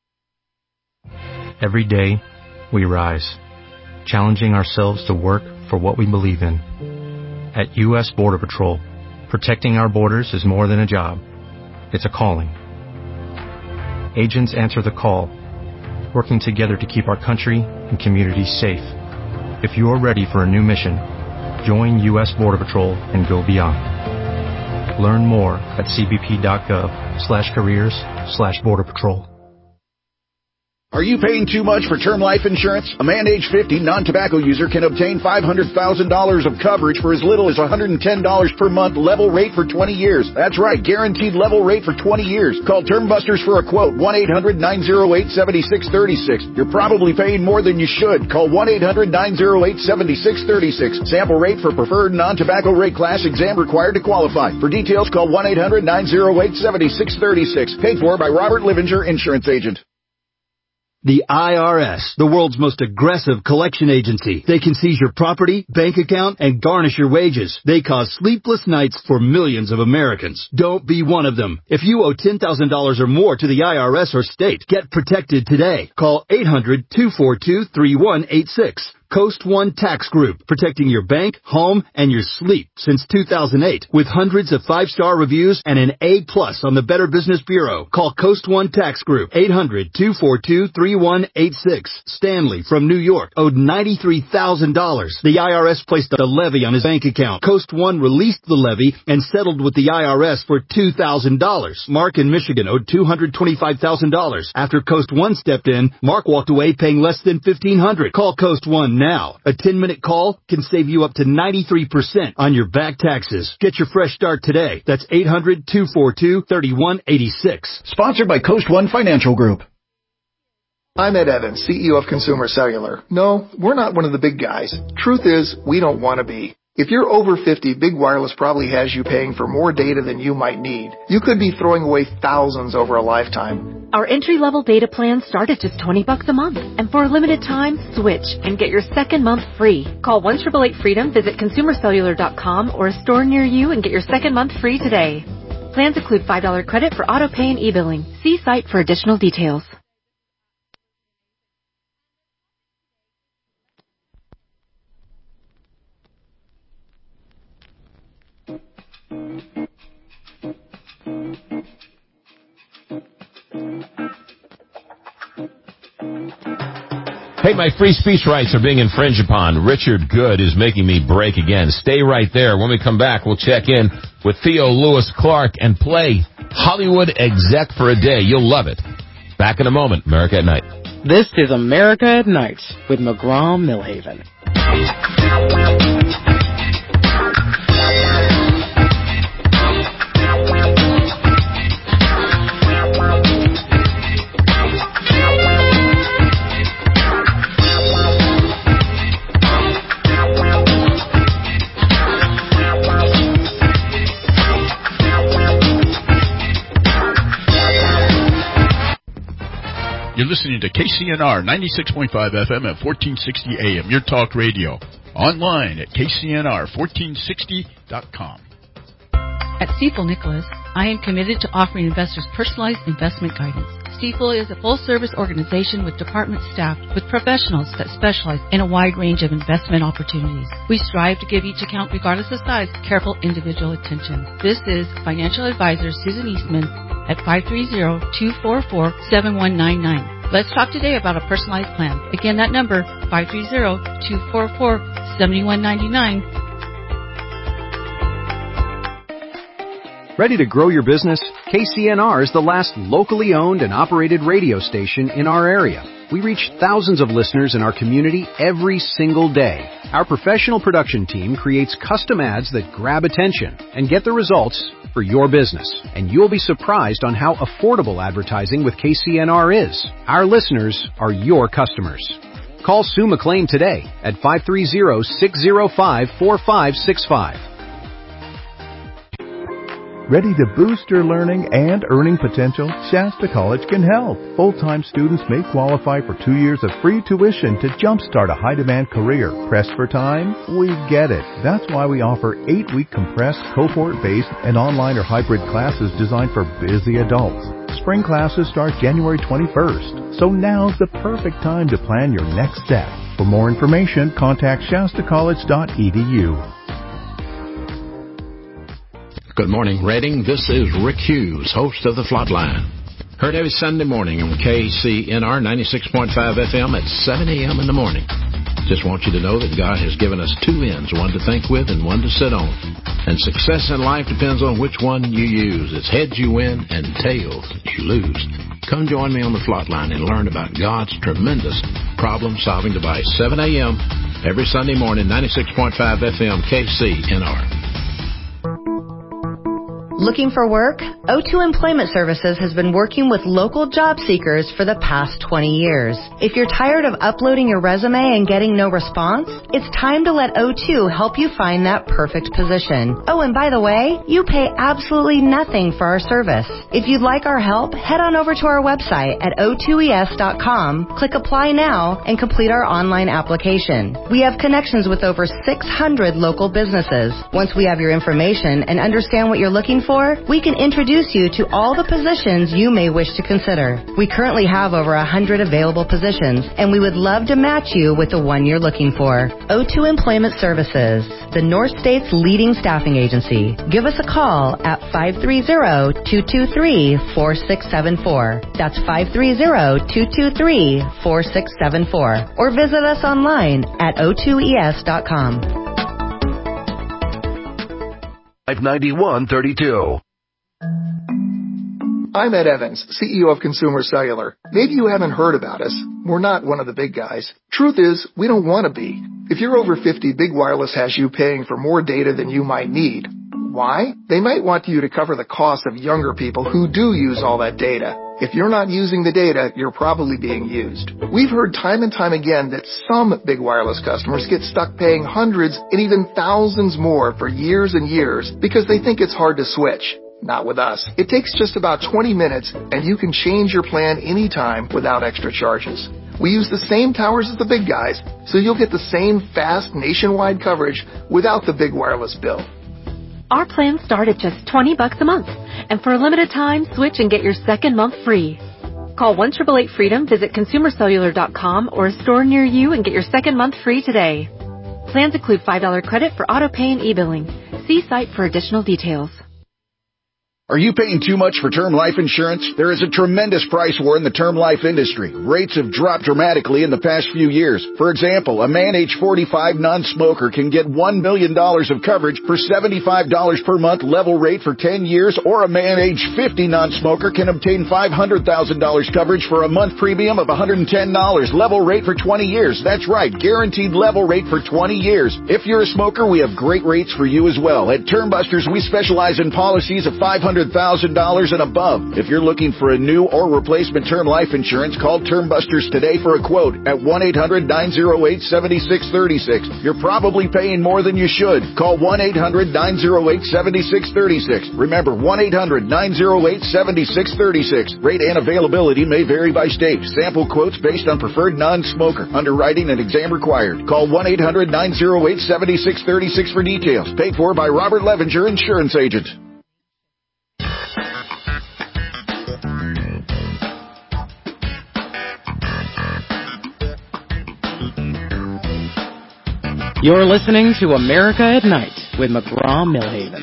Every day, we rise, challenging ourselves to work for what we believe in. At U S Border Patrol, protecting our borders is more than a job. It's a calling. Agents answer the call, working together to keep our country and communities safe. If you are ready for a new mission, join U S Border Patrol and go beyond. Learn more at c b p dot gov slash careers slash border patrol. Are you paying too much for term life insurance? A man age fifty, non-tobacco user can obtain five hundred thousand dollars of coverage for as little as one hundred ten dollars per month, level rate for twenty years. That's right, guaranteed level rate for twenty years. Call Term Busters for a quote, one eight hundred nine oh eight seven six three six. You're probably paying more than you should. Call one eight hundred nine oh eight seven six three six. Sample rate for preferred non-tobacco rate class, exam required to qualify. For details, call one eight hundred nine oh eight seven six three six. Paid for by Robert Livinger, Insurance Agent. The I R S, the world's most aggressive collection agency. They can seize your property, bank account, and garnish your wages. They cause sleepless nights for millions of Americans. Don't be one of them. If you owe ten thousand dollars or more to the I R S or state, get protected today. Call eight hundred two four two three one eight six. Coast One Tax Group, protecting your bank, home, and your sleep since two thousand eight. With hundreds of five-star reviews and an A plus on the Better Business Bureau. Call Coast One Tax Group, eight hundred two four two three one eight six. Stanley from New York owed ninety-three thousand dollars. The I R S placed a levy on his bank account. Coast One released the levy and settled with the I R S for two thousand dollars. Mark in Michigan owed two hundred twenty-five thousand dollars. After Coast One stepped in, Mark walked away paying less than fifteen hundred dollars. Call Coast One now. A ten-minute call can save you up to ninety-three percent on your back taxes. Get your fresh start today. That's eight hundred two four two three one eight six. Sponsored by Coast One Financial Group. I'm Ed Evans, C E O of Consumer Cellular. No, we're not one of the big guys. Truth is, we don't want to be. If you're over fifty, Big Wireless probably has you paying for more data than you might need. You could be throwing away thousands over a lifetime. Our entry-level data plans start at just twenty bucks a month. And for a limited time, switch and get your second month free. Call one eight eight eight freedom, visit consumer cellular dot com or a store near you and get your second month free today. Plans include five dollars credit for auto pay and e-billing. See site for additional details. Hey, my free speech rights are being infringed upon. Richard Good is making me break again. Stay right there. When we come back, we'll check in with Theo Lewis Clark and play Hollywood Exec for a Day. You'll love it. Back in a moment. America at Night. This is America at Night with McGraw-Millhaven. You're listening to K C N R ninety-six point five F M at fourteen sixty A M, your talk radio. Online at K C N R fourteen sixty dot com. At Stifel Nicholas, I am committed to offering investors personalized investment guidance. Stifel is a full-service organization with department staffed with professionals that specialize in a wide range of investment opportunities. We strive to give each account, regardless of size, careful individual attention. This is financial advisor Susan Eastman at five three zero, two four four, seven one nine nine. Let's talk today about a personalized plan. Again, that number, five three zero, two four four, seven one nine nine. Ready to grow your business? K C N R is the last locally owned and operated radio station in our area. We reach thousands of listeners in our community every single day. Our professional production team creates custom ads that grab attention and get the results for your business. And you'll be surprised on how affordable advertising with K C N R is. Our listeners are your customers. Call Sue McLean today at five three zero, six zero five, four five six five. Ready to boost your learning and earning potential? Shasta College can help. Full-time students may qualify for two years of free tuition to jumpstart a high-demand career. Pressed for time? We get it. That's why we offer eight-week compressed, cohort-based, and online or hybrid classes designed for busy adults. Spring classes start January twenty-first, so now's the perfect time to plan your next step. For more information, contact shasta college dot e d u. Good morning, Reading. This is Rick Hughes, host of The Flatline. Heard every Sunday morning on K C N R ninety-six point five F M at seven A M in the morning. Just want you to know that God has given us two ends, one to think with and one to sit on. And success in life depends on which one you use. It's heads you win and tails you lose. Come join me on The Flatline and learn about God's tremendous problem-solving device. seven A M every Sunday morning, ninety-six point five F M, K C N R. Looking for work? O two Employment Services has been working with local job seekers for the past twenty years. If you're tired of uploading your resume and getting no response, it's time to let O two help you find that perfect position. Oh, and by the way, you pay absolutely nothing for our service. If you'd like our help, head on over to our website at O two E S dot com, click Apply Now, and complete our online application. We have connections with over six hundred local businesses. Once we have your information and understand what you're looking for, For, we can introduce you to all the positions you may wish to consider. We currently have over one hundred available positions, and we would love to match you with the one you're looking for. O two Employment Services, the North State's leading staffing agency. Give us a call at five three zero, two two three, four six seven four. That's five three zero, two two three, four six seven four. Or visit us online at O two E S dot com. five ninety-one thirty-two. I'm Ed Evans, C E O of Consumer Cellular. Maybe you haven't heard about us. We're not one of the big guys. Truth is, we don't want to be. If you're over fifty, Big Wireless has you paying for more data than you might need. Why? They might want you to cover the cost of younger people who do use all that data. If you're not using the data, you're probably being used. We've heard time and time again that some Big Wireless customers get stuck paying hundreds and even thousands more for years and years because they think it's hard to switch. Not with us. It takes just about twenty minutes and you can change your plan anytime without extra charges. We use the same towers as the big guys, so you'll get the same fast nationwide coverage without the Big Wireless bill. Our plans start at just twenty bucks a month. And for a limited time, switch and get your second month free. Call one eight eight eight freedom, visit consumer cellular dot com or a store near you and get your second month free today. Plans include five dollars credit for auto pay and e-billing. See site for additional details. Are you paying too much for term life insurance? There is a tremendous price war in the term life industry. Rates have dropped dramatically in the past few years. For example, a man age forty-five non-smoker can get one million dollars of coverage for seventy-five dollars per month level rate for ten years, or a man age fifty non-smoker can obtain five hundred thousand dollars coverage for a month premium of one hundred ten dollars level rate for twenty years. That's right, guaranteed level rate for twenty years. If you're a smoker, we have great rates for you as well. At Term Busters, we specialize in policies of five hundred thousand dollars and above. If you're looking for a new or replacement term life insurance, call Term Busters today for a quote at one eight hundred nine oh eight seven six three six. You're probably paying more than you should. Call one eight hundred nine oh eight seven six three six. Remember, one eight hundred nine oh eight seven six three six. Rate and availability may vary by state. Sample quotes based on preferred non-smoker. Underwriting and exam required. Call one eight hundred nine oh eight seven six three six for details. Paid for by Robert Levinger, Insurance Agent. You're listening to America at Night with McGraw-Milhaven.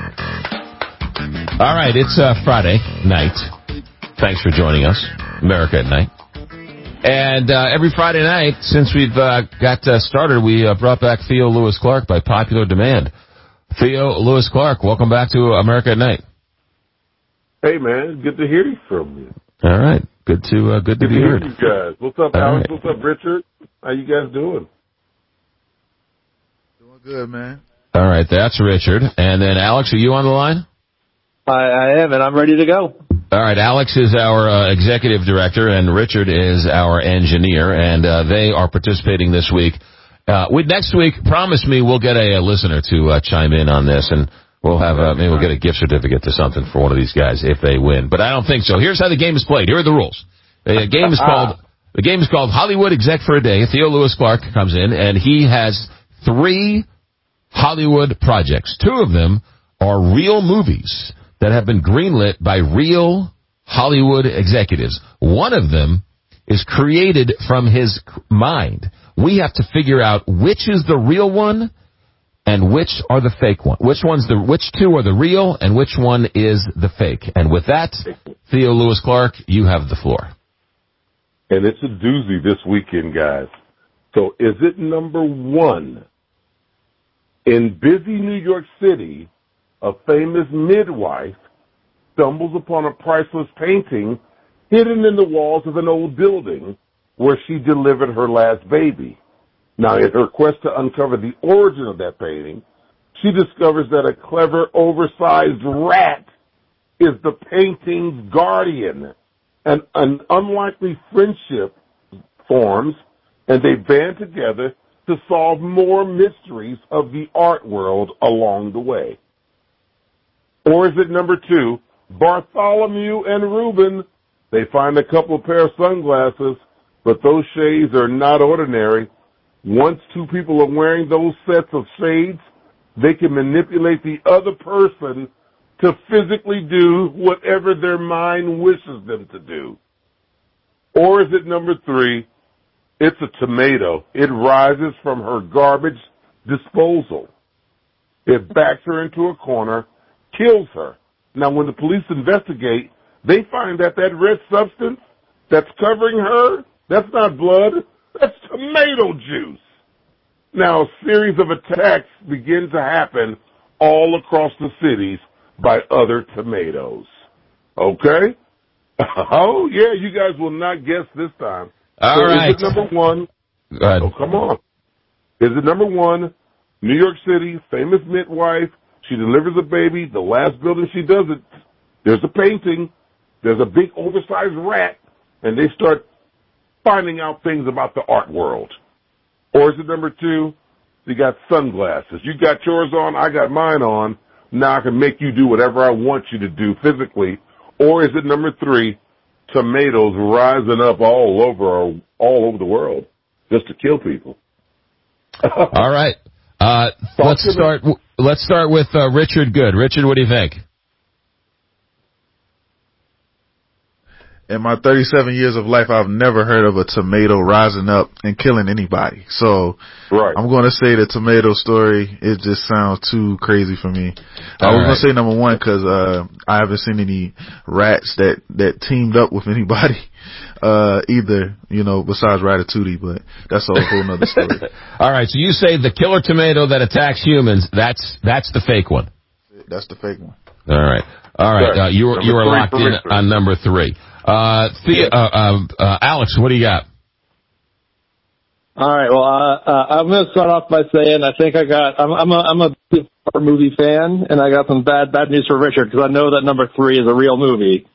All right, it's uh, Friday night. Thanks for joining us, America at Night. And uh, every Friday night, since we've uh, got uh, started, we uh, brought back Theo Lewis Clark by popular demand. Theo Lewis Clark, welcome back to America at Night. Hey, man, good to hear from you. All right, good to uh, good to good be to heard. Hear you guys. What's up, All Alex? right. What's up, Richard? How you guys doing? Good, man. All right, that's Richard. And then, Alex, are you on the line? I, I am, and I'm ready to go. All right, Alex is our uh, executive director, and Richard is our engineer, and uh, they are participating this week. Uh, we, next week, promise me we'll get a, a listener to uh, chime in on this, and we'll have a, maybe we'll get a gift certificate to something for one of these guys if they win. But I don't think so. Here's how the game is played. Here are the rules. The game is called the game is called Hollywood Exec for a Day. Theo Lewis Clark comes in, and he has three Hollywood projects. Two of them are real movies that have been greenlit by real Hollywood executives. One of them is created from his mind. We have to figure out which is the real one and which are the fake one. Which one's the which two are the real and which one is the fake. And with that, Theo Lewis Clark, you have the floor. And it's a doozy this weekend, guys. So is it number one? In busy New York City, a famous midwife stumbles upon a priceless painting hidden in the walls of an old building where she delivered her last baby. Now, in her quest to uncover the origin of that painting, she discovers that a clever, oversized rat is the painting's guardian. And an unlikely friendship forms, and they band together to solve more mysteries of the art world along the way. Or is it number two, Bartholomew and Reuben? They find a couple of pair of sunglasses, but those shades are not ordinary. Once two people are wearing those sets of shades, they can manipulate the other person to physically do whatever their mind wishes them to do. Or is it number three, it's a tomato. It rises from her garbage disposal. It backs her into a corner, kills her. Now, when the police investigate, they find that that red substance that's covering her, that's not blood, that's tomato juice. Now, a series of attacks begin to happen all across the cities by other tomatoes. Okay? Oh, yeah, you guys will not guess this time. All so right. Is it number one? Go ahead. Oh, come on. Is it number one, New York City, famous midwife, she delivers a baby, the last building she does it, there's a painting, there's a big oversized rat, and they start finding out things about the art world? Or is it number two, you got sunglasses, you got yours on, I got mine on, now I can make you do whatever I want you to do physically? Or is it number three, tomatoes rising up all over all over the world just to kill people? All right. Uh, let's start. Let's start with uh, Richard Good. Richard, what do you think? in my thirty-seven years of life, I've never heard of a tomato rising up and killing anybody. So right. I'm going to say the tomato story. It just sounds too crazy for me. All I was right. going to say number one because uh, I haven't seen any rats that, that teamed up with anybody uh, either, you know, besides Ratatouille, but that's a whole nother story. All right, so you say the killer tomato that attacks humans, that's that's the fake one. That's the fake one. All right. All right. Uh, you were, you were locked in on number three. Uh, the, uh, uh, uh, Alex, what do you got? All right. Well, uh, uh, I'm going to start off by saying I think I got. I'm, I'm a I'm a big horror movie fan, and I got some bad bad news for Richard because I know that number three is a real movie.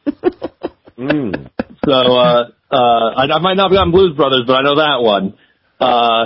mm. So uh, uh, I, I might not be on Blues Brothers, but I know that one. Uh,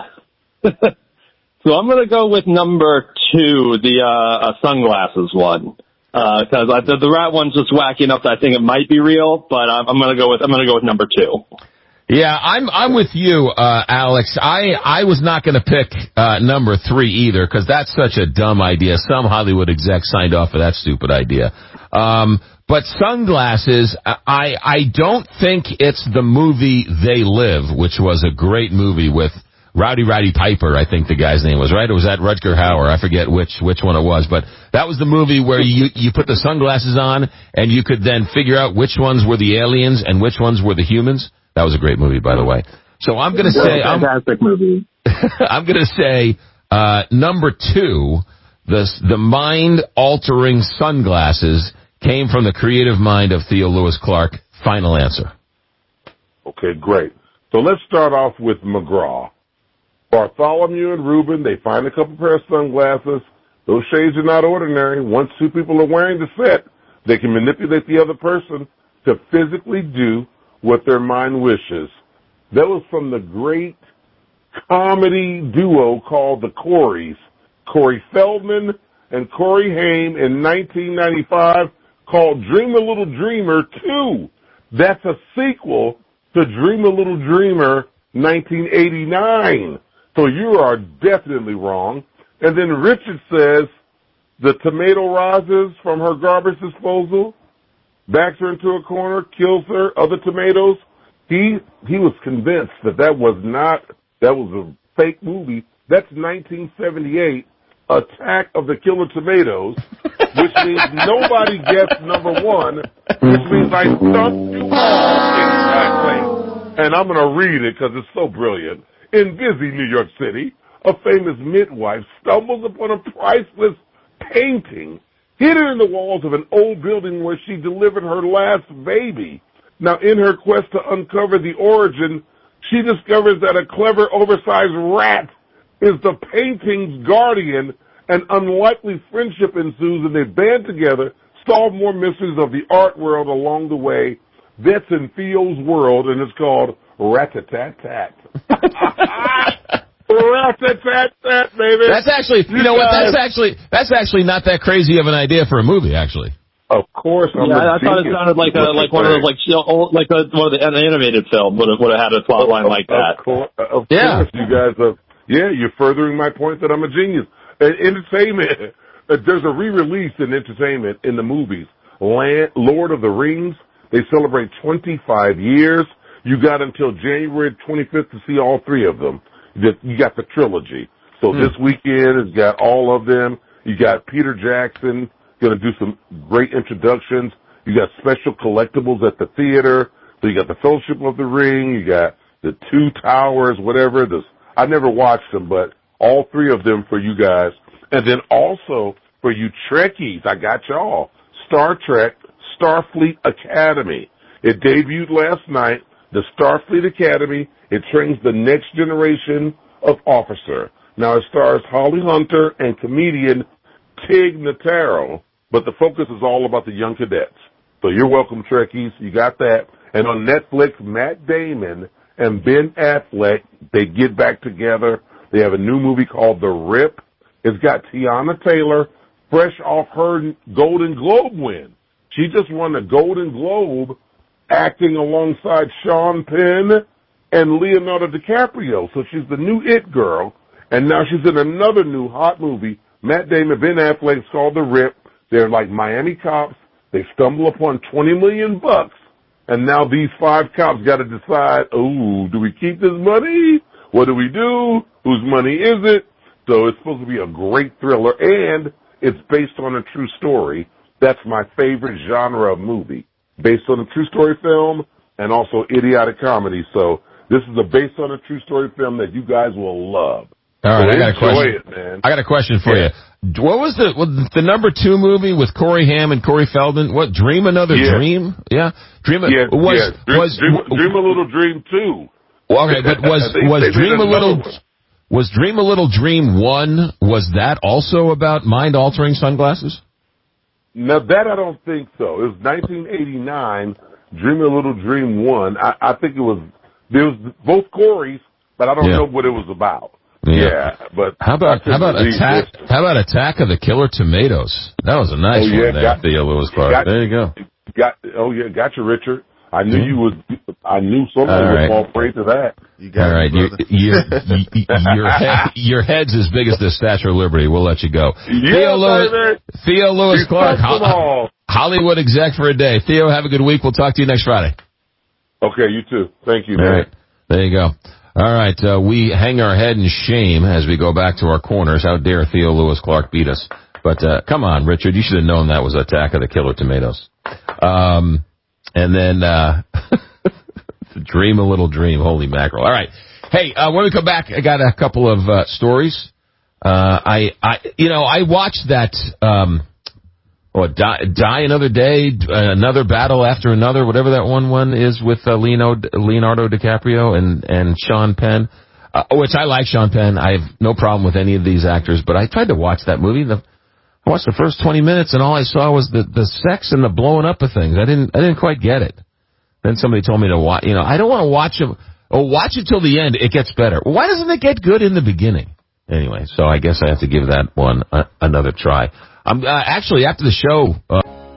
so I'm going to go with number two, the uh, uh, sunglasses one. Because uh, the, the rat one's just wacky enough that I think it might be real, but I'm, I'm gonna go with I'm gonna go with number two. Yeah, I'm I'm with you, uh, Alex. I I was not gonna pick uh, number three either because that's such a dumb idea. Some Hollywood exec signed off for that stupid idea. Um, but sunglasses, I I don't think it's the movie They Live, which was a great movie with Rowdy Roddy Piper, I think the guy's name was, right? Or was that Rutger Hauer? I forget which which one it was, but that was the movie where you you put the sunglasses on and you could then figure out which ones were the aliens and which ones were the humans. That was a great movie, by the way. So I'm going to say I'm, fantastic movie. I'm going to say uh number two, the the mind altering sunglasses came from the creative mind of Theo Lewis Clark. Final answer. Okay, great. So let's start off with McGraw. Bartholomew and Reuben, they find a couple pair of sunglasses. Those shades are not ordinary. Once two people are wearing the set, they can manipulate the other person to physically do what their mind wishes. That was from the great comedy duo called the Coreys. Corey Feldman and Corey Haim in nineteen ninety-five called Dream a Little Dreamer two. That's a sequel to Dream a Little Dreamer nineteen eighty-nine. So you are definitely wrong. And then Richard says the tomato rises from her garbage disposal, backs her into a corner, kills her, other tomatoes. He he was convinced that that was not, that was a fake movie. That's nineteen seventy-eight, Attack of the Killer Tomatoes, which means nobody gets number one, which means I stumped you all exactly. And I'm going to read it because it's so brilliant. In busy New York City, a famous midwife stumbles upon a priceless painting hidden in the walls of an old building where she delivered her last baby. Now, in her quest to uncover the origin, she discovers that a clever, oversized rat is the painting's guardian. An unlikely friendship ensues, and they band together, solve more mysteries of the art world along the way. That's in Theo's world, and it's called Rat-a-tat-tat. Rat-a-tat-tat, baby. That's actually, you know what, that's actually, that's actually not that crazy of an idea for a movie, actually. Of course. I'm yeah, I thought it sounded like a, like one of those, like, like a, one of the an animated film would have, would have had a plot line like that. Of course, of yeah. course, you guys are, yeah, you're furthering my point that I'm a genius. And entertainment, there's a re-release in entertainment in the movies. Land, Lord of the Rings, they celebrate twenty-five years. You got until January twenty-fifth to see all three of them. You got the trilogy. So hmm. this weekend has got all of them. You got Peter Jackson going to do some great introductions. You got special collectibles at the theater. So you got the Fellowship of the Ring. You got the Two Towers, whatever. This, I never watched them, but all three of them for you guys. And then also for you Trekkies, I got y'all. Star Trek, Starfleet Academy. It debuted last night. The Starfleet Academy, it trains the next generation of officer. Now it stars Holly Hunter and comedian Tig Notaro, but the focus is all about the young cadets. So you're welcome, Trekkies. You got that. And on Netflix, Matt Damon and Ben Affleck, they get back together. They have a new movie called The Rip. It's got Tiana Taylor, fresh off her Golden Globe win. She just won a Golden Globe acting alongside Sean Penn and Leonardo DiCaprio. So she's the new it girl. And now she's in another new hot movie. Matt Damon, Ben Affleck, it's called The Rip. They're like Miami cops. They stumble upon twenty million bucks and now these five cops got to decide, oh, do we keep this money? What do we do? Whose money is it? So it's supposed to be a great thriller, and it's based on a true story. That's my favorite genre of movie, based on a true story film and also idiotic comedy. So this is a based on a true story film that you guys will love. All right, so I got a question. It, man. I got a question for yeah. you. What was the what, the number two movie with Corey Haim and Corey Feldman? What, Dream Another yeah. Dream? Yeah, Dream. Yeah, was, yeah. Dream, was Dream, Dream a Little Dream two. Okay, but was they, was they Dream a Little one. was Dream a Little Dream one? Was that also about mind altering sunglasses? No, that I don't think so. It was nineteen eighty-nine. Dream a Little Dream one. I, I think it was. There was both Corey's, but I don't yeah. know what it was about. Yeah. yeah, but how about how about attack? This. How about Attack of the Killer Tomatoes? That was a nice oh, yeah, one there, got, Theo Lewis Clark. Got, there you go. Got oh yeah, got you, Richard. I knew mm-hmm. you would. I knew somebody right. would fall prey to that. You got All right, you, your your head, your head's as big as the Statue of Liberty. We'll let you go. Yeah, Theo Lewis, Theo Lewis He's Clark, Ho- Hollywood exec for a day. Theo, have a good week. We'll talk to you next Friday. Okay, you too. Thank you, man. All right, there you go. All right, uh, we hang our head in shame as we go back to our corners. How dare Theo Lewis Clark beat us? But uh, come on, Richard, you should have known that was Attack of the Killer Tomatoes. Um, and then uh, Dream a Little Dream. Holy mackerel! All right, hey, uh, when we come back, I got a couple of uh, stories. Uh, I, I, you know, I watched that. Um, Oh, die, die Another Day, Another Battle After Another, whatever that one one is with uh, Leonardo, Leonardo DiCaprio and, and Sean Penn, uh, which I like Sean Penn. I have no problem with any of these actors, but I tried to watch that movie. The, I watched the first twenty minutes, and all I saw was the, the sex and the blowing up of things. I didn't I didn't quite get it. Then somebody told me to watch, you know, I don't want to watch it. Oh, watch it till the end. It gets better. Why doesn't it get good in the beginning? Anyway, so I guess I have to give that one a, another try. I'm uh, actually after the show. Uh...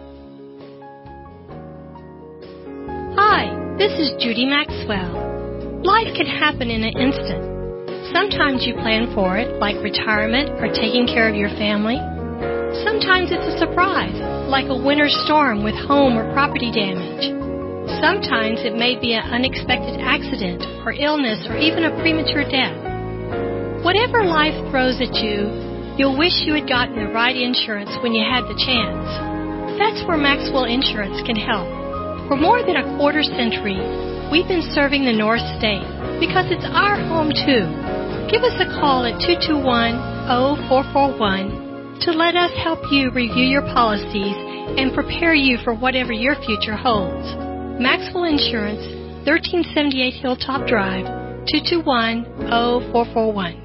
Hi, this is Judy Maxwell. Life can happen in an instant. Sometimes you plan for it, like retirement or taking care of your family. Sometimes it's a surprise, like a winter storm with home or property damage. Sometimes it may be an unexpected accident or illness or even a premature death. Whatever life throws at you, you'll wish you had gotten the right insurance when you had the chance. That's where Maxwell Insurance can help. For more than a quarter century, we've been serving the North State because it's our home too. Give us a call at two two one, zero four four one to let us help you review your policies and prepare you for whatever your future holds. Maxwell Insurance, thirteen seventy-eight Hilltop Drive, two two one, zero four four one.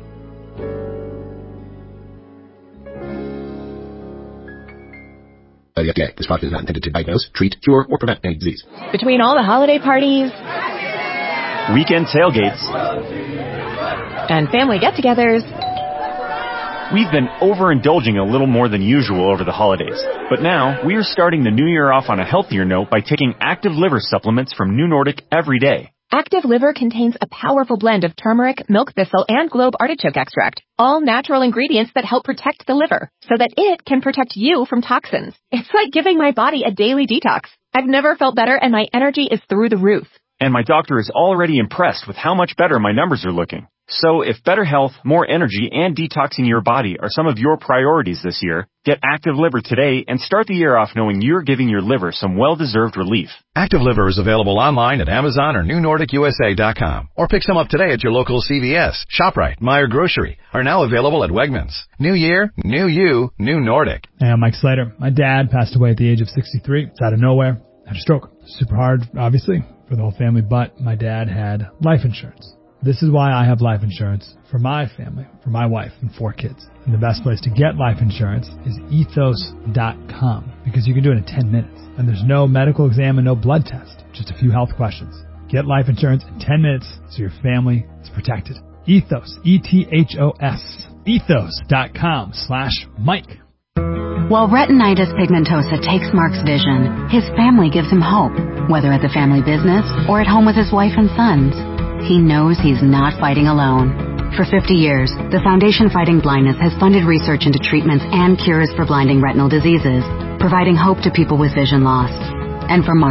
By the F D A, this product is not intended to diagnose, treat, cure, or prevent any disease. Between all the holiday parties, weekend tailgates, and family get-togethers, we've been overindulging a little more than usual over the holidays. But now, we are starting the new year off on a healthier note by taking Active Liver supplements from New Nordic every day. Active Liver contains a powerful blend of turmeric, milk thistle, and globe artichoke extract, all natural ingredients that help protect the liver, so that it can protect you from toxins. It's like giving my body a daily detox. I've never felt better, and my energy is through the roof. And my doctor is already impressed with how much better my numbers are looking. So if better health, more energy, and detoxing your body are some of your priorities this year, get Active Liver today and start the year off knowing you're giving your liver some well-deserved relief. Active Liver is available online at Amazon or New Nordic U S A dot com. Or pick some up today at your local C V S, ShopRite, Meijer Grocery. Are now available at Wegmans. New year, new you, New Nordic. Hey, I'm Mike Slater. My dad passed away at the age of sixty-three. It's out of nowhere. Had a stroke. Super hard, obviously, for the whole family, but my dad had life insurance. This is why I have life insurance for my family, for my wife and four kids. And the best place to get life insurance is ethos dot com because you can do it in ten minutes. And there's no medical exam and no blood test, just a few health questions. Get life insurance in ten minutes so your family is protected. Ethos, E T H O S, ethos dot com slash Mike. While retinitis pigmentosa takes Mark's vision, his family gives him hope, whether at the family business or at home with his wife and sons. He knows he's not fighting alone. For fifty years, the Foundation Fighting Blindness has funded research into treatments and cures for blinding retinal diseases, providing hope to people with vision loss. And for Mark,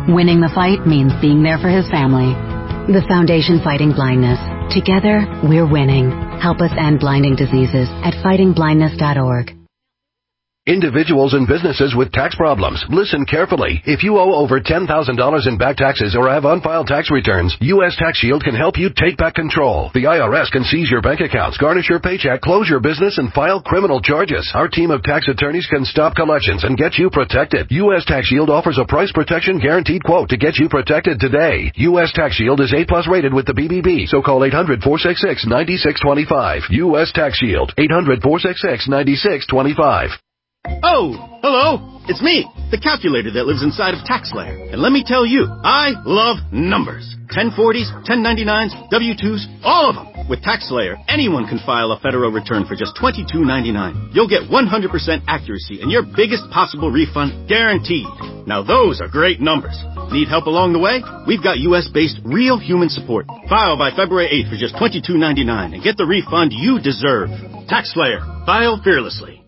Winning the fight means being there for his family. The Foundation Fighting Blindness. Together, we're winning. Help us end blinding diseases at fighting blindness dot org. Individuals and businesses with tax problems, listen carefully. If you owe over ten thousand dollars in back taxes or have unfiled tax returns, U S Tax Shield can help you take back control. The I R S can seize your bank accounts, garnish your paycheck, close your business, and file criminal charges. Our team of tax attorneys can stop collections and get you protected. U S Tax Shield offers a price protection guaranteed quote to get you protected today. U S Tax Shield is A plus rated with the B B B, so call eight hundred, four six six, nine six two five. U S Tax Shield, eight hundred, four six six, nine six two five. Oh, hello. It's me, the calculator that lives inside of TaxSlayer. And let me tell you, I love numbers. ten forties, ten ninety-nines, W two's, all of them. With TaxSlayer, anyone can file a federal return for just twenty-two ninety-nine. You'll get one hundred percent accuracy and your biggest possible refund guaranteed. Now those are great numbers. Need help along the way? We've got U S-based real human support. File by February eighth for just twenty-two ninety-nine and get the refund you deserve. TaxSlayer. File fearlessly.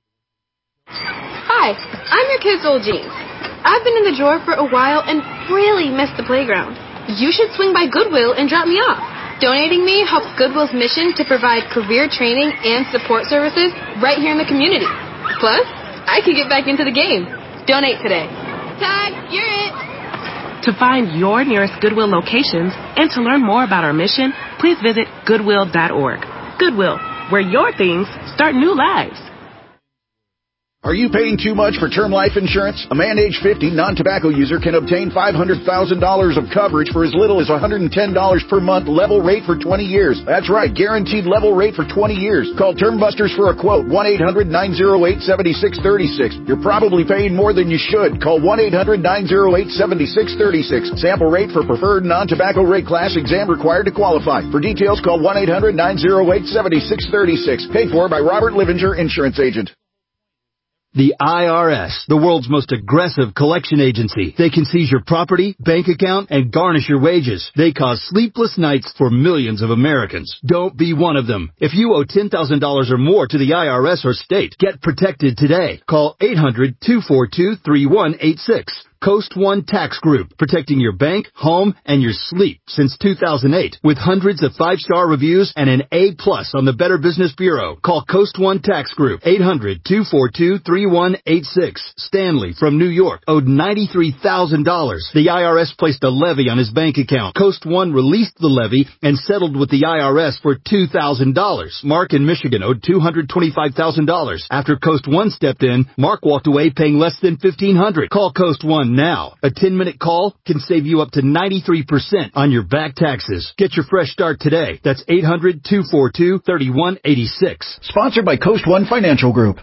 Hi, I'm your kid's old jeans. I've been in the drawer for a while and really missed the playground. You should swing by Goodwill and drop me off. Donating me helps Goodwill's mission to provide career training and support services right here in the community. Plus, I can get back into the game. Donate today. Tag, you're it. To find your nearest Goodwill locations and to learn more about our mission, please visit goodwill dot org. Goodwill, where your things start new lives. Are you paying too much for term life insurance? A man age fifty, non-tobacco user can obtain five hundred thousand dollars of coverage for as little as one hundred ten dollars per month, level rate for twenty years. That's right, guaranteed level rate for twenty years. Call Term Busters for a quote, one eight hundred, nine oh eight, seven six three six. You're probably paying more than you should. Call one eight hundred, nine oh eight, seven six three six. Sample rate for preferred non-tobacco rate class, exam required to qualify. For details, call one eight hundred, nine oh eight, seven six three six. Paid for by Robert Livinger, Insurance Agent. The I R S, the world's most aggressive collection agency. They can seize your property, bank account, and garnish your wages. They cause sleepless nights for millions of Americans. Don't be one of them. If you owe ten thousand dollars or more to the I R S or state, get protected today. Call eight hundred, two four two, three one eight six. Coast One Tax Group, protecting your bank, home, and your sleep since two thousand eight. With hundreds of five-star reviews and an A plus on the Better Business Bureau. Call Coast One Tax Group, eight hundred, two four two, three one eight six. Stanley from New York owed ninety-three thousand dollars. The I R S placed a levy on his bank account. Coast One released the levy and settled with the I R S for two thousand dollars. Mark in Michigan owed two hundred twenty-five thousand dollars. After Coast One stepped in, Mark walked away paying less than fifteen hundred dollars. Call Coast One now. A ten-minute call can save you up to ninety-three percent on your back taxes. Get your fresh start today. That's eight hundred, two four two, three one eight six. Sponsored by Coast One Financial Group.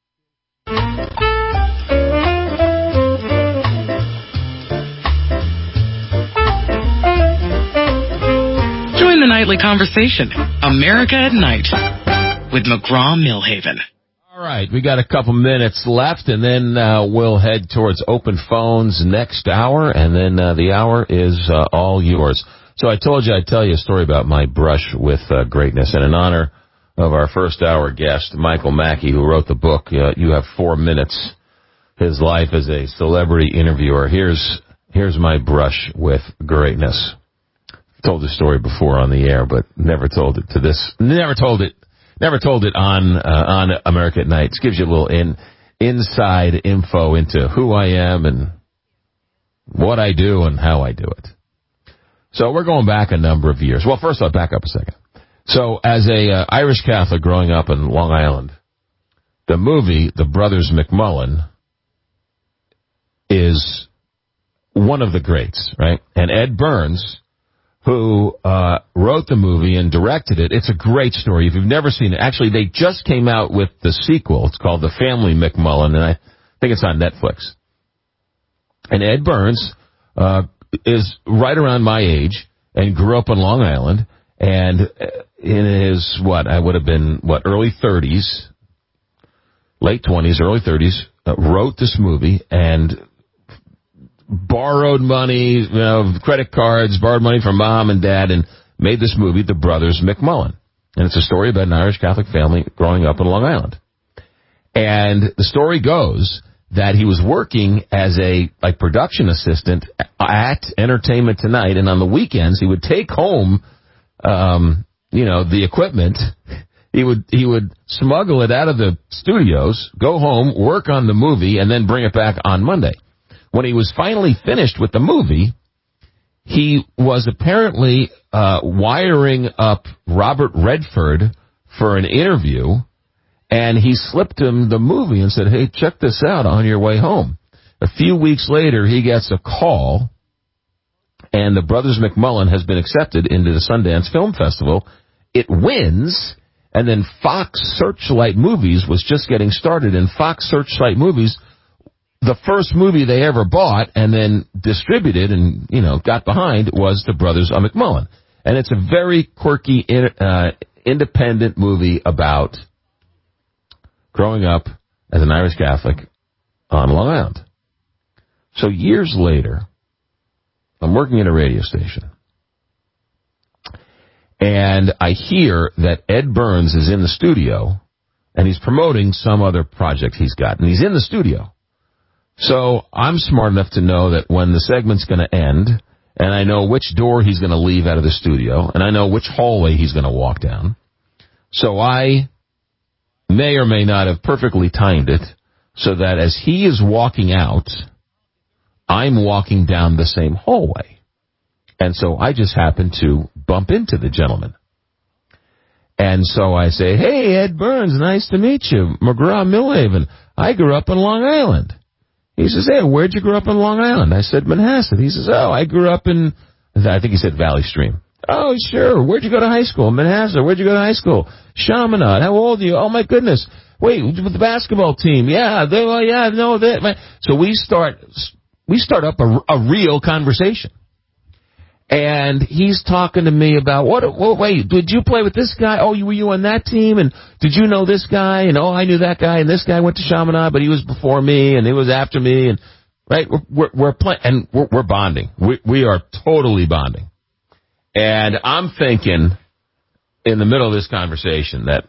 Join the nightly conversation, America at Night, with McGraw-Milhaven. All right, we got a couple minutes left, and then uh, we'll head towards open phones next hour, and then uh, the hour is uh, all yours. So I told you I'd tell you a story about my brush with uh, greatness, and in honor of our first hour guest, Michael Mackey, who wrote the book, uh, You Have Four Minutes, His Life as a Celebrity Interviewer. Here's here's my brush with greatness. I've told this story before on the air, but never told it to this, never told it. Never told it on uh, on America at Night. It gives you a little in, inside info into who I am and what I do and how I do it. So we're going back a number of years. Well, first I'll back up a second. So as a uh, Irish Catholic growing up in Long Island, the movie The Brothers McMullen is one of the greats, right? And Ed Burns, who uh wrote the movie and directed it. It's a great story. If you've never seen it, actually, they just came out with the sequel. It's called The Family McMullen, and I think it's on Netflix. And Ed Burns uh is right around my age and grew up on Long Island, and in his, what, I would have been, what, early thirties, late twenties, early thirties, uh, wrote this movie and borrowed money, you know, credit cards, borrowed money from mom and dad, and made this movie, The Brothers McMullen. And it's a story about an Irish Catholic family growing up in Long Island. And the story goes that he was working as a like production assistant at Entertainment Tonight, and on the weekends he would take home, um, you know, the equipment. He would he would smuggle it out of the studios, go home, work on the movie, and then bring it back on Monday. When he was finally finished with the movie, he was apparently uh, wiring up Robert Redford for an interview. And he slipped him the movie and said, hey, check this out on your way home. A few weeks later, he gets a call, and the Brothers McMullen has been accepted into the Sundance Film Festival. It wins, and then Fox Searchlight Movies was just getting started, and Fox Searchlight Movies, the first movie they ever bought and then distributed and, you know, got behind was the Brothers McMullen. And it's a very quirky, uh, independent movie about growing up as an Irish Catholic on Long Island. So years later, I'm working at a radio station, and I hear that Ed Burns is in the studio, and he's promoting some other project he's got, and he's in the studio. So I'm smart enough to know that when the segment's going to end, and I know which door he's going to leave out of the studio, and I know which hallway he's going to walk down. So I may or may not have perfectly timed it so that as he is walking out, I'm walking down the same hallway. And so I just happen to bump into the gentleman. And so I say, hey, Ed Burns, nice to meet you. McGraw-Millhaven. I grew up in Long Island. He says, hey, where'd you grow up in Long Island? I said, Manhasset. He says, oh, I grew up in, I think he said Valley Stream. Oh, sure. Where'd you go to high school? Manhasset. Where'd you go to high school? Chaminade. How old are you? Oh, my goodness. Wait, with the basketball team. Yeah, they, well, yeah, no, that. So we start, we start up a, a real conversation. And he's talking to me about, what, what, wait, did you play with this guy? Oh, were you on that team? And did you know this guy? And oh, I knew that guy. And this guy went to Chaminade, but he was before me and he was after me. And, right, we're, we're, we're playing, and we're, we're bonding. We, we are totally bonding. And I'm thinking in the middle of this conversation that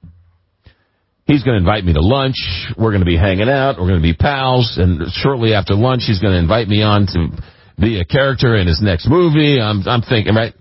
he's going to invite me to lunch. We're going to be hanging out. We're going to be pals. And shortly after lunch, he's going to invite me on to be a character in his next movie. I'm, I'm thinking, right?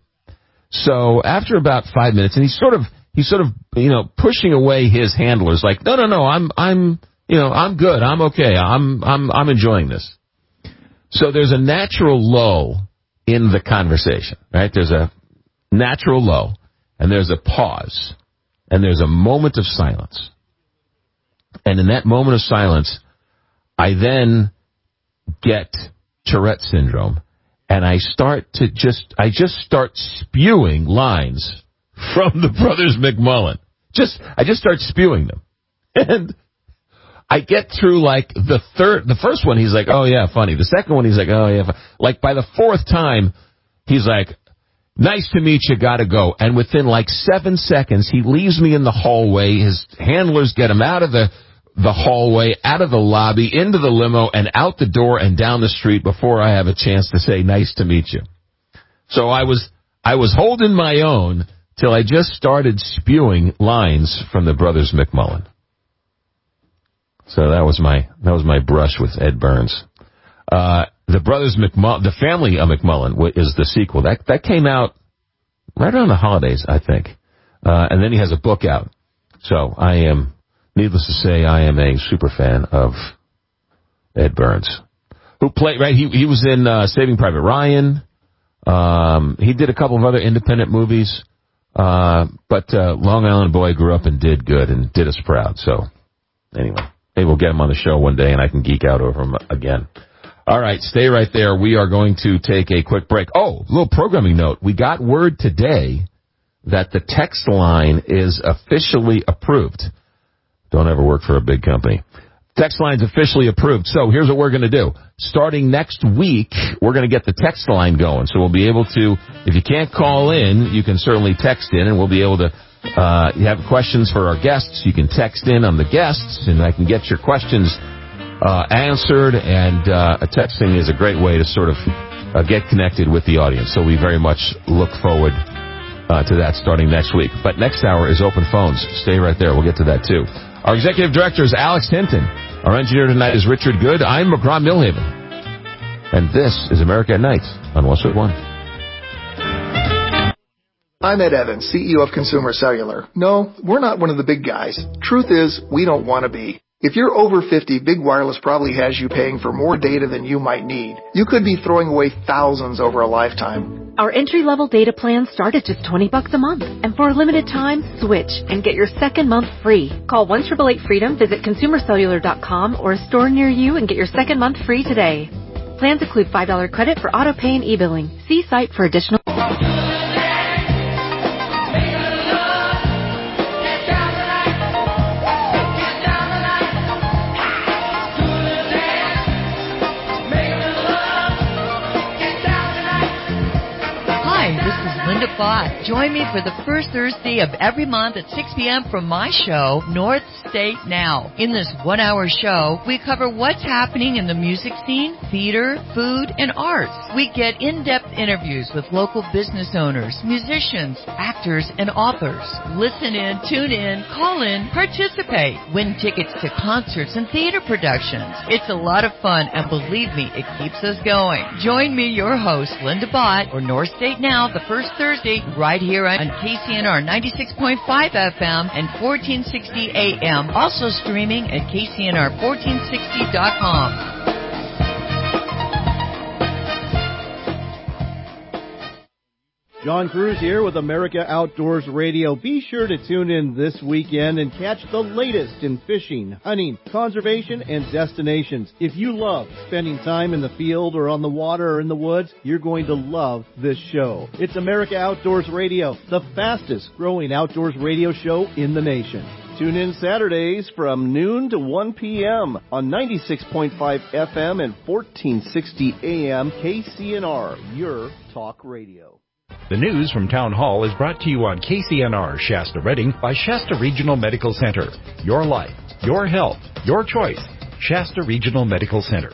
So after about five minutes, and he's sort of, he's sort of, you know, pushing away his handlers, like, no, no, no, I'm, I'm, you know, I'm good. I'm okay. I'm, I'm, I'm enjoying this. So there's a natural lull in the conversation, right? There's a natural lull, and there's a pause, and there's a moment of silence. And in that moment of silence, I then get Tourette syndrome, and I start to just, I just start spewing lines from the Brothers McMullen. Just, I just start spewing them. And I get through like the third, the first one, he's like, oh yeah, funny. The second one, he's like, oh yeah, funny. Like by the fourth time, he's like, nice to meet you, gotta go. And within like seven seconds, he leaves me in the hallway. His handlers get him out of the, the hallway, out of the lobby, into the limo, and out the door and down the street before I have a chance to say, nice to meet you. So I was, I was holding my own till I just started spewing lines from the Brothers McMullen. So that was my, that was my brush with Ed Burns. Uh, the Brothers McMullen, the Family of McMullen is the sequel. That, that came out right around the holidays, I think. Uh, and then he has a book out. So I am, needless to say, I am a super fan of Ed Burns, who played, right, he, he was in, uh, Saving Private Ryan. Um, he did a couple of other independent movies. Uh, but, uh, Long Island boy grew up and did good and did us proud. So anyway. Maybe we'll get him on the show one day and I can geek out over him again. All right, stay right there. We are going to take a quick break. Oh, a little programming note. We got word today that the text line is officially approved. Don't ever work for a big company. Text line's officially approved. So here's what we're going to do. Starting next week, we're going to get the text line going. So we'll be able to, if you can't call in, you can certainly text in and we'll be able to Uh, you have questions for our guests, you can text in on the guests, and I can get your questions uh, answered, and uh, texting is a great way to sort of uh, get connected with the audience. So we very much look forward uh, to that starting next week. But next hour is open phones. Stay right there. We'll get to that, too. Our executive director is Alex Hinton. Our engineer tonight is Richard Good. I'm McGraw-Milhaven. And this is America at Night on Westwood One. I'm Ed Evans, C E O of Consumer Cellular. No, we're not one of the big guys. Truth is, we don't want to be. If you're over fifty, Big Wireless probably has you paying for more data than you might need. You could be throwing away thousands over a lifetime. Our entry-level data plans start at just twenty bucks a month. And for a limited time, switch and get your second month free. Call one eight eight eight freedom, visit consumer cellular dot com or a store near you and get your second month free today. Plans include five dollars credit for auto pay and e-billing. See site for additional... Bott. Join me for the first Thursday of every month at six p.m. from my show, North State Now. In this one-hour show, we cover what's happening in the music scene, theater, food, and arts. We get in-depth interviews with local business owners, musicians, actors, and authors. Listen in, tune in, call in, participate. Win tickets to concerts and theater productions. It's a lot of fun, and believe me, it keeps us going. Join me, your host, Linda Bott, or North State Now, the first Thursday, right here on K C N R ninety-six point five F M and fourteen sixty A M. Also streaming at K C N R fourteen sixty dot com. John Cruz here with America Outdoors Radio. Be sure to tune in this weekend and catch the latest in fishing, hunting, conservation, and destinations. If you love spending time in the field or on the water or in the woods, you're going to love this show. It's America Outdoors Radio, the fastest growing outdoors radio show in the nation. Tune in Saturdays from noon to one p.m. on ninety-six point five F M and fourteen sixty A M K C N R, your talk radio. The news from Town Hall is brought to you on K C N R Shasta Redding by Shasta Regional Medical Center. Your life, your health, your choice. Shasta Regional Medical Center.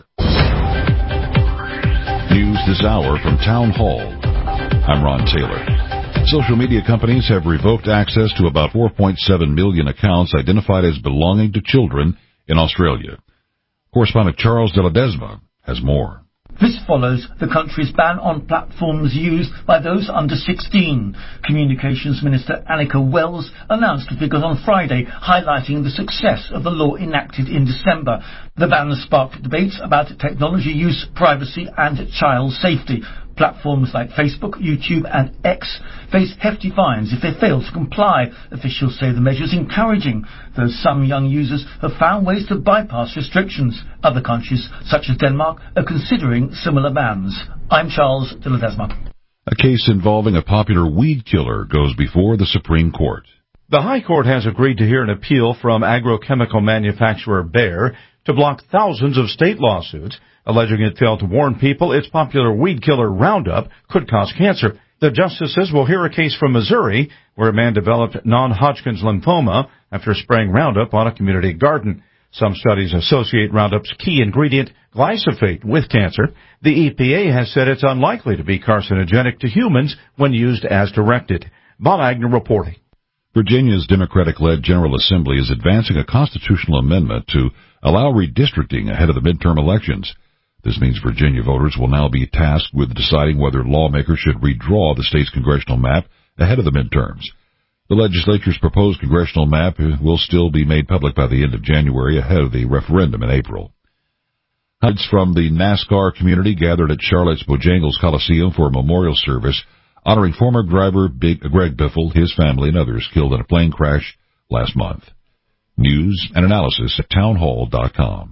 News this hour from Town Hall. I'm Ron Taylor. Social media companies have revoked access to about four point seven million accounts identified as belonging to children in Australia. Correspondent Charles de Ledesma has more. This follows the country's ban on platforms used by those under sixteen. Communications Minister Annika Wells announced figures on Friday highlighting the success of the law enacted in December. The ban sparked debates about technology use, privacy and child safety. Platforms like Facebook, YouTube and X face hefty fines if they fail to comply. Officials say the measure is encouraging, though some young users have found ways to bypass restrictions. Other countries, such as Denmark, are considering similar bans. I'm Charles de Ledesma. A case involving a popular weed killer goes before the Supreme Court. The High Court has agreed to hear an appeal from agrochemical manufacturer Bayer to block thousands of state lawsuits alleging it failed to warn people its popular weed killer Roundup could cause cancer. The justices will hear a case from Missouri where a man developed non-Hodgkin's lymphoma after spraying Roundup on a community garden. Some studies associate Roundup's key ingredient, glyphosate, with cancer. The E P A has said it's unlikely to be carcinogenic to humans when used as directed. Bob Agnew reporting. Virginia's Democratic-led General Assembly is advancing a constitutional amendment to allow redistricting ahead of the midterm elections. This means Virginia voters will now be tasked with deciding whether lawmakers should redraw the state's congressional map ahead of the midterms. The legislature's proposed congressional map will still be made public by the end of January ahead of the referendum in April. Hundreds from the NASCAR community gathered at Charlotte's Bojangles Coliseum for a memorial service honoring former driver Big Greg Biffle, his family, and others killed in a plane crash last month. News and analysis at townhall dot com.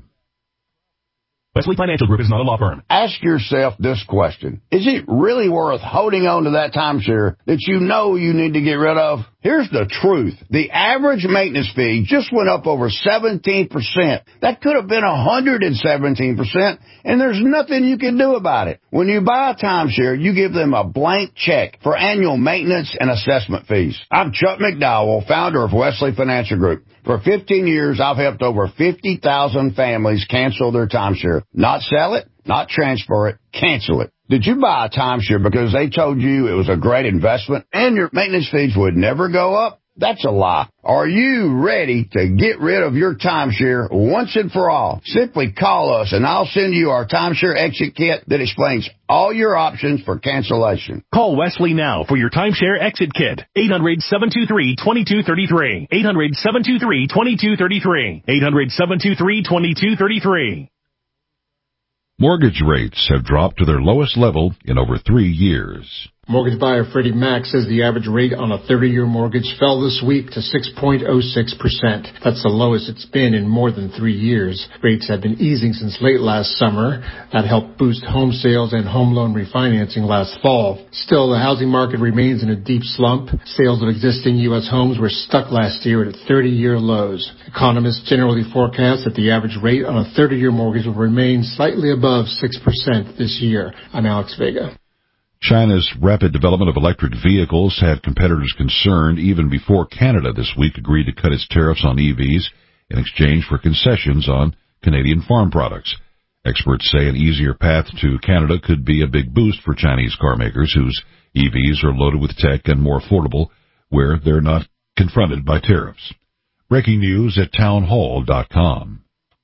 Wesley Financial Group is not a law firm. Ask yourself this question. Is it really worth holding on to that timeshare that you know you need to get rid of? Here's the truth. The average maintenance fee just went up over seventeen percent. That could have been one hundred seventeen percent, and there's nothing you can do about it. When you buy a timeshare, you give them a blank check for annual maintenance and assessment fees. I'm Chuck McDowell, founder of Wesley Financial Group. For fifteen years, I've helped over fifty thousand families cancel their timeshare. Not sell it, not transfer it, cancel it. Did you buy a timeshare because they told you it was a great investment and your maintenance fees would never go up? That's a lie. Are you ready to get rid of your timeshare once and for all? Simply call us and I'll send you our timeshare exit kit that explains all your options for cancellation. Call Wesley now for your timeshare exit kit. eight hundred, seven two three, two two three three. eight hundred, seven two three, two two three three. eight hundred, seven two three, two two three three. Mortgage rates have dropped to their lowest level in over three years. Mortgage buyer Freddie Mac says the average rate on a thirty-year mortgage fell this week to six point oh six percent. That's the lowest it's been in more than three years. Rates have been easing since late last summer. That helped boost home sales and home loan refinancing last fall. Still, the housing market remains in a deep slump. Sales of existing U S homes were stuck last year at thirty-year lows. Economists generally forecast that the average rate on a thirty-year mortgage will remain slightly above six percent this year. I'm Alex Vega. China's rapid development of electric vehicles had competitors concerned even before Canada this week agreed to cut its tariffs on E Vs in exchange for concessions on Canadian farm products. Experts say an easier path to Canada could be a big boost for Chinese car makers whose E Vs are loaded with tech and more affordable where they're not confronted by tariffs. Breaking news at townhall dot com.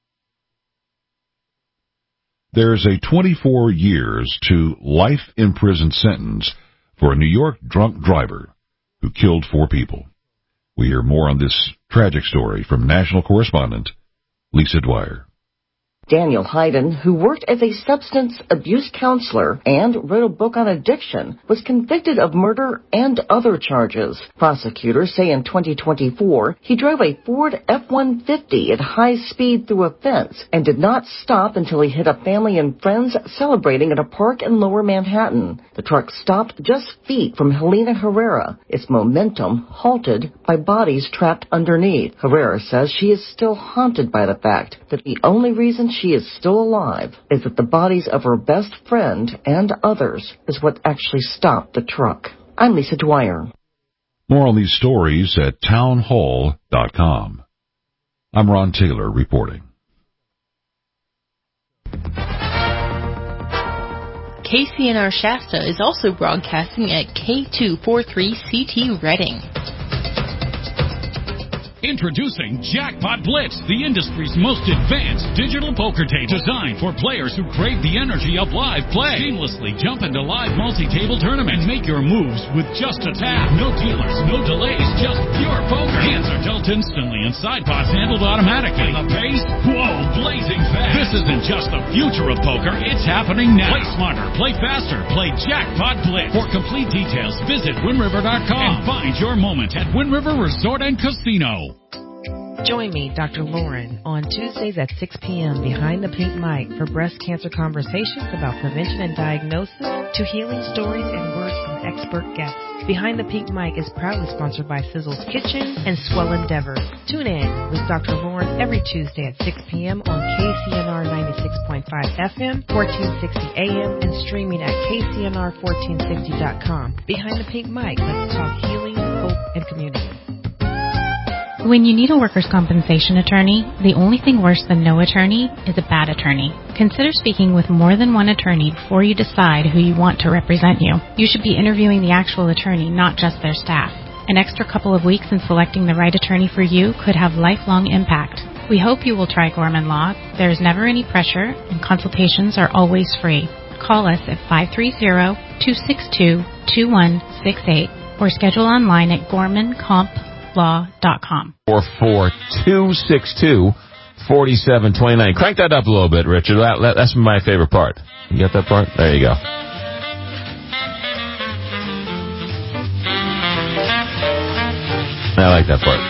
There's a twenty-four years to life in prison sentence for a New York drunk driver who killed four people. We hear more on this tragic story from national correspondent Lisa Dwyer. Daniel Hayden, who worked as a substance abuse counselor and wrote a book on addiction, was convicted of murder and other charges. Prosecutors say in twenty twenty-four, he drove a Ford F one fifty at high speed through a fence and did not stop until he hit a family and friends celebrating at a park in Lower Manhattan. The truck stopped just feet from Helena Herrera, its momentum halted by bodies trapped underneath. Herrera says she is still haunted by the fact that the only reason she she is still alive is that the bodies of her best friend and others is what actually stopped the truck. I'm Lisa Dwyer. More on these stories at townhall dot com. I'm Ron Taylor reporting. K C N R Shasta is also broadcasting at K two forty-three C T Reading. Introducing Jackpot Blitz, the industry's most advanced digital poker table designed for players who crave the energy of live play. Seamlessly jump into live multi-table tournaments and make your moves with just a tap. No dealers, no delays, just pure poker. Hands are dealt instantly and side pots handled automatically. The pace? Whoa, blazing fast. This isn't just the future of poker, it's happening now. Play smarter, play faster, play Jackpot Blitz. For complete details, visit Wind River dot com and find your moment at Wind River Resort and Casino. Join me, Doctor Lauren, on Tuesdays at six p.m. behind the pink mic for breast cancer conversations about prevention and diagnosis to healing stories and words from expert guests. Behind the Pink Mic is proudly sponsored by Sizzle's Kitchen and Swell Endeavor. Tune in with Doctor Lauren every Tuesday at six p.m. on K C N R ninety-six point five F M, fourteen sixty A M, and streaming at K C N R fourteen sixty dot com. Behind the Pink Mic, let's talk healing, hope, and community. When you need a workers' compensation attorney, the only thing worse than no attorney is a bad attorney. Consider speaking with more than one attorney before you decide who you want to represent you. You should be interviewing the actual attorney, not just their staff. An extra couple of weeks in selecting the right attorney for you could have lifelong impact. We hope you will try Gorman Law. There is never any pressure, and consultations are always free. Call us at five three zero, two six two, two one six eight or schedule online at gorman comp law dot com. four four two six two, four seven two nine. Crank that up a little bit, Richard. That, that, that's my favorite part. You got that part? There you go. I like that part.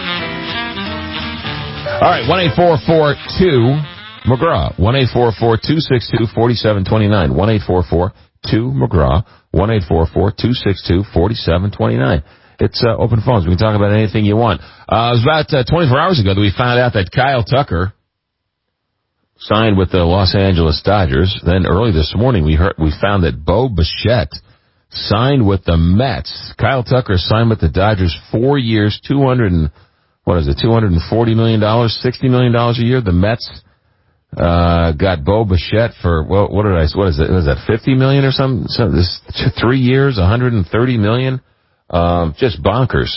All right, one eight four four two McGraw. one eight four four two six two, four seven two nine. one eight four four two McGraw. one eight four four two six two, four seven two nine. It's uh, open phones. We can talk about anything you want. Uh, it was about uh, twenty-four hours ago that we found out that Kyle Tucker signed with the Los Angeles Dodgers. Then early this morning, we heard we found that Bo Bichette signed with the Mets. Kyle Tucker signed with the Dodgers four years, two hundred and what is it, two hundred and forty million dollars, sixty million dollars a year. The Mets uh got Bo Bichette for well, what did I? What is it? Was that fifty million or something? So this three years, one hundred and thirty million. Um, just bonkers, bonkers.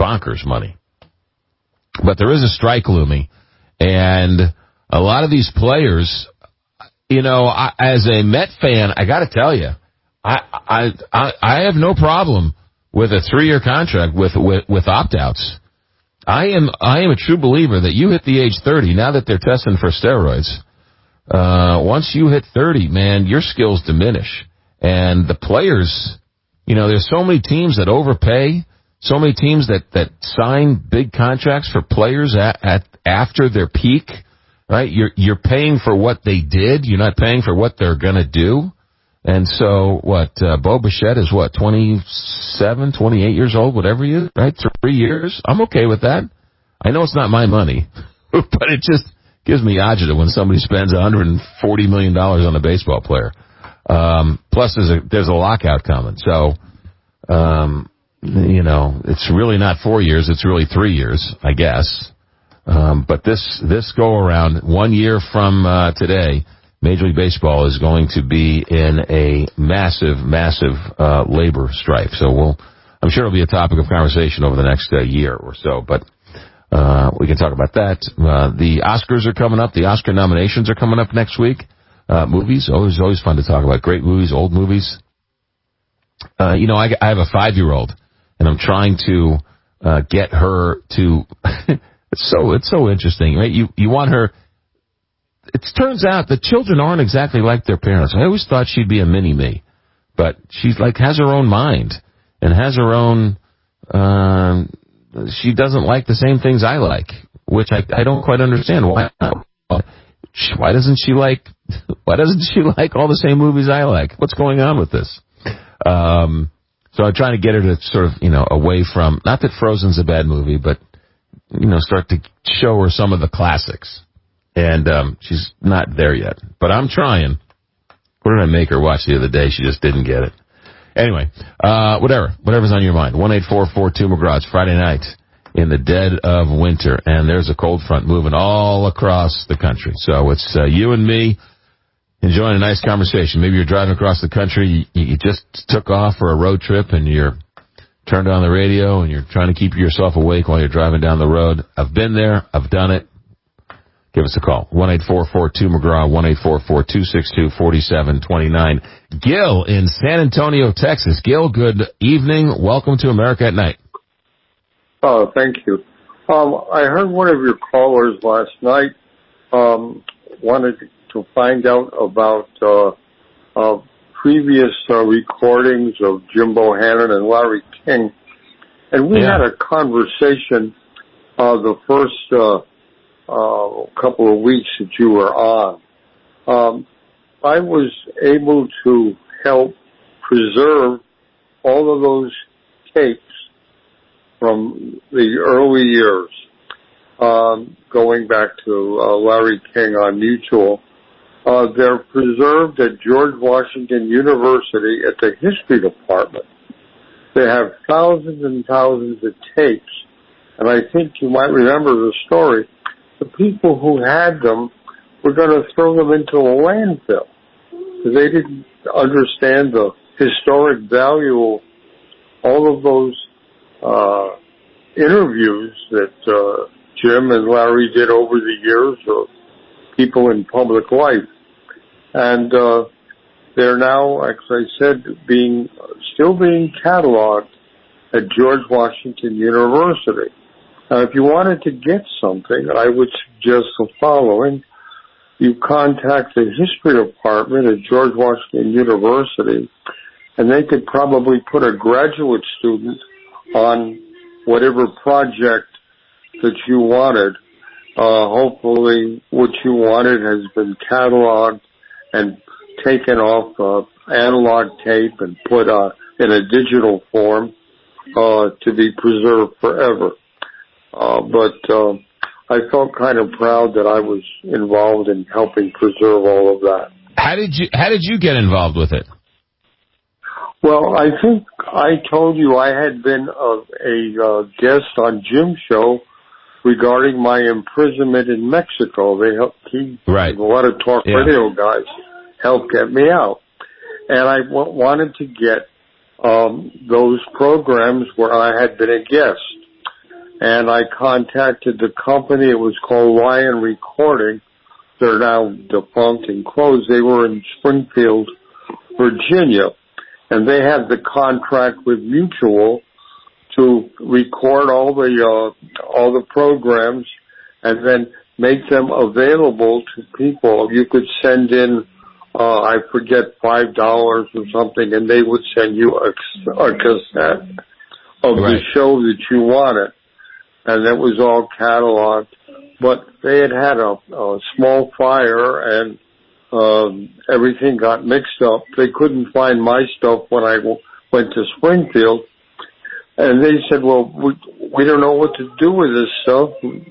bonkers money. But there is a strike looming, and a lot of these players, you know, I, as a Met fan, I got to tell you, I, I I I have no problem with a three-year contract with with, with opt-outs. I am I am a true believer that you hit the age thirty, now that they're testing for steroids, uh, once you hit thirty, man, your skills diminish. And the players, you know, there's so many teams that overpay, so many teams that, that sign big contracts for players at, at after their peak, right? You're you're paying for what they did, you're not paying for what they're going to do. And so, what, uh, Bo Bichette is what, twenty-seven, twenty-eight years old, whatever you, right? Three years. I'm okay with that. I know it's not my money, but it just gives me agita when somebody spends one hundred forty million dollars on a baseball player. Um, plus there's a, there's a lockout coming. So, um, you know, it's really not four years, it's really three years, I guess. Um, but this, this go around, one year from, uh, today, Major League Baseball is going to be in a massive, massive uh, labor strife. So we'll, I'm sure it'll be a topic of conversation over the next uh, year or so. But uh, we can talk about that. Uh, the Oscars are coming up. The Oscar nominations are coming up next week. Uh, movies, always, always fun to talk about. Great movies, old movies. Uh, you know, I, I have a five-year-old, and I'm trying to uh, get her to. it's so it's so interesting, right? You you want her. It turns out that children aren't exactly like their parents. I always thought she'd be a mini-me, but she's like has her own mind and has her own. Um, she doesn't like the same things I like, which I, I don't quite understand. Why? Why doesn't she like? Why doesn't she like all the same movies I like? What's going on with this? Um, so I'm trying to get her to sort of you know away from. Not that Frozen's a bad movie, but you know start to show her some of the classics. And um, she's not there yet. But I'm trying. What did I make her watch the other day? She just didn't get it. Anyway, uh, whatever. Whatever's on your mind. one eight four four two McGraw. It's Friday night in the dead of winter. And there's a cold front moving all across the country. So it's uh, you and me enjoying a nice conversation. Maybe you're driving across the country. You, you just took off for a road trip and you're turned on the radio and you're trying to keep yourself awake while you're driving down the road. I've been there. I've done it. Give us a call. one eight four four two McGraw, one eight four four two six two four seven two nine. Gil in San Antonio, Texas. Gil, good evening. Welcome to America at Night. Oh, thank you. Um, I heard one of your callers last night um, wanted to find out about uh, uh, previous uh, recordings of Jim Bohannon and Larry King. And we yeah. had a conversation uh, the first... Uh, Uh, a couple of weeks that you were on. Um, I was able to help preserve all of those tapes from the early years, um, going back to uh, Larry King on Mutual. Uh, they're preserved at George Washington University at the History Department. They have thousands and thousands of tapes, and I think you might remember the story. The people who had them were going to throw them into a landfill. They didn't understand the historic value of all of those uh, interviews that uh, Jim and Larry did over the years of people in public life. And uh, they're now, as I said, being still being cataloged at George Washington University. Now, if you wanted to get something, I would suggest the following. You contact the history department at George Washington University, and they could probably put a graduate student on whatever project that you wanted. Uh, hopefully what you wanted has been cataloged and taken off uh, analog tape and put uh, in a digital form uh, to be preserved forever. Uh, but uh, I felt kind of proud that I was involved in helping preserve all of that. How did you How did you get involved with it? Well, I think I told you I had been a, a uh, guest on Jim's show regarding my imprisonment in Mexico. They helped. He, right. A lot of talk yeah. radio guys helped get me out, and I w- wanted to get um, those programs where I had been a guest. and I contacted the company. It was called Lion Recording. They're now defunct and closed. They were in Springfield, Virginia, and they had the contract with Mutual to record all the uh, all the programs and then make them available to people. You could send in, uh, I forget, five dollars or something, and they would send you a, a cassette of right. the show that you wanted, and that was all cataloged. But they had had a, a small fire, and um, everything got mixed up. They couldn't find my stuff when I w- went to Springfield. And they said, well, we, we don't know what to do with this stuff.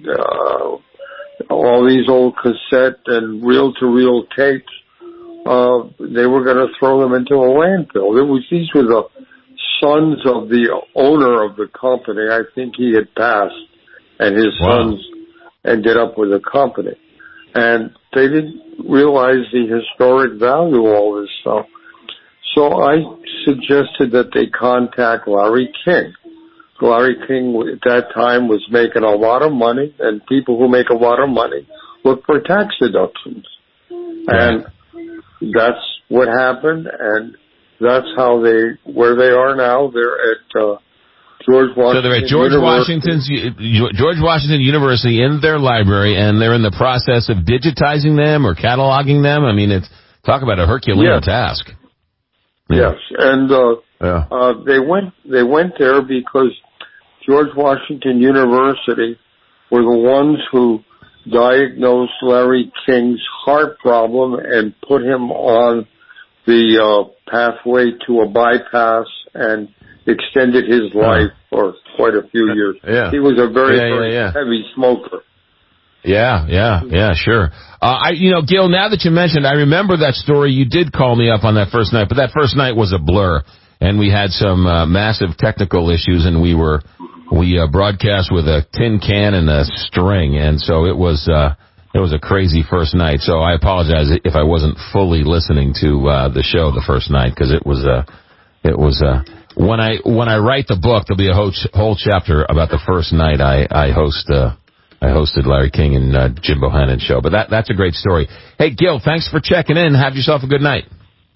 Uh, all these old cassette and reel-to-reel tapes, uh, they were going to throw them into a landfill. It was, these were the sons of the owner of the company. I think he had passed, and his wow. sons ended up with a company. And they didn't realize the historic value of all this stuff. So I suggested that they contact Larry King. Larry King at that time was making a lot of money, and people who make a lot of money look for tax deductions. And that's what happened, and that's how they, where they are now. They're at uh, George Washington. So they're at George Washington's George Washington University in their library, and they're in the process of digitizing them or cataloging them. I mean, it's talk about a Herculean yes. task. Yeah. Yes, and uh, yeah. uh, they went they went there because George Washington University were the ones who diagnosed Larry King's heart problem and put him on the uh, pathway to a bypass and extended his life for quite a few years. Yeah. He was a very, yeah, yeah, very yeah. heavy smoker. Yeah, yeah, yeah, sure. Uh, I, you know, Gil, now that you mentioned, I remember that story. You did call me up on that first night, but that first night was a blur, and we had some uh, massive technical issues, and we were we uh, broadcast with a tin can and a string, and so it was uh, it was a crazy first night. So I apologize if I wasn't fully listening to uh, the show the first night, because it was uh, it was uh, when I when I write the book, there'll be a whole, ch- whole chapter about the first night I I host. Uh, I hosted Larry King and uh, Jim Bohannon show, but that that's a great story. Hey, Gil, thanks for checking in. Have yourself a good night.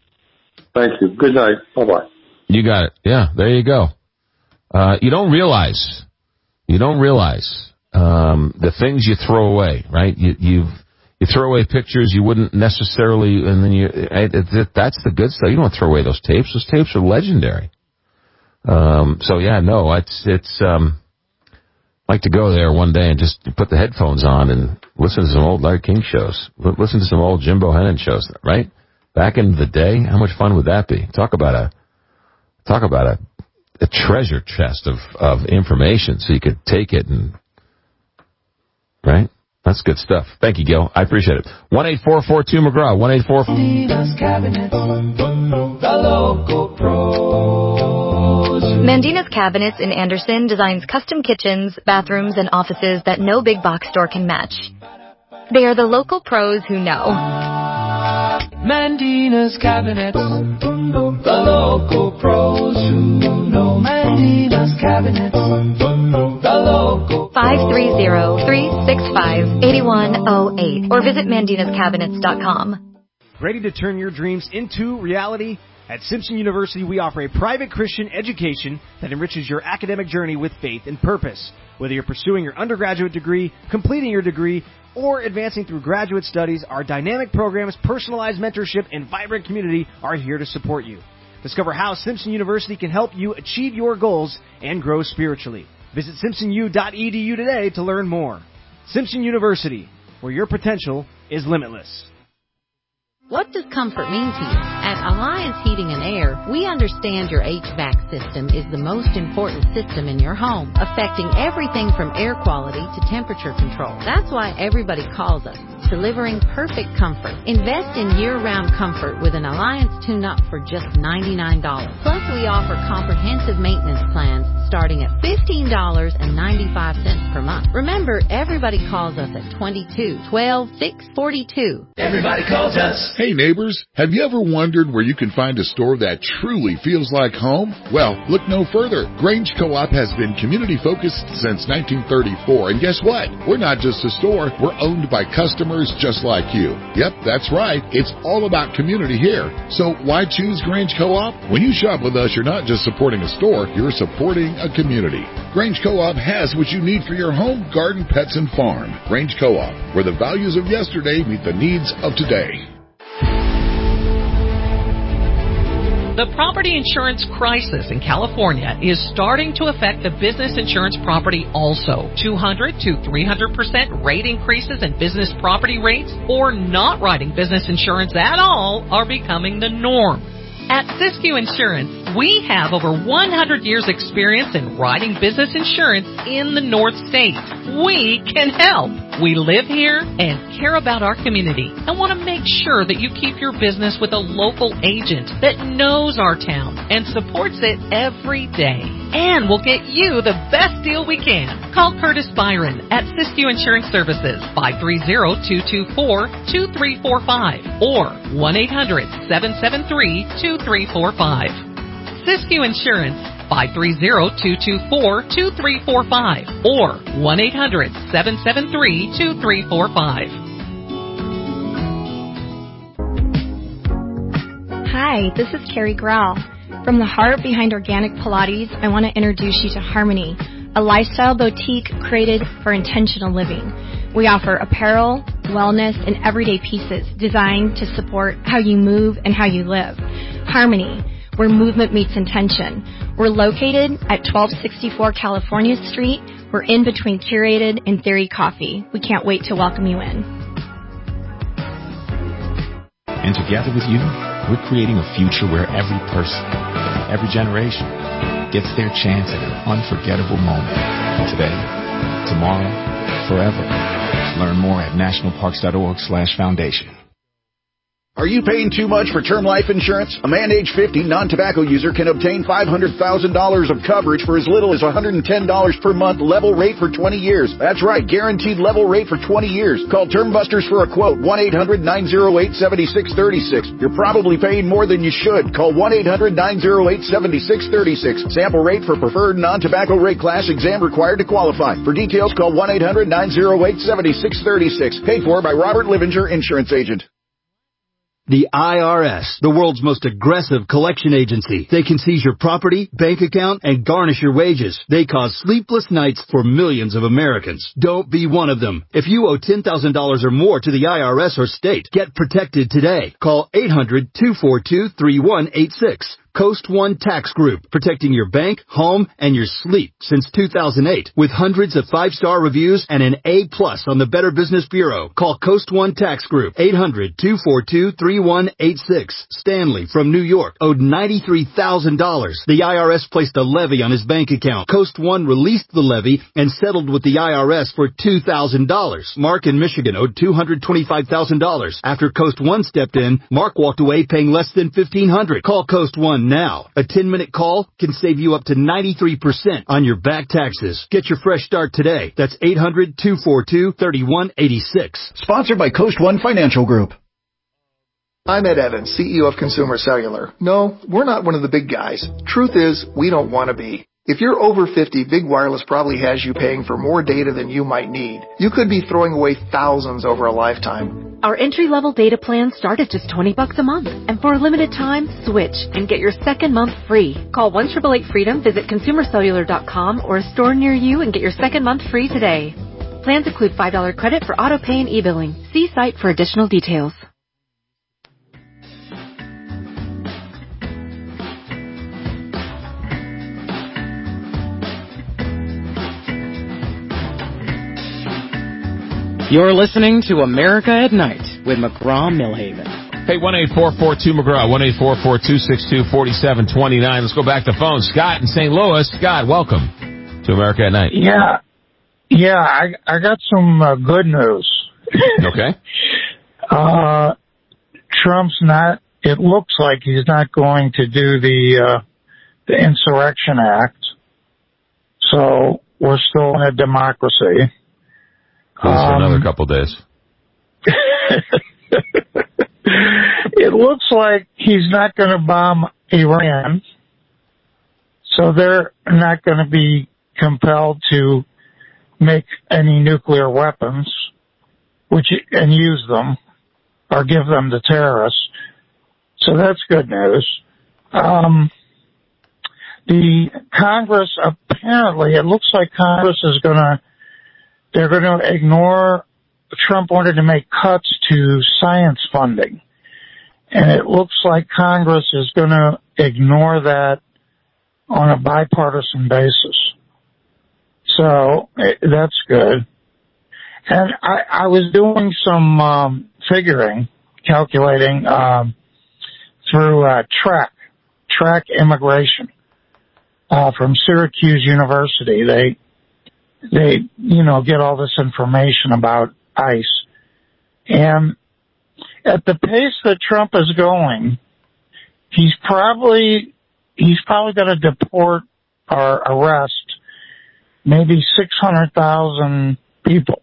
Thank you. Good night. Bye-bye. You got it. Yeah, there you go. Uh, you don't realize, you don't realize um, the things you throw away, right? You you've, you throw away pictures you wouldn't necessarily, and then you it, it, that's the good stuff. You don't throw away those tapes. Those tapes are legendary. Um, so yeah, no, it's it's. Um, like to go there one day and just put the headphones on and listen to some old Larry King shows. Listen to some old Jim Bohannon shows, right? Back in the day, how much fun would that be? Talk about a, talk about a, a treasure chest of, of information so you could take it and, right? That's good stuff. Thank you, Gil. I appreciate it. one eight four four two McGraw. one eight four four Mandina's Cabinets, the local pros. Mandina's Cabinets in Anderson designs custom kitchens, bathrooms, and offices that no big box store can match. They are the local pros who know. Mandina's Cabinets, the local pros who know. Mandina's Cabinets, the local five three zero, three six five, eight one zero eight or visit mandinas cabinets dot com. Ready to turn your dreams into reality? At Simpson University, we offer a private Christian education that enriches your academic journey with faith and purpose. Whether you're pursuing your undergraduate degree, completing your degree, or advancing through graduate studies, our dynamic programs, personalized mentorship, and vibrant community are here to support you. Discover how Simpson University can help you achieve your goals and grow spiritually. Visit simpson u dot e d u today to learn more. Simpson University, where your potential is limitless. What does comfort mean to you? At Alliance Heating and Air, we understand your H V A C system is the most important system in your home, affecting everything from air quality to temperature control. That's why everybody calls us, delivering perfect comfort. Invest in year-round comfort with an Alliance tune-up for just ninety-nine dollars. Plus, we offer comprehensive maintenance plans starting at fifteen dollars and ninety-five cents per month. Remember, everybody calls us at twenty-two twelve six forty-two. Everybody calls us. Hey neighbors, have you ever wondered where you can find a store that truly feels like home? Well, look no further. Grange Co-op has been community focused since nineteen thirty-four, and guess what? We're not just a store, we're owned by customers just like you. Yep, that's right. It's all about community here. So why choose Grange Co-op? When you shop with us, you're not just supporting a store, you're supporting a community. Grange Co-op has what you need for your home, garden, pets, and farm. Grange Co-op, where the values of yesterday meet the needs of today. The property insurance crisis in California is starting to affect the business insurance property also. two hundred to three hundred percent rate increases in business property rates or not writing business insurance at all are becoming the norm. At Siskiyou Insurance, we have over one hundred years experience in writing business insurance in the North State. We can help. We live here and care about our community and want to make sure that you keep your business with a local agent that knows our town and supports it every day. And we'll get you the best deal we can. Call Curtis Byron at Siskiyou Insurance Services, five three zero, two two four, two three four five or one eight hundred, seven seven three, two three four five. Siskiyou Insurance, five three zero, two two four, two three four five or one eight hundred, seven seven three, two three four five. Hi, this is Carrie Grau. From the heart behind Organic Pilates, I want to introduce you to Harmony, a lifestyle boutique created for intentional living. We offer apparel, wellness, and everyday pieces designed to support how you move and how you live. Harmony, where movement meets intention. We're located at twelve sixty-four California Street. We're in between Curated and Theory Coffee. We can't wait to welcome you in. And together with you, we're creating a future where every person, every generation, gets their chance at an unforgettable moment. Today, tomorrow, forever. Learn more at nationalparks.org slash foundation. Are you paying too much for term life insurance? A man age fifty, non-tobacco user can obtain five hundred thousand dollars of coverage for as little as one hundred ten dollars per month, level rate for twenty years. That's right, guaranteed level rate for twenty years. Call Term Busters for a quote, one eight hundred, nine oh eight, seven six three six. You're probably paying more than you should. Call one eight hundred, nine oh eight, seven six three six. Sample rate for preferred non-tobacco rate class, exam required to qualify. For details, call one eight hundred, nine oh eight, seven six three six. Paid for by Robert Livinger, Insurance Agent. The I R S, the world's most aggressive collection agency. They can seize your property, bank account, and garnish your wages. They cause sleepless nights for millions of Americans. Don't be one of them. If you owe ten thousand dollars or more to the I R S or state, get protected today. Call eight hundred, two four two, three one eight six. Coast One Tax Group, protecting your bank, home, and your sleep since two thousand eight. With hundreds of five-star reviews and an A plus on the Better Business Bureau. Call Coast One Tax Group, eight hundred, two four two, three one eight six. Stanley from New York owed ninety-three thousand dollars. The I R S placed a levy on his bank account. Coast One released the levy and settled with the I R S for two thousand dollars. Mark in Michigan owed two hundred twenty-five thousand dollars. After Coast One stepped in, Mark walked away paying less than fifteen hundred dollars. Call Coast One now. A ten-minute call can save you up to ninety-three percent on your back taxes. Get your fresh start today. That's eight hundred, two four two, three one eight six. Sponsored by Coast One Financial Group. I'm Ed Evans, C E O of Consumer Cellular. No, we're not one of the big guys. Truth is, we don't want to be. If you're over fifty, Big Wireless probably has you paying for more data than you might need. You could be throwing away thousands over a lifetime. Our entry-level data plans start at just twenty bucks a month. And for a limited time, switch and get your second month free. Call one eight eight eight freedom, visit consumer cellular dot com or a store near you and get your second month free today. Plans include five dollars credit for auto pay and e-billing. See site for additional details. You're listening to America at Night with McGraw-Millhaven. Hey, one eight four four two McGraw, one eight four four two six two, four seven two nine. Let's go back to phone. Scott in Saint Louis. Scott, welcome to America at Night. Yeah. Yeah, I, I got some uh, good news. Okay. uh, Trump's not, it looks like he's not going to do the, uh, the Insurrection Act. So we're still in a democracy. For um, another couple of days. It looks like he's not going to bomb Iran, so they're not going to be compelled to make any nuclear weapons, which and use them or give them to terrorists. So that's good news. Um, the Congress, apparently, it looks like Congress is going to, they're going to ignore, Trump wanted to make cuts to science funding. And it looks like Congress is going to ignore that on a bipartisan basis. So that's good. And I, I was doing some um, figuring, calculating um, through uh, Track, Track Immigration uh, from Syracuse University. They, they, you know, get all this information about ICE. And at the pace that Trump is going, he's probably he's probably going to deport or arrest maybe six hundred thousand people.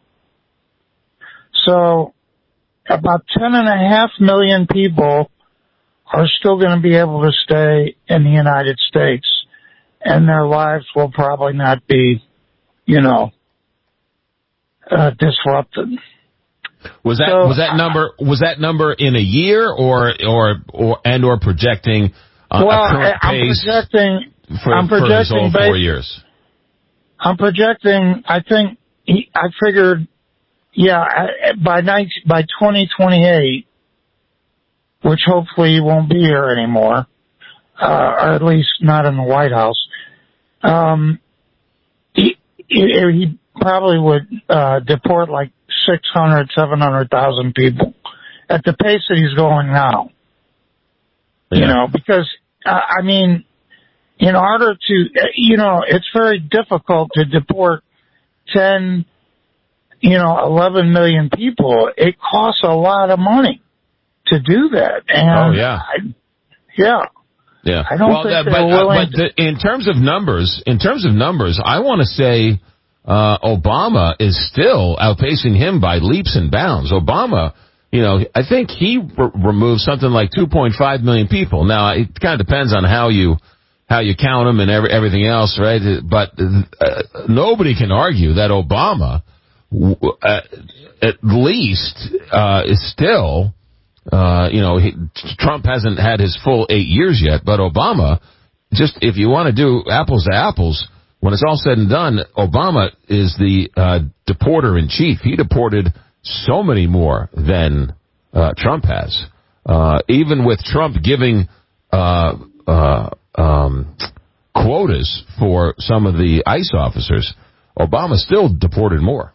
So about ten and a half million people are still going to be able to stay in the United States, and their lives will probably not be, you know, uh, disrupted. Was that so, was that number was that number in a year or or or and or projecting uh, well, a current I'm pace projecting, for, I'm for projecting his whole four years? I'm projecting. I think he, I figured, yeah, by night by twenty twenty-eight, which hopefully he won't be here anymore, uh, or at least not in the White House. Um, he he, he probably would uh, deport like six hundred, seven hundred thousand people at the pace that he's going now. Yeah. You know, because, uh, I mean, in order to, you know, it's very difficult to deport ten, you know, eleven million people. It costs a lot of money to do that. And oh, yeah. I, yeah. Yeah. I don't well, think that, they're but, willing uh, but the, in terms of numbers, in terms of numbers, I want to say, Uh, Obama is still outpacing him by leaps and bounds. Obama, you know, I think he re- removed something like two point five million people. Now, it kind of depends on how you, how you count them and every, everything else, right? But, uh, nobody can argue that Obama, uh, at least, uh, is still, uh, you know, he, Trump hasn't had his full eight years yet, but Obama, just if you want to do apples to apples, when it's all said and done, Obama is the uh, deporter in chief. He deported so many more than uh, Trump has. Uh, even with Trump giving uh, uh, um, quotas for some of the ICE officers, Obama still deported more.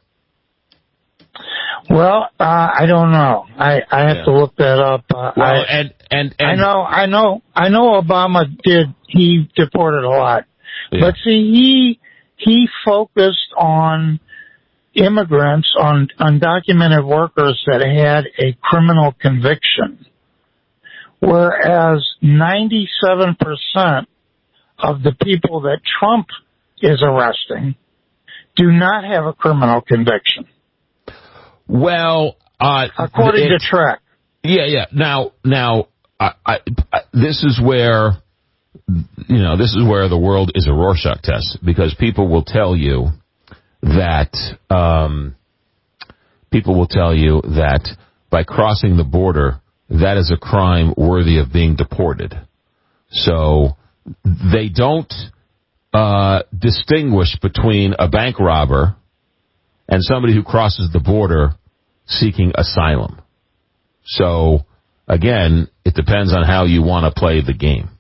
Well, uh, I don't know. I, I have yeah. to look that up. Uh, well, I, and, and, and I know, I know, I know Obama did. He deported a lot. Yeah. But see, he he focused on immigrants, on undocumented workers that had a criminal conviction, whereas ninety-seven percent of the people that Trump is arresting do not have a criminal conviction. Well, uh, according it, to Track. Yeah, yeah. Now, now, I, I, I, this is where. You know, this is where the world is a Rorschach test, because people will tell you that, um, people will tell you that by crossing the border, that is a crime worthy of being deported. So they don't, uh, distinguish between a bank robber and somebody who crosses the border seeking asylum. So again, it depends on how you want to play the game.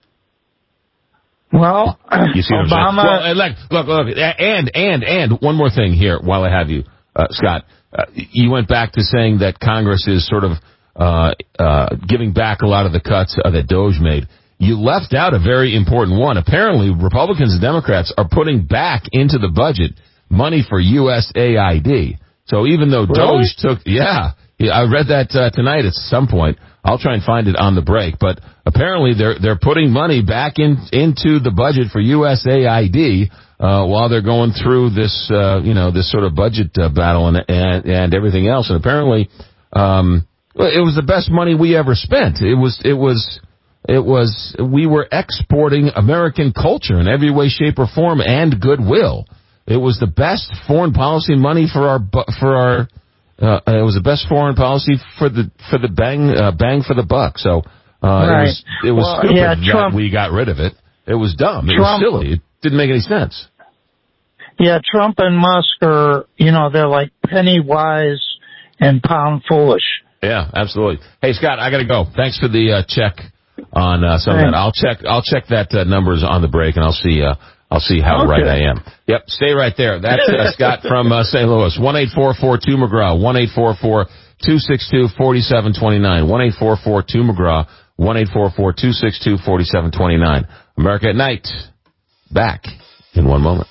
Well, you see what Obama. I'm saying? Well, look, look, look, and and and one more thing here, while I have you, uh, Scott. Uh, you went back to saying that Congress is sort of uh, uh, giving back a lot of the cuts uh, that Doge made. You left out a very important one. Apparently, Republicans and Democrats are putting back into the budget money for U S A I D. So even though really? Doge took, yeah, Yeah, I read that uh, tonight at some point. I'll try and find it on the break. But apparently they're they're putting money back in into the budget for U S A I D uh, while they're going through this uh, you know this sort of budget uh, battle and, and and everything else. And apparently um, it was the best money we ever spent. It was it was it was we were exporting American culture in every way, shape, or form and goodwill. It was the best foreign policy money for our for our. Uh, it was the best foreign policy for the for the bang uh, bang for the buck. So uh, right. it was it was well, stupid yeah, that Trump, we got rid of it. It was dumb. It Trump, was silly. It didn't make any sense. Yeah, Trump and Musk are, you know, they're like penny wise and pound foolish. Yeah, absolutely. Hey, Scott, I got to go. Thanks for the uh, check on uh, some Thanks. of that. I'll check. I'll check that uh, numbers on the break, and I'll see. Uh, I'll see how okay. right I am. Yep, stay right there. That's uh, Scott from uh, Saint Louis. one eight four four two McGraw. one eight four four two six two four seven two nine. one eight four four two McGraw. one eight four four two six two four seven two nine. America at Night. Back in one moment.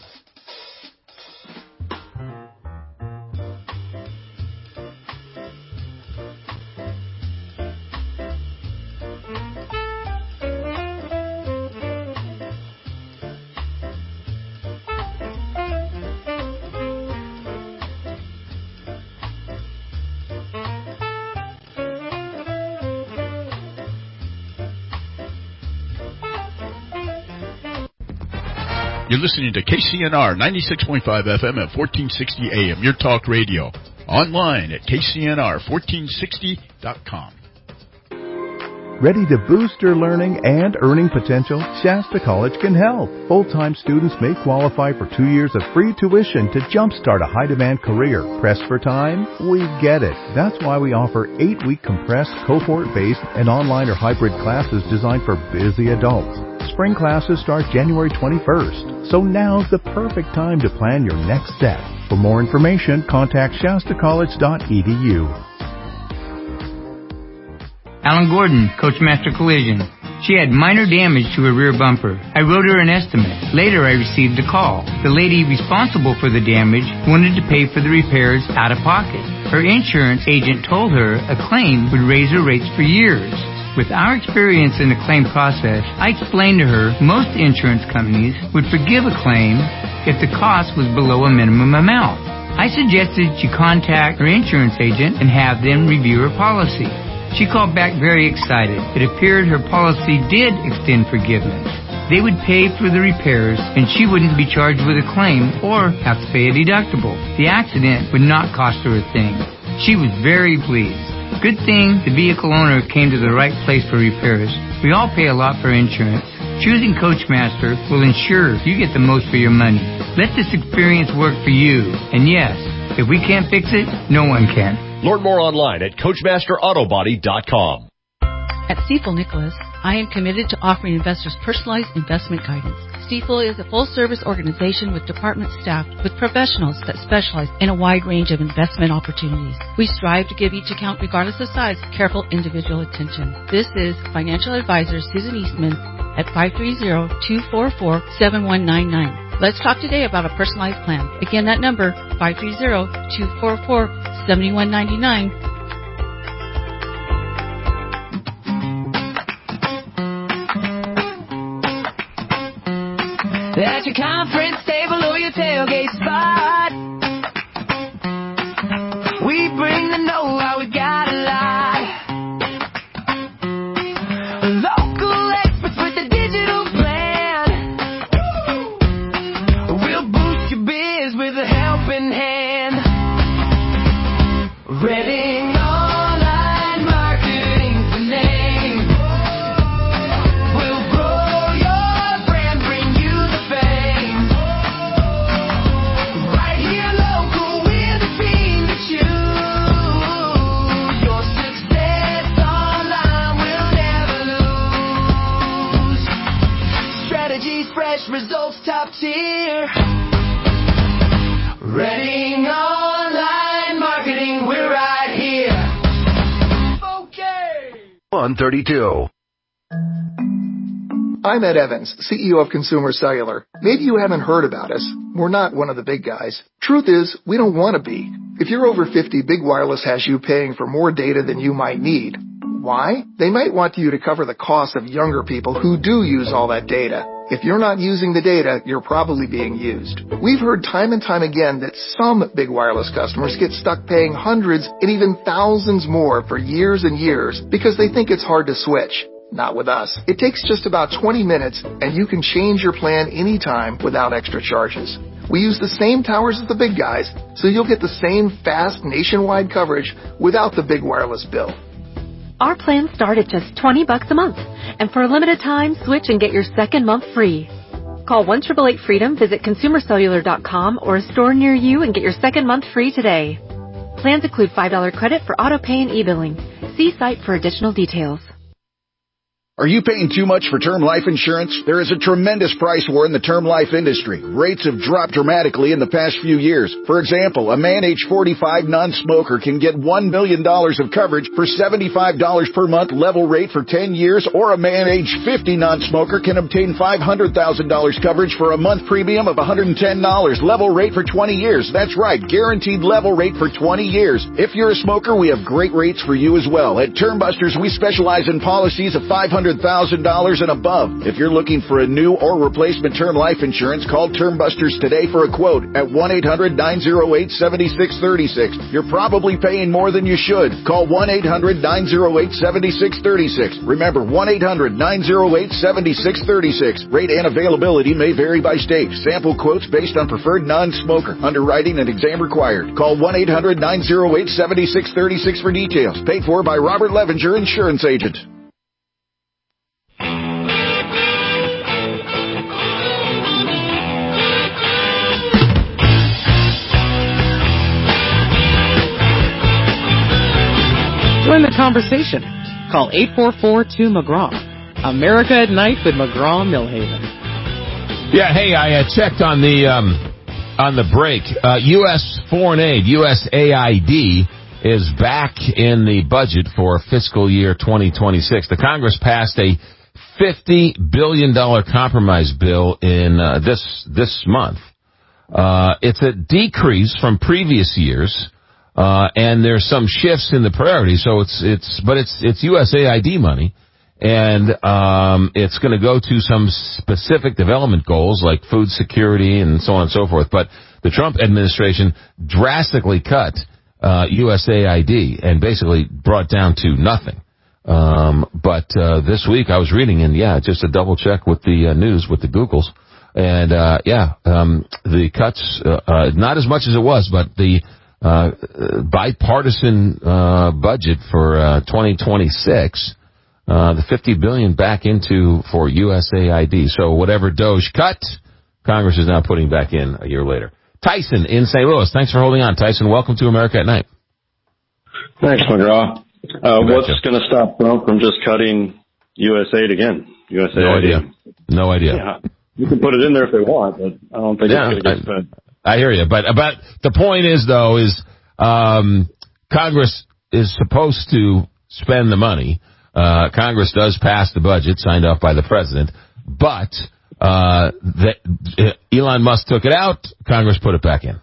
You're listening to K C N R ninety-six point five F M at fourteen sixty A M, your talk radio. Online at K C N R fourteen sixty dot com. Ready to boost your learning and earning potential? Shasta College can help. Full-time students may qualify for two years of free tuition to jumpstart a high-demand career. Pressed for time? We get it. That's why we offer eight-week compressed, cohort-based, and online or hybrid classes designed for busy adults. Spring classes start January twenty-first, so now's the perfect time to plan your next step. For more information, contact shasta college dot e d u. Alan Gordon, Coachmaster Collision. She had minor damage to her rear bumper. I wrote her an estimate. Later, I received a call. The lady responsible for the damage wanted to pay for the repairs out of pocket. Her insurance agent told her a claim would raise her rates for years. With our experience in the claim process, I explained to her most insurance companies would forgive a claim if the cost was below a minimum amount. I suggested she contact her insurance agent and have them review her policy. She called back very excited. It appeared her policy did extend forgiveness. They would pay for the repairs, and she wouldn't be charged with a claim or have to pay a deductible. The accident would not cost her a thing. She was very pleased. Good thing the vehicle owner came to the right place for repairs. We all pay a lot for insurance. Choosing Coachmaster will ensure you get the most for your money. Let this experience work for you. And yes, if we can't fix it, no one can. Learn more online at coachmaster auto body dot com. At Stifel Nicholas, I am committed to offering investors personalized investment guidance. Stifel is a full-service organization with department staffed with professionals that specialize in a wide range of investment opportunities. We strive to give each account, regardless of size, careful individual attention. This is financial advisor Susan Eastman at five three zero, two four four, seven one nine nine. Let's talk today about a personalized plan. Again, that number, five three zero, two four four, seven one nine nine. At your conference table or your tailgate spot, we bring the know-how, we got a lot. Local experts with a digital plan. We'll boost your biz with a helping hand. Reading online marketing's the name. We'll grow your brand, bring you the fame. Right here local, we're the team to choose. Your success online will never lose. Strategies fresh, results top tier. Reading online marketing, we're right here. Okay. one thirty-two. I'm Ed Evans, C E O of Consumer Cellular. Maybe you haven't heard about us. We're not one of the big guys. Truth is, we don't want to be. If you're over fifty, Big Wireless has you paying for more data than you might need. Why? They might want you to cover the cost of younger people who do use all that data. If you're not using the data, you're probably being used. We've heard time and time again that some Big Wireless customers get stuck paying hundreds and even thousands more for years and years because they think it's hard to switch. Not with us. It takes just about twenty minutes and you can change your plan anytime without extra charges. We use the same towers as the big guys, so you'll get the same fast nationwide coverage without the Big Wireless bill. Our plans start at just twenty bucks a month. And for a limited time, switch and get your second month free. Call one eight eight eight freedom, visit consumer cellular dot com or a store near you and get your second month free today. Plans include five dollars credit for auto pay and e-billing. See site for additional details. Are you paying too much for term life insurance? There is a tremendous price war in the term life industry. Rates have dropped dramatically in the past few years. For example, a man age forty-five non-smoker can get one million dollars of coverage for seventy-five dollars per month level rate for ten years, or a man age fifty non-smoker can obtain five hundred thousand dollars coverage for a month premium of one hundred ten dollars level rate for twenty years. That's right, guaranteed level rate for twenty years. If you're a smoker, we have great rates for you as well. At Term Busters, we specialize in policies of five hundred thousand dollars and above. If you're looking for a new or replacement term life insurance, call Term Busters today for a quote at one eight hundred nine oh eight seven six three six. You're probably paying more than you should. Call one eight hundred nine oh eight seven six three six. Remember, one eight hundred nine oh eight seven six three six. Rate and availability may vary by state. Sample quotes based on preferred non-smoker. Underwriting and exam required. Call one eight hundred nine oh eight seven six three six for details. Paid for by Robert Levenger, Insurance Agent. Join the conversation. Call eight four four two McGraw. America at Night with McGraw Millhaven. Yeah, hey, I uh, checked on the um, on the break. Uh, U S foreign aid, U S A I D, is back in the budget for fiscal year twenty twenty-six. The Congress passed a fifty billion dollars compromise bill in uh, this this month. Uh, it's a decrease from previous years. Uh, and there's some shifts in the priority, so it's, it's, but it's, it's U S A I D money, and, um, it's gonna go to some specific development goals like food security and so on and so forth, but the Trump administration drastically cut, uh, U S A I D and basically brought down to nothing. Um, but, uh, this week I was reading, and yeah, just a double check with the uh, news, with the Googles, and, uh, yeah, um, the cuts, uh, uh, not as much as it was, but the, Uh, bipartisan, uh, budget for, uh, twenty twenty-six, uh, the fifty billion dollars back into for U S A I D. So whatever Doge cut, Congress is now putting back in a year later. Tyson in Saint Louis. Thanks for holding on. Tyson, welcome to America at Night. Thanks, McGraw. Uh, what's going to stop Trump from just cutting U S A I D again? U S A I D. No idea. No idea. Yeah. You can put it in there if they want, but I don't think yeah, it's going to get fed. I hear you, but but the point is though is um, Congress is supposed to spend the money. Uh, Congress does pass the budget signed off by the president, but uh, the, Elon Musk took it out. Congress put it back in.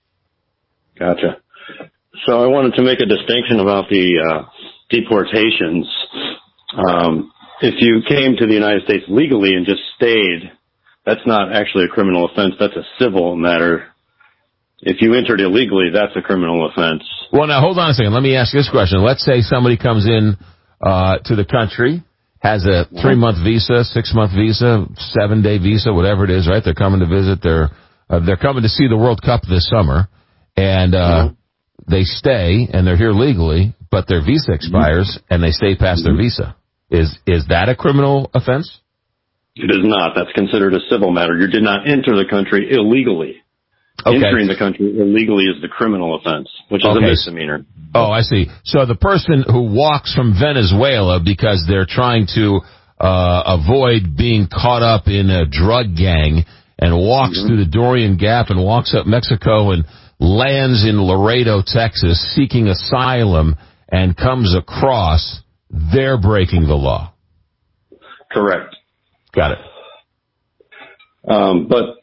Gotcha. So I wanted to make a distinction about the uh, deportations. Um, if you came to the United States legally and just stayed, that's not actually a criminal offense. That's a civil matter. If you entered illegally, that's a criminal offense. Well, now, hold on a second. Let me ask you this question. Let's say somebody comes in uh to the country, has a three-month visa, six-month visa, seven-day visa, whatever it is, right? They're coming to visit. They're, uh, they're coming to see the World Cup this summer, and uh mm-hmm. they stay, and they're here legally, but their visa expires, mm-hmm. and they stay past mm-hmm. their visa. Is is that a criminal offense? It is not. That's considered a civil matter. You did not enter the country illegally. Okay. Entering the country illegally is the criminal offense, which is okay. a misdemeanor. Oh, I see. So the person who walks from Venezuela because they're trying to uh avoid being caught up in a drug gang and walks mm-hmm. through the Darien Gap and walks up Mexico and lands in Laredo, Texas, seeking asylum and comes across, they're breaking the law. Correct. Got it. Um, but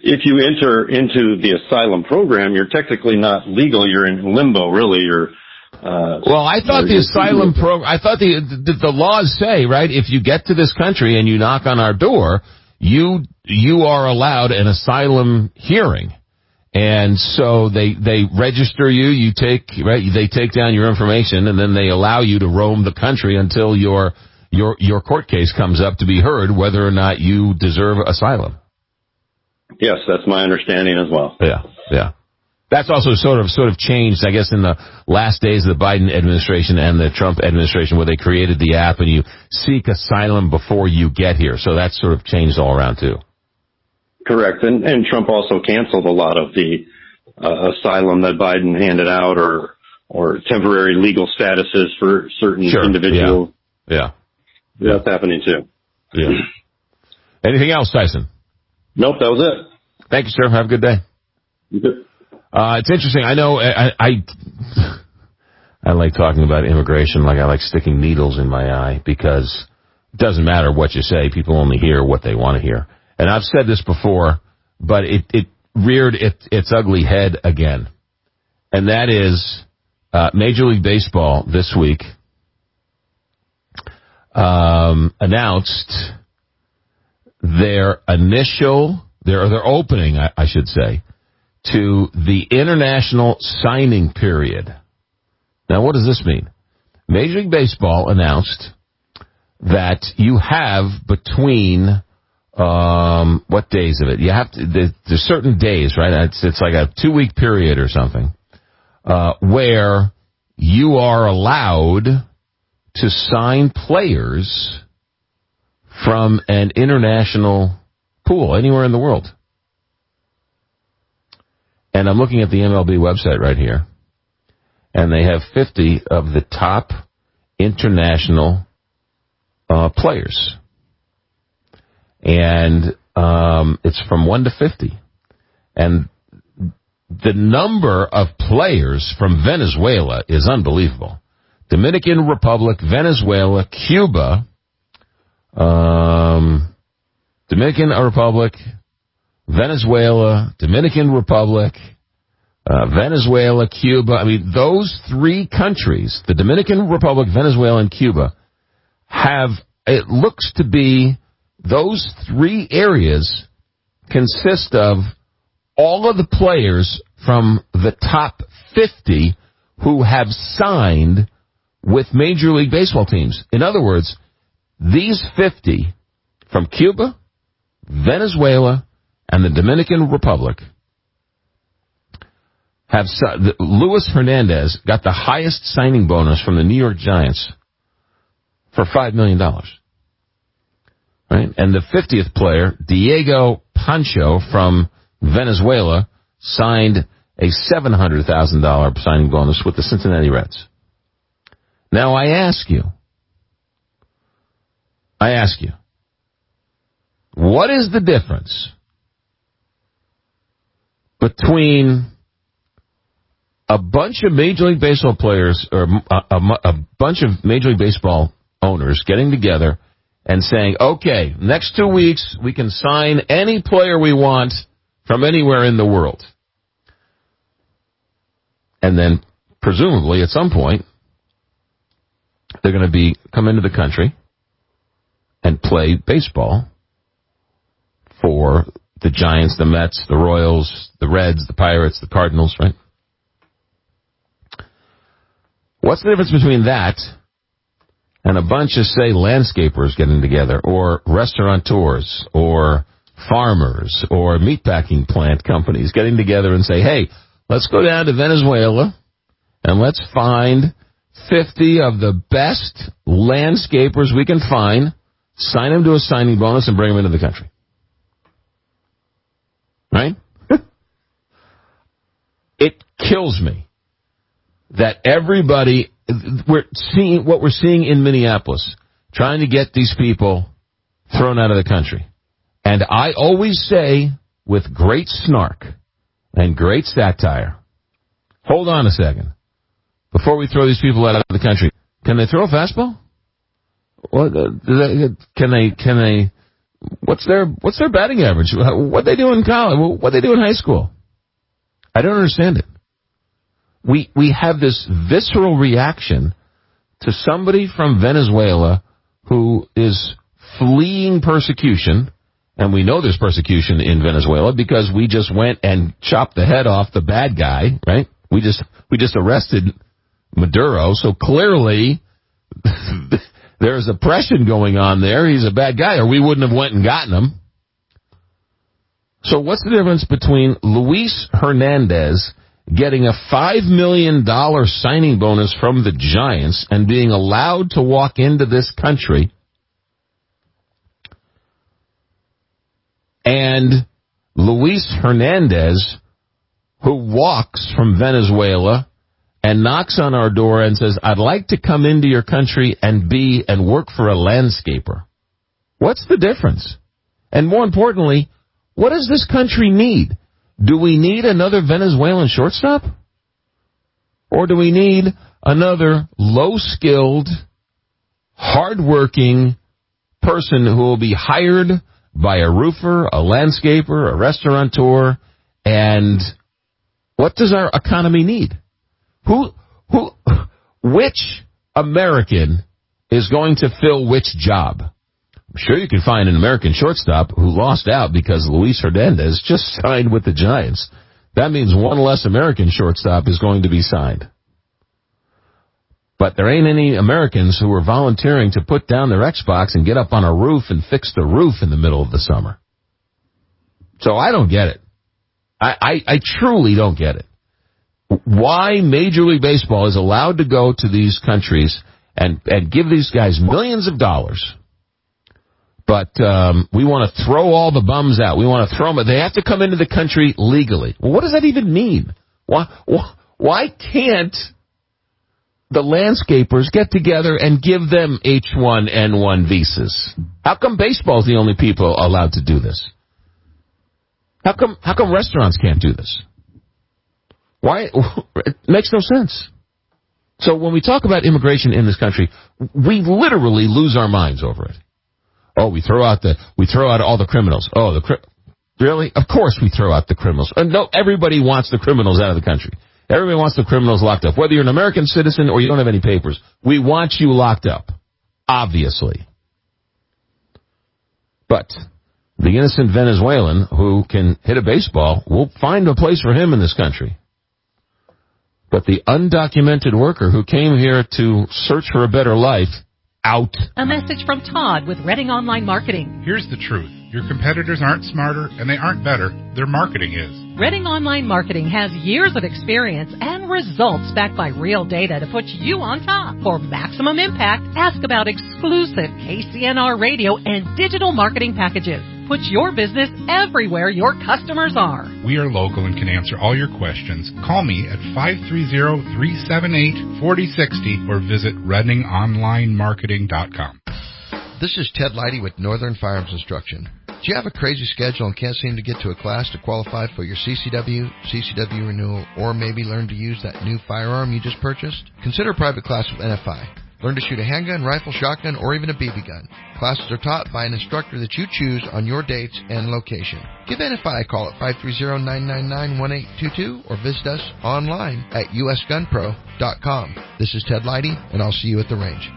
if you enter into the asylum program, you're technically not legal. You're in limbo, really. You're uh, well, I thought the asylum program. I thought the, the the laws say, right, if you get to this country and you knock on our door, you you are allowed an asylum hearing. And so they, they register you, you take, right, they take down your information, and then they allow you to roam the country until your, your, your court case comes up to be heard, whether or not you deserve asylum. Yes, that's my understanding as well. Yeah, yeah. That's also sort of, sort of changed, I guess, in the last days of the Biden administration and the Trump administration, where they created the app and you seek asylum before you get here. So that's sort of changed all around too. Correct. And, and Trump also canceled a lot of the uh, asylum that Biden handed out, or or temporary legal statuses for certain sure. individuals. Yeah. yeah. That's happening too. Yeah. Anything else, Tyson? Nope, that was it. Thank you, sir. Have a good day. You too. Uh, it's interesting. I know I, I, I like talking about immigration like I like sticking needles in my eye, because it doesn't matter what you say. People only hear what they want to hear. And I've said this before, but it, it reared it, its ugly head again. And that is uh, Major League Baseball this week um, announced their initial, their, their opening, I, I should say, to the international signing period. Now, what does this mean? Major League Baseball announced that you have between... Um, what days of it? You have to, there's, there's certain days, right? It's, it's like a two week period or something, uh, where you are allowed to sign players from an international pool anywhere in the world. And I'm looking at the M L B website right here, and they have fifty of the top international, uh, players. And um, it's from one to fifty. And the number of players from Venezuela is unbelievable. Dominican Republic, Venezuela, Cuba, um, Dominican Republic, Venezuela, Dominican Republic, uh, Venezuela, Cuba. I mean, those three countries, the Dominican Republic, Venezuela, and Cuba, have, it looks to be, those three areas consist of all of the players from the top fifty who have signed with Major League Baseball teams. In other words, these fifty from Cuba, Venezuela, and the Dominican Republic have, Luis Hernandez got the highest signing bonus from the New York Giants for five million dollars. Right? And the fiftieth player, Diego Pancho from Venezuela, signed a seven hundred thousand dollars signing bonus with the Cincinnati Reds. Now I ask you, I ask you, what is the difference between a bunch of Major League Baseball players, or a, a, a bunch of Major League Baseball owners getting together and saying, okay, next two weeks we can sign any player we want from anywhere in the world. And then, presumably, at some point, they're going to be come into the country and play baseball for the Giants, the Mets, the Royals, the Reds, the Pirates, the Cardinals, right? What's the difference between that and a bunch of, say, landscapers getting together, or restaurateurs, or farmers, or meatpacking plant companies getting together and say, hey, let's go down to Venezuela and let's find fifty of the best landscapers we can find, sign them to a signing bonus, and bring them into the country. Right? It kills me that everybody... We're seeing what we're seeing in Minneapolis, trying to get these people thrown out of the country. And I always say, with great snark and great satire, hold on a second. Before we throw these people out of the country, can they throw a fastball? What, uh, can they, can they, what's their what's their batting average? What they do in college? What they do in high school? I don't understand it. We we have this visceral reaction to somebody from Venezuela who is fleeing persecution, and we know there's persecution in Venezuela because we just went and chopped the head off the bad guy, right? We just we just arrested Maduro, so clearly there's oppression going on there. He's a bad guy, or we wouldn't have went and gotten him. So what's the difference between Luis Hernandez getting a five million dollars signing bonus from the Giants and being allowed to walk into this country and Luis Hernandez, who walks from Venezuela and knocks on our door and says, I'd like to come into your country and be and work for a landscaper? What's the difference? And more importantly, what does this country need? Do we need another Venezuelan shortstop? Or do we need another low-skilled, hard-working person who will be hired by a roofer, a landscaper, a restaurateur? And what does our economy need? Who, who, which American is going to fill which job? I'm sure you can find an American shortstop who lost out because Luis Hernandez just signed with the Giants. That means one less American shortstop is going to be signed. But there ain't any Americans who are volunteering to put down their Xbox and get up on a roof and fix the roof in the middle of the summer. So I don't get it. I, I, I truly don't get it. Why Major League Baseball is allowed to go to these countries and, and give these guys millions of dollars. But um, we want to throw all the bums out. We want to throw them. They have to come into the country legally. Well, what does that even mean? Why, why can't the landscapers get together and give them H one N one visas? How come baseball's the only people allowed to do this? How come, how come restaurants can't do this? Why? It makes no sense. So when we talk about immigration in this country, we literally lose our minds over it. Oh, we throw out the we throw out all the criminals. Oh, the cri- really? Of course we throw out the criminals. And no, everybody wants the criminals out of the country. Everybody wants the criminals locked up. Whether you're an American citizen or you don't have any papers, we want you locked up. Obviously. But the innocent Venezuelan who can hit a baseball, we'll find a place for him in this country. But the undocumented worker who came here to search for a better life, out. A message from Todd with Reading Online Marketing. Here's the truth. Your competitors aren't smarter and they aren't better. Their marketing is. Reading Online Marketing has years of experience and results backed by real data to put you on top. For maximum impact, ask about exclusive K C N R radio and digital marketing packages. Put your business everywhere your customers are. We are local and can answer all your questions. Call me at five three zero, three seven eight, four zero six zero or visit reading online marketing dot com. This is Ted Leidy with Northern Firearms Instruction. Do you have a crazy schedule and can't seem to get to a class to qualify for your C C W, C C W renewal, or maybe learn to use that new firearm you just purchased? Consider a private class with N F I. Learn to shoot a handgun, rifle, shotgun, or even a B B gun. Classes are taught by an instructor that you choose on your dates and location. Give N F I a call at five three zero, nine nine nine, one eight two two or visit us online at u s gun pro dot com. This is Ted Leidy, and I'll see you at the range.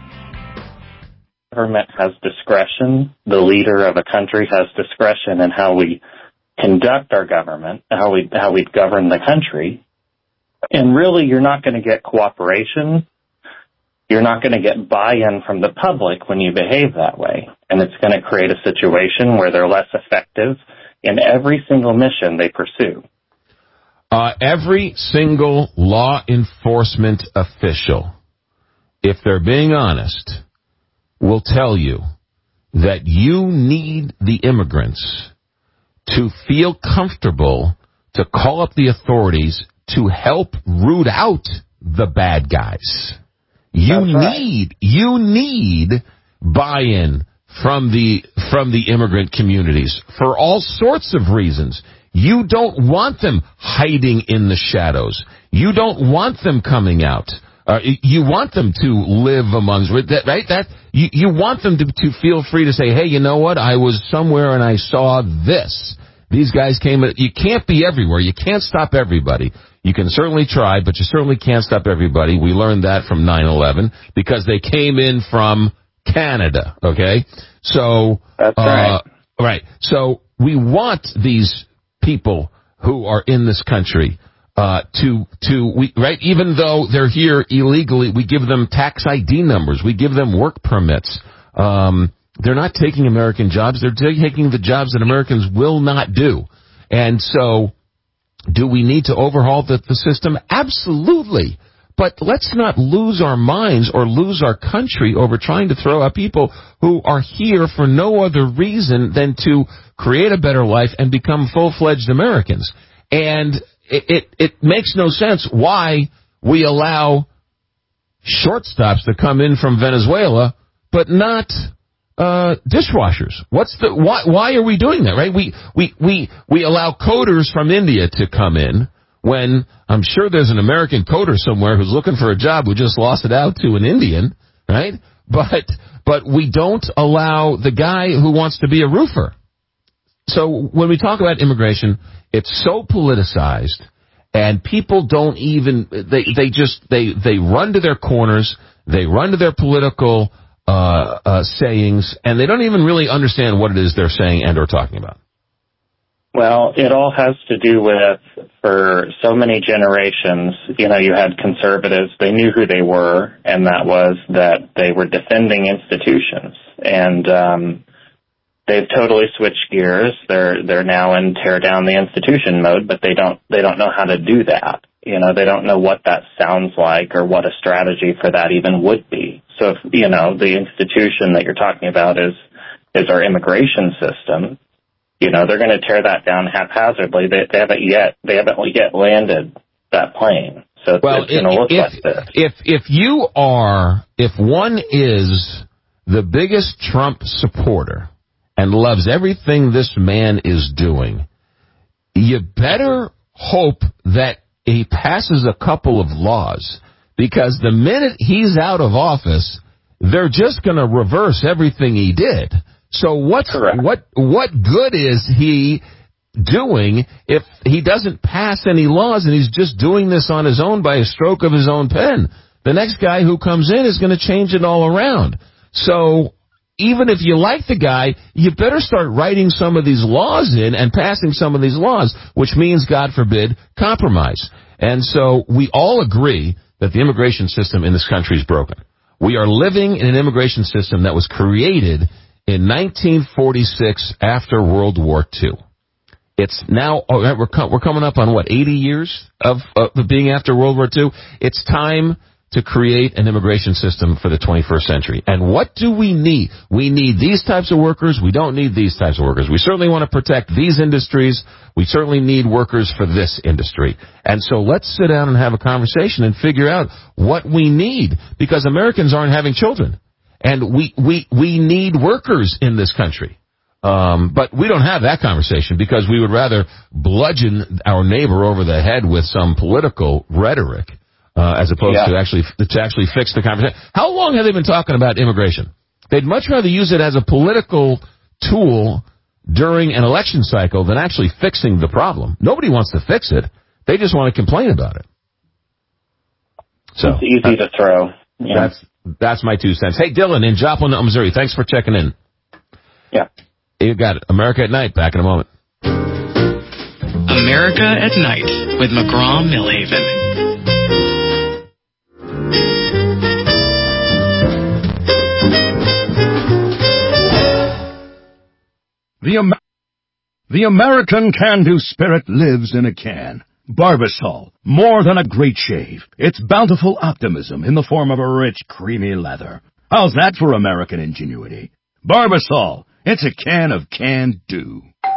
Government has discretion. The leader of a country has discretion in how we conduct our government, how we how we govern the country. And really, you're not going to get cooperation. You're not going to get buy-in from the public when you behave that way. And it's going to create a situation where they're less effective in every single mission they pursue. Uh, every single law enforcement official, if they're being honest, will tell you that you need the immigrants to feel comfortable to call up the authorities to help root out the bad guys. You That's right. need, you need buy-in from the, from the immigrant communities for all sorts of reasons. You don't want them hiding in the shadows. You don't want them coming out. Uh, you want them to live amongst, right? That you, you want them to, to feel free to say, hey, you know what? I was somewhere and I saw this. These guys came. You can't be everywhere. You can't stop everybody. You can certainly try, but you certainly can't stop everybody. We learned that from nine eleven because they came in from Canada. Okay, so that's uh, right. Right. So we want these people who are in this country. Uh, to, to, we, right, even though they're here illegally, we give them tax I D numbers. We give them work permits. Um, they're not taking American jobs. They're taking the jobs that Americans will not do. And so, do we need to overhaul the, the system? Absolutely. But let's not lose our minds or lose our country over trying to throw out people who are here for no other reason than to create a better life and become full-fledged Americans. And It, it it makes no sense why we allow shortstops to come in from Venezuela, but not uh, dishwashers. What's the why? Why are we doing that? Right? We we we we allow coders from India to come in when I'm sure there's an American coder somewhere who's looking for a job who just lost it out to an Indian, right? But but we don't allow the guy who wants to be a roofer. So when we talk about immigration, it's so politicized, and people don't even, they, they just, they, they run to their corners, they run to their political uh, uh, sayings, and they don't even really understand what it is they're saying and or talking about. Well, it all has to do with, for so many generations, you know, you had conservatives, they knew who they were, and that was that they were defending institutions. And, um, they've totally switched gears. They're they're now in tear down the institution mode, but they don't they don't know how to do that. You know, they don't know what that sounds like or what a strategy for that even would be. So if, you know, the institution that you're talking about is is our immigration system, you know, they're going to tear that down haphazardly. They, they haven't yet they haven't yet landed that plane. So it's, well, it's going to look if, like this. If if you are if one is the biggest Trump supporter and loves everything this man is doing, you better hope that he passes a couple of laws, because the minute he's out of office, they're just going to reverse everything he did. So what's, what what good is he doing if he doesn't pass any laws and he's just doing this on his own by a stroke of his own pen? The next guy who comes in is going to change it all around. So even if you like the guy, you better start writing some of these laws in and passing some of these laws, which means, God forbid, compromise. And so we all agree that the immigration system in this country is broken. We are living in an immigration system that was created in nineteen forty-six after World War Two. It's now, oh, we're, com- we're coming up on, what, eighty years of uh, being after World War Two? It's time to create an immigration system for the twenty-first century. And what do we need? We need these types of workers. We don't need these types of workers. We certainly want to protect these industries. We certainly need workers for this industry. And so let's sit down and have a conversation and figure out what we need, because Americans aren't having children. And we, we, we need workers in this country. Um, but we don't have that conversation because we would rather bludgeon our neighbor over the head with some political rhetoric. Uh, as opposed yeah. to actually to actually fix the conversation. How long have they been talking about immigration? They'd much rather use it as a political tool during an election cycle than actually fixing the problem. Nobody wants to fix it. They just want to complain about it. So it's easy to throw. Yeah. That's that's my two cents. Hey, Dylan in Joplin, Missouri. Thanks for checking in. Yeah. You got it. America at Night. Back in a moment. America at Night with McGraw-Millhaven. The, Am- the American can-do spirit lives in a can. Barbasol, more than a great shave. It's bountiful optimism in the form of a rich, creamy lather. How's that for American ingenuity? Barbasol, it's a can of can-do.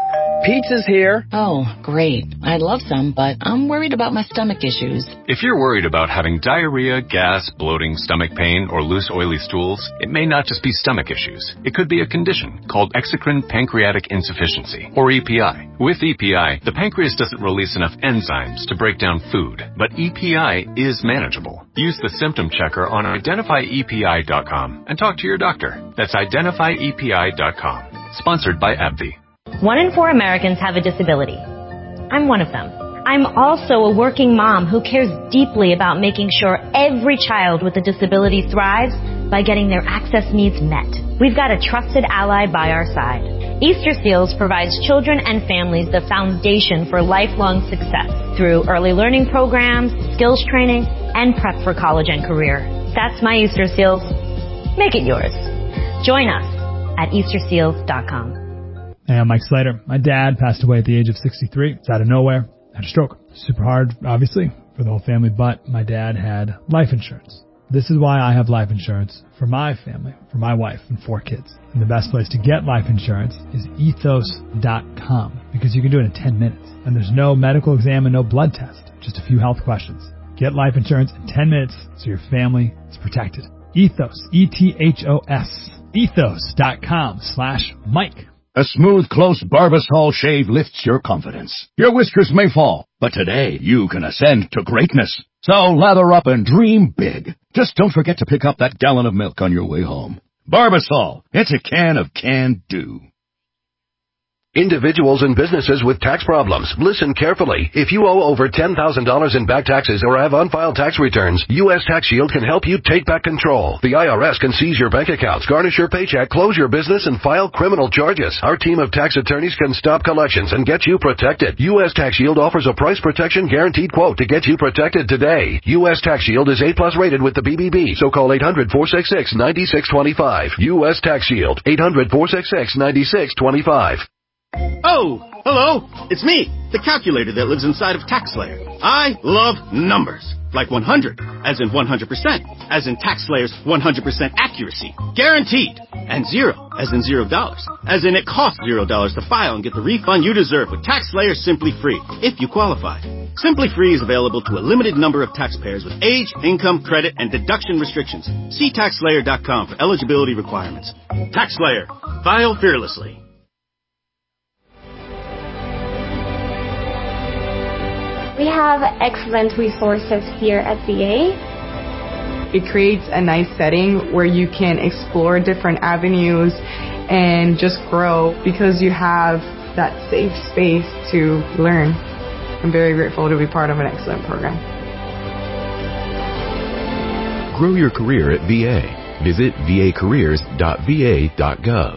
Pizza's here. Oh, great. I'd love some, but I'm worried about my stomach issues. If you're worried about having diarrhea, gas, bloating, stomach pain, or loose oily stools, it may not just be stomach issues. It could be a condition called exocrine pancreatic insufficiency, or E P I. With E P I, the pancreas doesn't release enough enzymes to break down food, but E P I is manageable. Use the symptom checker on identify E P I dot com and talk to your doctor. That's identify E P I dot com. Sponsored by AbbVie. One in four Americans have a disability. I'm one of them. I'm also a working mom who cares deeply about making sure every child with a disability thrives by getting their access needs met. We've got a trusted ally by our side. Easter Seals provides children and families the foundation for lifelong success through early learning programs, skills training, and prep for college and career. That's my Easter Seals. Make it yours. Join us at Easter Seals dot com. Hey, I'm Mike Slater. My dad passed away at the age of sixty-three. It's out of nowhere. Had a stroke. Super hard, obviously, for the whole family, but my dad had life insurance. This is why I have life insurance for my family, for my wife and four kids. And the best place to get life insurance is ethos dot com, because you can do it in ten minutes. And there's no medical exam and no blood test, just a few health questions. Get life insurance in ten minutes so your family is protected. Ethos, E T H O S, ethos dot com slash Mike. A smooth, close Barbasol shave lifts your confidence. Your whiskers may fall, but today you can ascend to greatness. So lather up and dream big. Just don't forget to pick up that gallon of milk on your way home. Barbasol, it's a can of can-do. Individuals and businesses with tax problems, listen carefully. If you owe over ten thousand dollars in back taxes or have unfiled tax returns, U S Tax Shield can help you take back control. The I R S can seize your bank accounts, garnish your paycheck, close your business, and file criminal charges. Our team of tax attorneys can stop collections and get you protected. U S Tax Shield offers a price protection guaranteed quote to get you protected today. U S Tax Shield is A plus rated with the B B B, so call eight hundred, four six six, nine six two five. U S Tax Shield, eight hundred, four six six, nine six two five. Oh, hello. It's me, the calculator that lives inside of TaxSlayer. I love numbers. Like one hundred, as in one hundred percent, as in TaxSlayer's one hundred percent accuracy. Guaranteed. And zero, as in zero dollars. As in it costs zero dollars to file and get the refund you deserve with TaxSlayer Simply Free, if you qualify. Simply Free is available to a limited number of taxpayers with age, income, credit, and deduction restrictions. See tax slayer dot com for eligibility requirements. TaxSlayer. File fearlessly. We have excellent resources here at V A. It creates a nice setting where you can explore different avenues and just grow because you have that safe space to learn. I'm very grateful to be part of an excellent program. Grow your career at V A. Visit v a careers dot v a dot gov.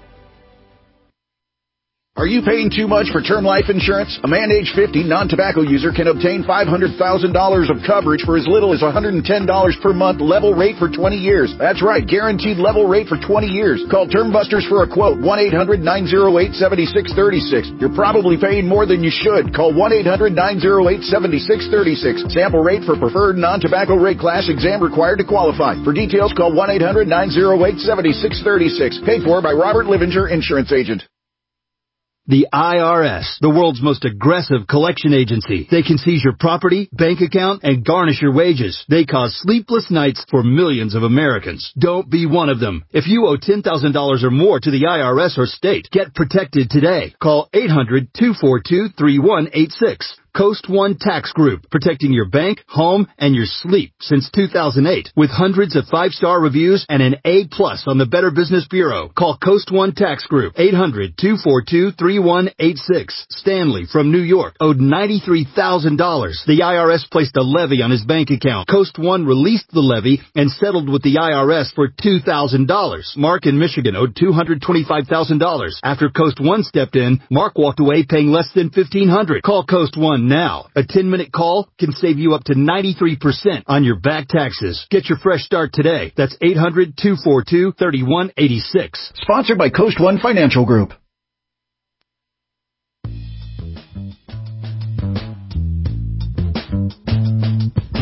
Are you paying too much for term life insurance? A man age fifty, non-tobacco user can obtain five hundred thousand dollars of coverage for as little as one hundred ten dollars per month, level rate for twenty years. That's right, guaranteed level rate for twenty years. Call Term Busters for a quote, one eight hundred, nine oh eight, seven six three six. You're probably paying more than you should. Call one eight hundred, nine oh eight, seven six three six. Sample rate for preferred non-tobacco rate class, exam required to qualify. For details, call one eight hundred, nine oh eight, seven six three six. Paid for by Robert Livinger, Insurance Agent. The I R S, the world's most aggressive collection agency. They can seize your property, bank account, and garnish your wages. They cause sleepless nights for millions of Americans. Don't be one of them. If you owe ten thousand dollars or more to the I R S or state, get protected today. Call eight hundred, two four two, three one eight six. Coast One Tax Group, protecting your bank, home, and your sleep since two thousand eight. With hundreds of five-star reviews and an A plus on the Better Business Bureau. Call Coast One Tax Group, eight hundred, two four two, three one eight six. Stanley from New York owed ninety-three thousand dollars. The I R S placed a levy on his bank account. Coast One released the levy and settled with the I R S for two thousand dollars. Mark in Michigan owed two hundred twenty-five thousand dollars. After Coast One stepped in, Mark walked away paying less than fifteen hundred dollars. Call Coast One now. A ten-minute call can save you up to ninety-three percent on your back taxes. Get your fresh start today. That's eight hundred, two four two, three one eight six. Sponsored by Coast One Financial Group.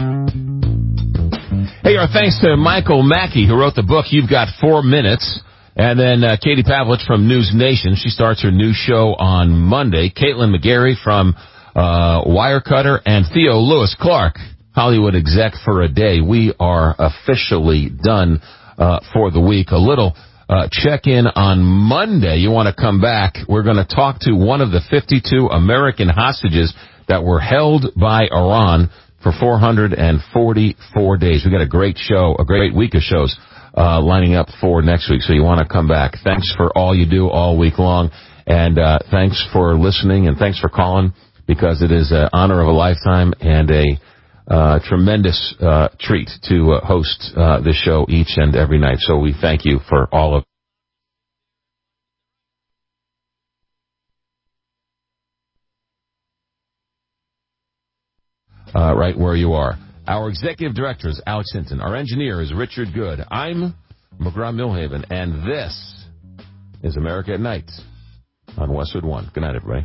Hey, our thanks to Michael Mackey, who wrote the book, You've Got Four Minutes. And then uh, Katie Pavlich from News Nation. She starts her new show on Monday. Caitlin McGarry from uh, Wirecutter, and Theo Lewis Clark, Hollywood exec for a day. We are officially done uh, for the week. A little uh, check-in on Monday. You want to come back. We're going to talk to one of the fifty-two American hostages that were held by Iran for four hundred forty-four days. We got a great show, a great week of shows uh lining up for next week, so you want to come back. Thanks for all you do all week long, and uh thanks for listening, and thanks for calling, because it is an honor of a lifetime and a uh tremendous uh treat to uh, host uh this show each and every night. So we thank you for all of uh right where you are. Our executive director is Alex Hinton. Our engineer is Richard Good. I'm McGraw-Milhaven, and this is America at Night on Westwood One. Good night, everybody.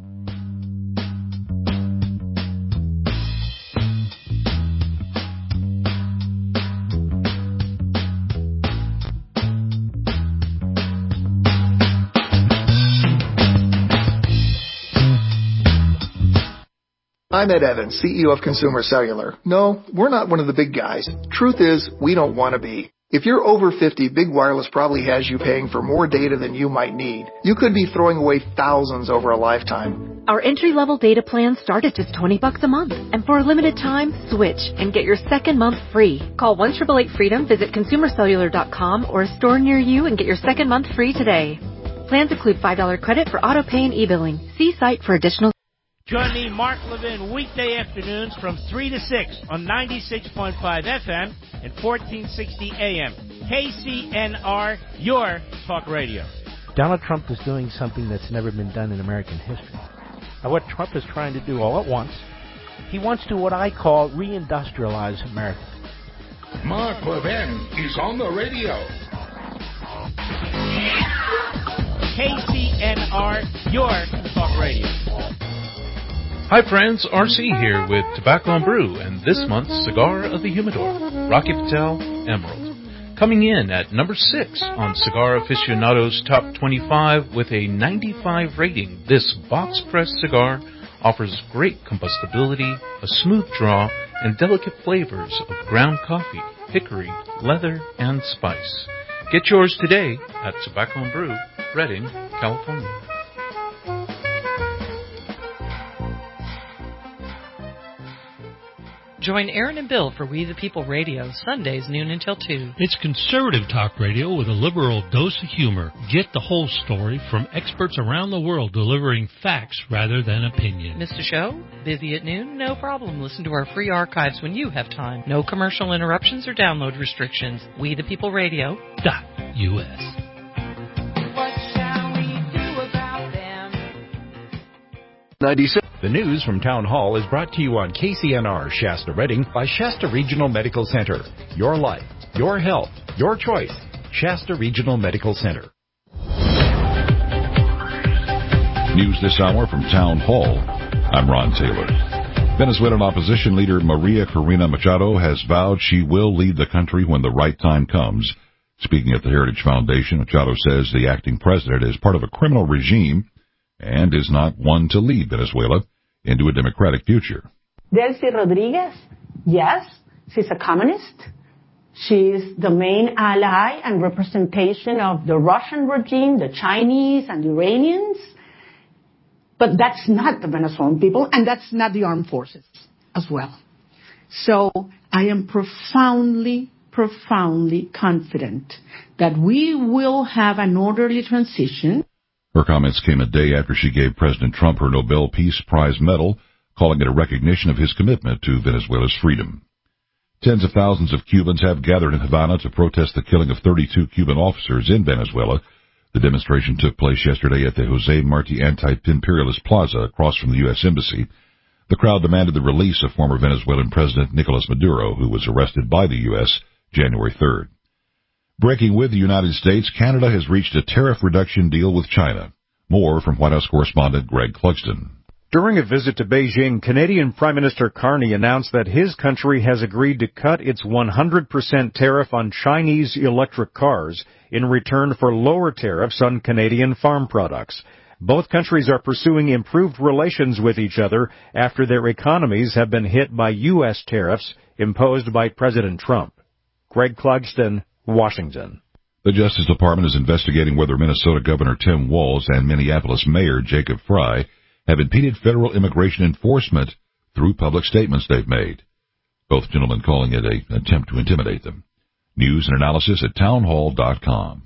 I'm Ed Evans, C E O of Consumer Cellular. No, we're not one of the big guys. Truth is, we don't want to be. If you're over fifty, Big Wireless probably has you paying for more data than you might need. You could be throwing away thousands over a lifetime. Our entry-level data plans start at just twenty bucks a month. And for a limited time, switch and get your second month free. Call one eight eight eight freedom, visit consumer cellular dot com or a store near you and get your second month free today. Plans include five dollars credit for auto pay and e-billing. See site for additional. Join me, Mark Levin, weekday afternoons from three to six on ninety-six point five F M and fourteen sixty A M. K C N R, your talk radio. Donald Trump is doing something that's never been done in American history. Now, what Trump is trying to do all at once, he wants to what I call reindustrialize America. Mark Levin is on the radio. K C N R, your talk radio. Hi friends, R C here with Tobacco and Brew and this month's Cigar of the Humidor, Rocky Patel Emerald. Coming in at number six on Cigar Aficionado's Top twenty-five with a ninety-five rating, this box-pressed cigar offers great combustibility, a smooth draw, and delicate flavors of ground coffee, hickory, leather, and spice. Get yours today at Tobacco and Brew, Redding, California. Join Aaron and Bill for We the People Radio, Sundays noon until two. It's conservative talk radio with a liberal dose of humor. Get the whole story from experts around the world delivering facts rather than opinion. Missed a show? Busy at noon? No problem. Listen to our free archives when you have time. No commercial interruptions or download restrictions. We the People Radio dot U S. ninety-six. The news from Town Hall is brought to you on K C N R Shasta Redding by Shasta Regional Medical Center. Your life, your health, your choice. Shasta Regional Medical Center. News this hour from Town Hall. I'm Ron Taylor. Venezuelan opposition leader Maria Corina Machado has vowed she will lead the country when the right time comes. Speaking at the Heritage Foundation, Machado says the acting president is part of a criminal regime and is not one to lead Venezuela into a democratic future. Delcy Rodriguez, yes, she's a communist. She's the main ally and representation of the Russian regime, the Chinese and the Iranians. But that's not the Venezuelan people, and that's not the armed forces as well. So I am profoundly, profoundly confident that we will have an orderly transition. Her comments came a day after she gave President Trump her Nobel Peace Prize medal, calling it a recognition of his commitment to Venezuela's freedom. Tens of thousands of Cubans have gathered in Havana to protest the killing of thirty-two Cuban officers in Venezuela. The demonstration took place yesterday at the Jose Marti Anti-Imperialist Plaza across from the U S Embassy. The crowd demanded the release of former Venezuelan President Nicolas Maduro, who was arrested by the U S January third. Breaking with the United States, Canada has reached a tariff reduction deal with China. More from White House correspondent Greg Clugston. During a visit to Beijing, Canadian Prime Minister Carney announced that his country has agreed to cut its one hundred percent tariff on Chinese electric cars in return for lower tariffs on Canadian farm products. Both countries are pursuing improved relations with each other after their economies have been hit by U S tariffs imposed by President Trump. Greg Clugston, Washington. The Justice Department is investigating whether Minnesota Governor Tim Walz and Minneapolis Mayor Jacob Frey have impeded federal immigration enforcement through public statements they've made. Both gentlemen calling it an attempt to intimidate them. News and analysis at townhall dot com.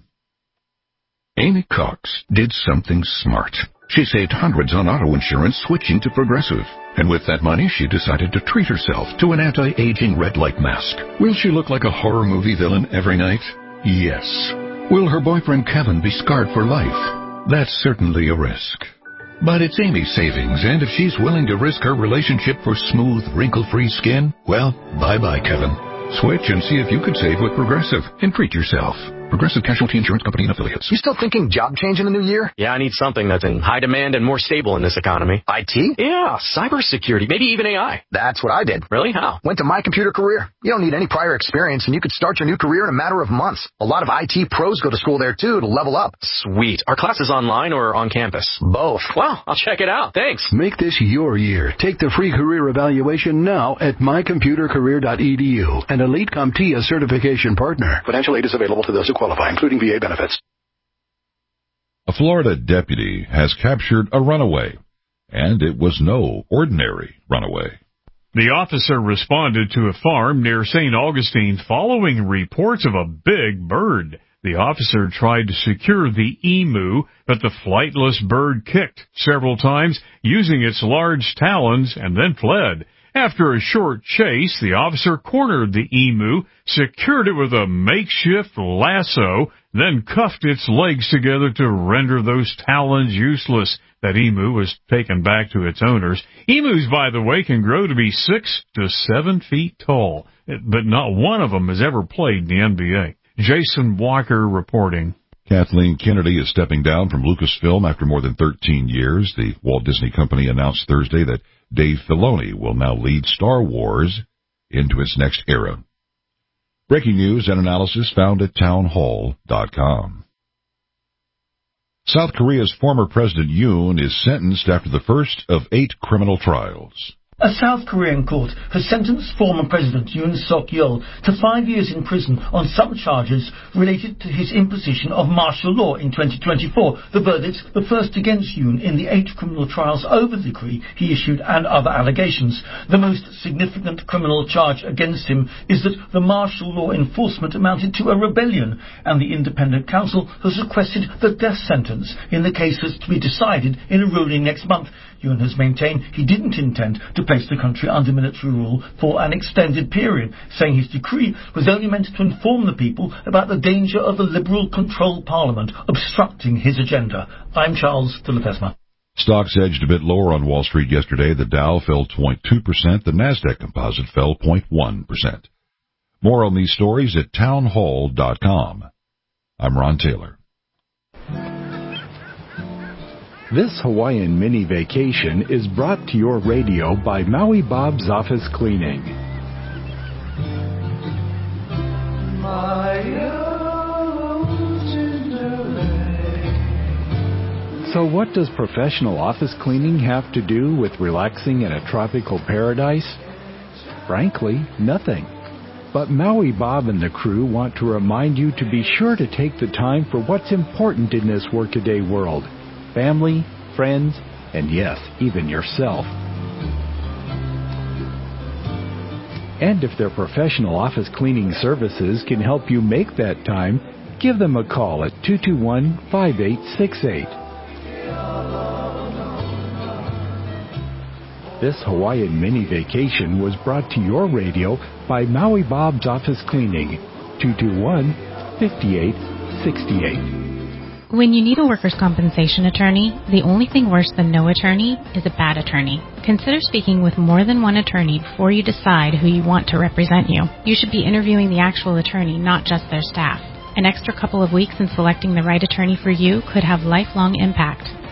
Amy Cox did something smart. She saved hundreds on auto insurance switching to Progressive. And with that money, she decided to treat herself to an anti-aging red light mask. Will she look like a horror movie villain every night? Yes. Will her boyfriend Kevin be scarred for life? That's certainly a risk. But it's Amy's savings, and if she's willing to risk her relationship for smooth, wrinkle-free skin, well, bye-bye, Kevin. Switch and see if you could save with Progressive and treat yourself. Progressive Casualty Insurance Company and Affiliates. You still thinking job change in the new year? Yeah, I need something that's in high demand and more stable in this economy. I T? Yeah, cybersecurity, maybe even A I. That's what I did. Really? How? Went to My Computer Career. You don't need any prior experience, and you could start your new career in a matter of months. A lot of I T pros go to school there, too, to level up. Sweet. Are classes online or on campus? Both. Well, I'll check it out. Thanks. Make this your year. Take the free career evaluation now at my computer career dot e d u. An Elite CompTIA certification partner. Financial aid is available to those who qualify, including V A benefits. A Florida deputy has captured a runaway, and it was no ordinary runaway. The officer responded to a farm near Saint Augustine following reports of a big bird. The officer tried to secure the emu, but the flightless bird kicked several times using its large talons and then fled. After a short chase, the officer cornered the emu, secured it with a makeshift lasso, then cuffed its legs together to render those talons useless. That emu was taken back to its owners. Emus, by the way, can grow to be six to seven feet tall, but not one of them has ever played in the N B A. Jason Walker reporting. Kathleen Kennedy is stepping down from Lucasfilm after more than thirteen years. The Walt Disney Company announced Thursday that Dave Filoni will now lead Star Wars into its next era. Breaking news and analysis found at townhall dot com. South Korea's former President Yoon is sentenced after the first of eight criminal trials. A South Korean court has sentenced former President Yoon Suk-yeol to five years in prison on some charges related to his imposition of martial law in twenty twenty-four. The verdicts, the first against Yoon in the eight criminal trials over the decree he issued and other allegations. The most significant criminal charge against him is that the martial law enforcement amounted to a rebellion, and the independent counsel has requested the death sentence in the case that's to be decided in a ruling next month. Yoon has maintained he didn't intend to place the country under military rule for an extended period, saying his decree was only meant to inform the people about the danger of the Liberal-controlled parliament obstructing his agenda. I'm Charles de la Pesma. Stocks edged a bit lower on Wall Street yesterday. The Dow fell zero point two percent. The Nasdaq Composite fell zero point one percent. More on these stories at townhall dot com. I'm Ron Taylor. This Hawaiian mini vacation is brought to your radio by Maui Bob's Office Cleaning. So what does professional office cleaning have to do with relaxing in a tropical paradise? Frankly, nothing. But Maui Bob and the crew want to remind you to be sure to take the time for what's important in this workaday world. Family, friends, and yes, even yourself. And if their professional office cleaning services can help you make that time, give them a call at two two one, five eight six eight. This Hawaiian mini vacation was brought to your radio by Maui Bob's Office Cleaning, two two one, five eight six eight. When you need a workers' compensation attorney, the only thing worse than no attorney is a bad attorney. Consider speaking with more than one attorney before you decide who you want to represent you. You should be interviewing the actual attorney, not just their staff. An extra couple of weeks in selecting the right attorney for you could have lifelong impact.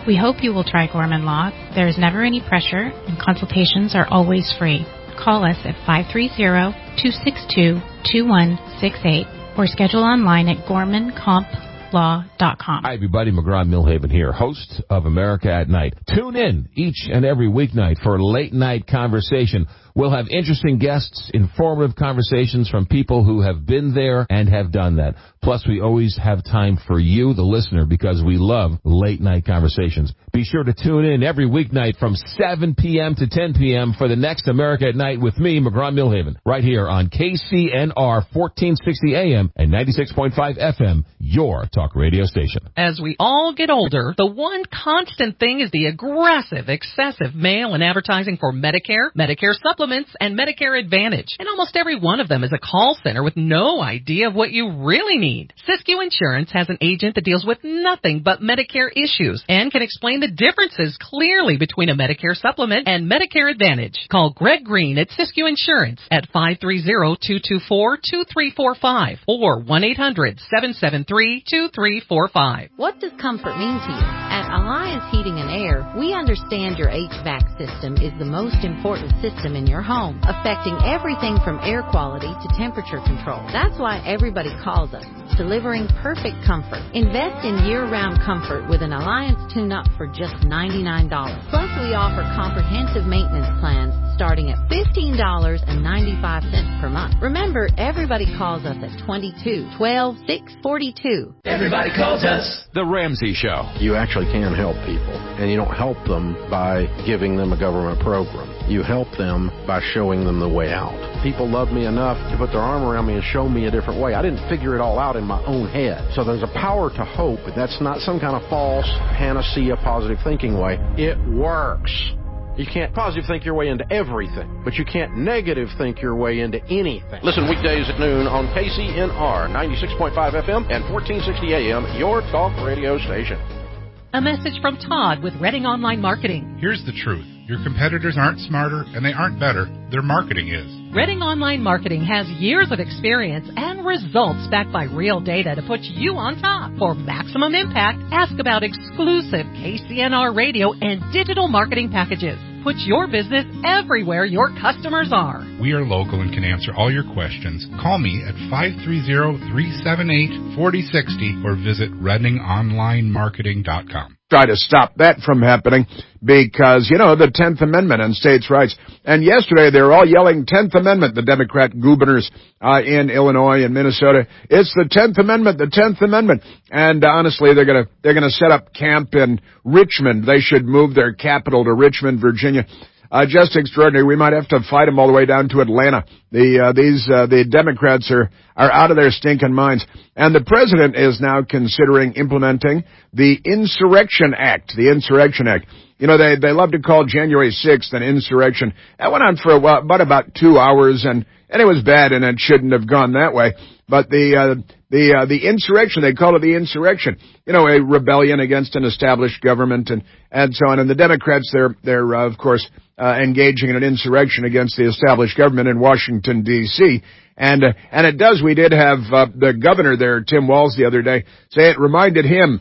We hope you will try Gorman Law. There is never any pressure, and consultations are always free. Call us at five three zero, two six two, two one six eight or schedule online at gorman comp law dot com. Hi, everybody. McGraw-Milhaven here, host of America at Night. Tune in each and every weeknight for Late Night Conversation. We'll have interesting guests, informative conversations from people who have been there and have done that. Plus, we always have time for you, the listener, because we love late night conversations. Be sure to tune in every weeknight from seven p.m. to ten p.m. for the next America at Night with me, McGraw-Milhaven, right here on K C N R fourteen sixty A M and ninety-six point five F M, your talk radio station. As we all get older, the one constant thing is the aggressive, excessive mail and advertising for Medicare, Medicare supplements, and Medicare Advantage. And almost every one of them is a call center with no idea of what you really need. Siskiyou Insurance has an agent that deals with nothing but Medicare issues and can explain the differences clearly between a Medicare supplement and Medicare Advantage. Call Greg Green at Siskiyou Insurance at five three zero, two two four, two three four five or one eight hundred, seven seven three, two three four five. What does comfort mean to you? At Alliance Heating and Air, we understand your H V A C system is the most important system in your home, affecting everything from air quality to temperature control. That's why everybody calls us, delivering perfect comfort. Invest in year-round comfort with an Alliance tune-up for just ninety-nine dollars. Plus, we offer comprehensive maintenance plans starting at fifteen dollars and ninety-five cents per month. Remember, everybody calls us at twenty-two, twelve, six forty-two. Everybody calls us The Ramsey Show. You actually can help people, and you don't help them by giving them a government program. You help them by showing them the way out. People love me enough to put their arm around me and show me a different way. I didn't figure it all out in my own head. So there's a power to hope, and that's not some kind of false panacea positive thinking way. It works. You can't positive think your way into everything, but you can't negative think your way into anything. Listen weekdays at noon on K C N R ninety-six point five F M and fourteen sixty A M, your talk radio station. A message from Todd with Reading Online Marketing. Here's the truth. Your competitors aren't smarter and they aren't better. Their marketing is. Reading Online Marketing has years of experience and results backed by real data to put you on top. For maximum impact, ask about exclusive K C N R radio and digital marketing packages. Put your business everywhere your customers are. We are local and can answer all your questions. Call me at five three zero, three seven eight, four zero six zero or visit reading online marketing dot com. Try to stop that from happening because, you know, the tenth Amendment and states' rights. And yesterday they were all yelling tenth Amendment, the Democrat governors uh, in Illinois and Minnesota. It's the tenth Amendment, the tenth Amendment. And uh, honestly, they're going to they're going to set up camp in Richmond. They should move their capital to Richmond, Virginia. Uh, just extraordinary. We might have to fight them all the way down to Atlanta. The, uh, these, uh, the Democrats are, are out of their stinking minds. And the president is now considering implementing the Insurrection Act, the Insurrection Act. You know, they, they love to call January sixth an insurrection. That went on for a while, about about two hours and, and it was bad and it shouldn't have gone that way. But the, uh, the, uh, the insurrection, they call it the insurrection. You know, a rebellion against an established government and, and so on. And the Democrats, they're, they're, uh, of course, Uh, engaging in an insurrection against the established government in Washington, D C And, uh, and it does. We did have, uh, the governor there, Tim Walz, the other day, say it reminded him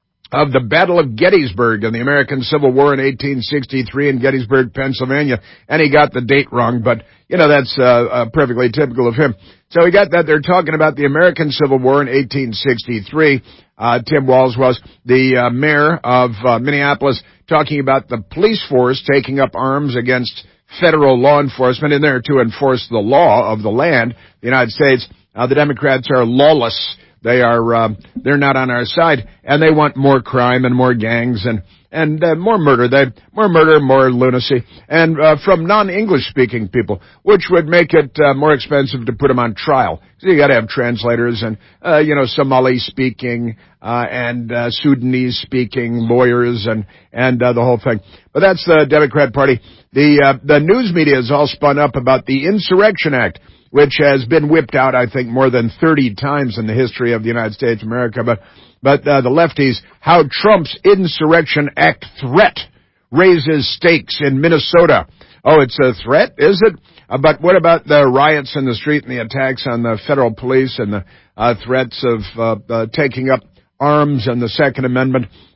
of the Battle of Gettysburg and the American Civil War in eighteen sixty-three in Gettysburg, Pennsylvania. And he got the date wrong, but, you know, that's, uh, uh perfectly typical of him. So we got that. They're talking about the American Civil War in eighteen sixty-three. Uh, Tim Walz was the, uh, mayor of, uh, Minneapolis, talking about the police force taking up arms against federal law enforcement in there to enforce the law of the land, the United States. Uh, the Democrats are lawless. They are, uh, they're not on our side, and they want more crime and more gangs and, and, uh, more murder. They, more murder, more lunacy, and, uh, from non-English speaking people, which would make it, uh, more expensive to put them on trial. So you gotta have translators and, uh, you know, Somali speaking, uh, and, uh, Sudanese speaking lawyers and, and, uh, the whole thing. But that's the Democrat Party. The, uh, the news media is all spun up about the Insurrection Act, which has been whipped out, I think, more than thirty times in the history of the United States of America. But, but, uh, the lefties, how Trump's Insurrection Act threat raises stakes in Minnesota. Oh, it's a threat, is it? Uh, but what about the riots in the street and the attacks on the federal police and the, uh, threats of, uh, uh, taking up arms and the Second Amendment?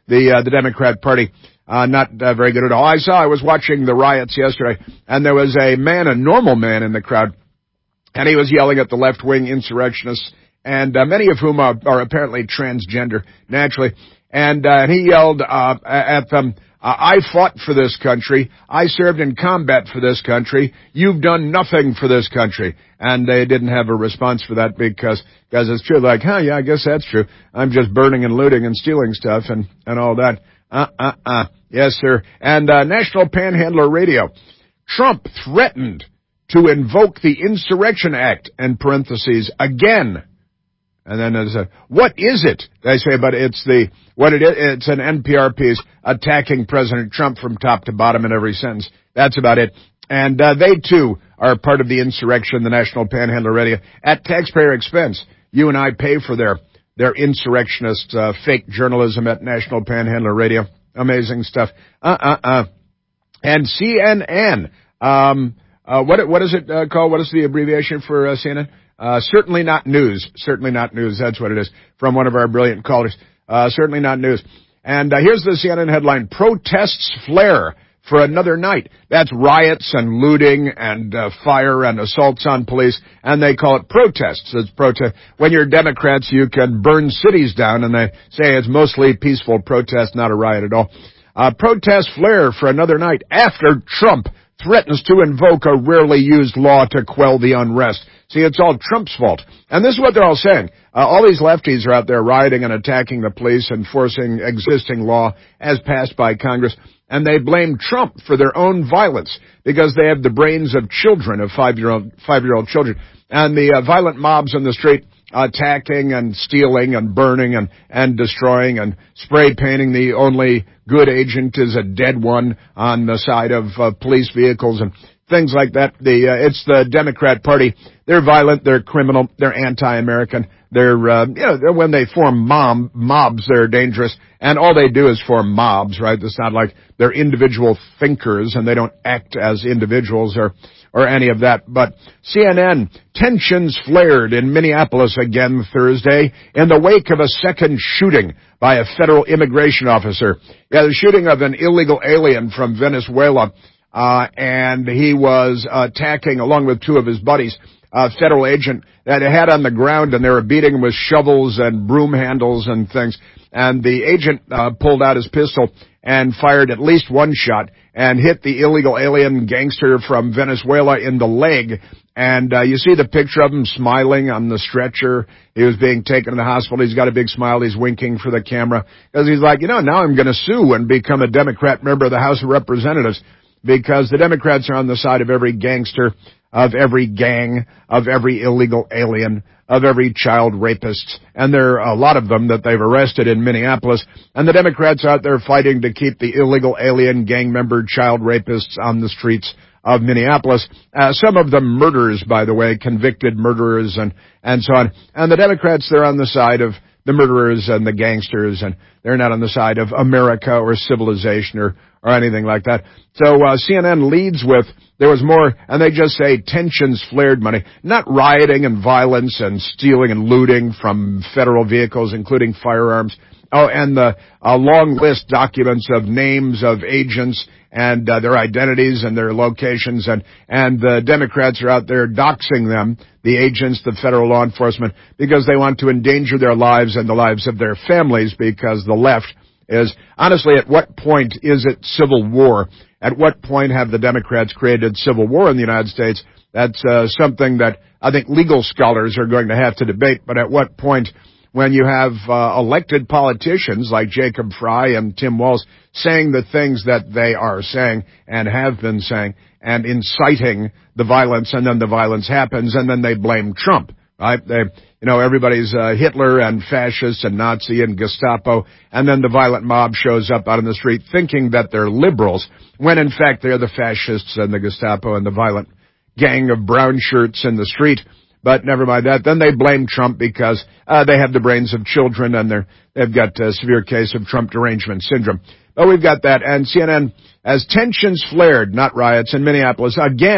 the uh, the Democrat Party. Uh, not uh, very good at all. I saw, I was watching the riots yesterday, and there was a man, a normal man in the crowd, and he was yelling at the left-wing insurrectionists, and uh, many of whom are, are apparently transgender, naturally. And uh, he yelled uh, at them, uh, I fought for this country. I served in combat for this country. You've done nothing for this country. And they didn't have a response for that because, because it's true. Like, huh, yeah, I guess that's true. I'm just burning and looting and stealing stuff and, and all that. Uh-uh-uh. Yes, sir. And uh, National Panhandler Radio. Trump threatened to invoke the Insurrection Act, in parentheses, again. And then there's a, what is it? They say, but it's the, what it is, it's an N P R piece attacking President Trump from top to bottom in every sentence. That's about it. And uh, they, too, are part of the insurrection, the National Panhandler Radio, at taxpayer expense. You and I pay for their, their insurrectionist, uh, fake journalism at National Panhandler Radio. Amazing stuff. Uh-uh-uh. And C N N, um, uh, what, what is it uh, called? What is the abbreviation for uh, C N N? Uh, certainly not news. Certainly not news. That's what it is. From one of our brilliant callers. Uh, certainly not news. And uh, here's the C N N headline. Protests flare for another night. That's riots and looting and uh, fire and assaults on police. And they call it protests. It's protest. When you're Democrats, you can burn cities down. And they say it's mostly peaceful protest, not a riot at all. Uh, protests flare for another night after Trump threatens to invoke a rarely used law to quell the unrest. See, it's all Trump's fault. And this is what they're all saying. Uh, all these lefties are out there rioting and attacking the police and forcing existing law as passed by Congress. And they blame Trump for their own violence because they have the brains of children, of five-year-old, five-year-old children. And the uh, violent mobs on the street attacking and stealing and burning and, and destroying and spray painting. The only good agent is a dead one on the side of uh, police vehicles and things like that. The uh, it's the Democrat Party. They're violent. They're criminal. They're anti-American. They're uh, you know they're, when they form mom, mobs, they're dangerous. And all they do is form mobs, right? It's not like they're individual thinkers and they don't act as individuals or or any of that. But C N N, tensions flared in Minneapolis again Thursday in the wake of a second shooting by a federal immigration officer. Yeah, the shooting of an illegal alien from Venezuela. Uh, and he was uh, attacking, along with two of his buddies, a federal agent that he had on the ground, and they were beating him with shovels and broom handles and things. And the agent uh, pulled out his pistol and fired at least one shot and hit the illegal alien gangster from Venezuela in the leg. And uh, you see the picture of him smiling on the stretcher. He was being taken to the hospital. He's got a big smile. He's winking for the camera because he's like, you know, now I'm going to sue and become a Democrat member of the House of Representatives. Because the Democrats are on the side of every gangster, of every gang, of every illegal alien, of every child rapist. And there are a lot of them that they've arrested in Minneapolis. And the Democrats are out there fighting to keep the illegal alien, gang member, child rapists on the streets of Minneapolis. Uh, some of them murderers, by the way, convicted murderers and, and so on. And the Democrats, they're on the side of the murderers and the gangsters, and they're not on the side of America or civilization or, or anything like that. So uh, C N N leads with, there was more, and they just say tensions flared money, not rioting and violence and stealing and looting from federal vehicles, including firearms. Oh, and the uh, long list documents of names of agents and uh, their identities and their locations, and and the Democrats are out there doxing them, the agents, the federal law enforcement, because they want to endanger their lives and the lives of their families, because the left is, honestly, at what point is it civil war? At what point have the Democrats created civil war in the United States? That's uh, something that I think legal scholars are going to have to debate, but at what point, when you have uh, elected politicians like Jacob Frey and Tim Walz saying the things that they are saying and have been saying and inciting the violence, and then the violence happens, and then they blame Trump, right? They, you know, everybody's uh, Hitler and fascist and Nazi and Gestapo, and then the violent mob shows up out on the street thinking that they're liberals, when in fact they're the fascists and the Gestapo and the violent gang of brown shirts in the street. But never mind that. Then they blame Trump because uh, they have the brains of children and they're, they've got a severe case of Trump derangement syndrome. But we've got that. And C N N, as tensions flared, not riots, in Minneapolis again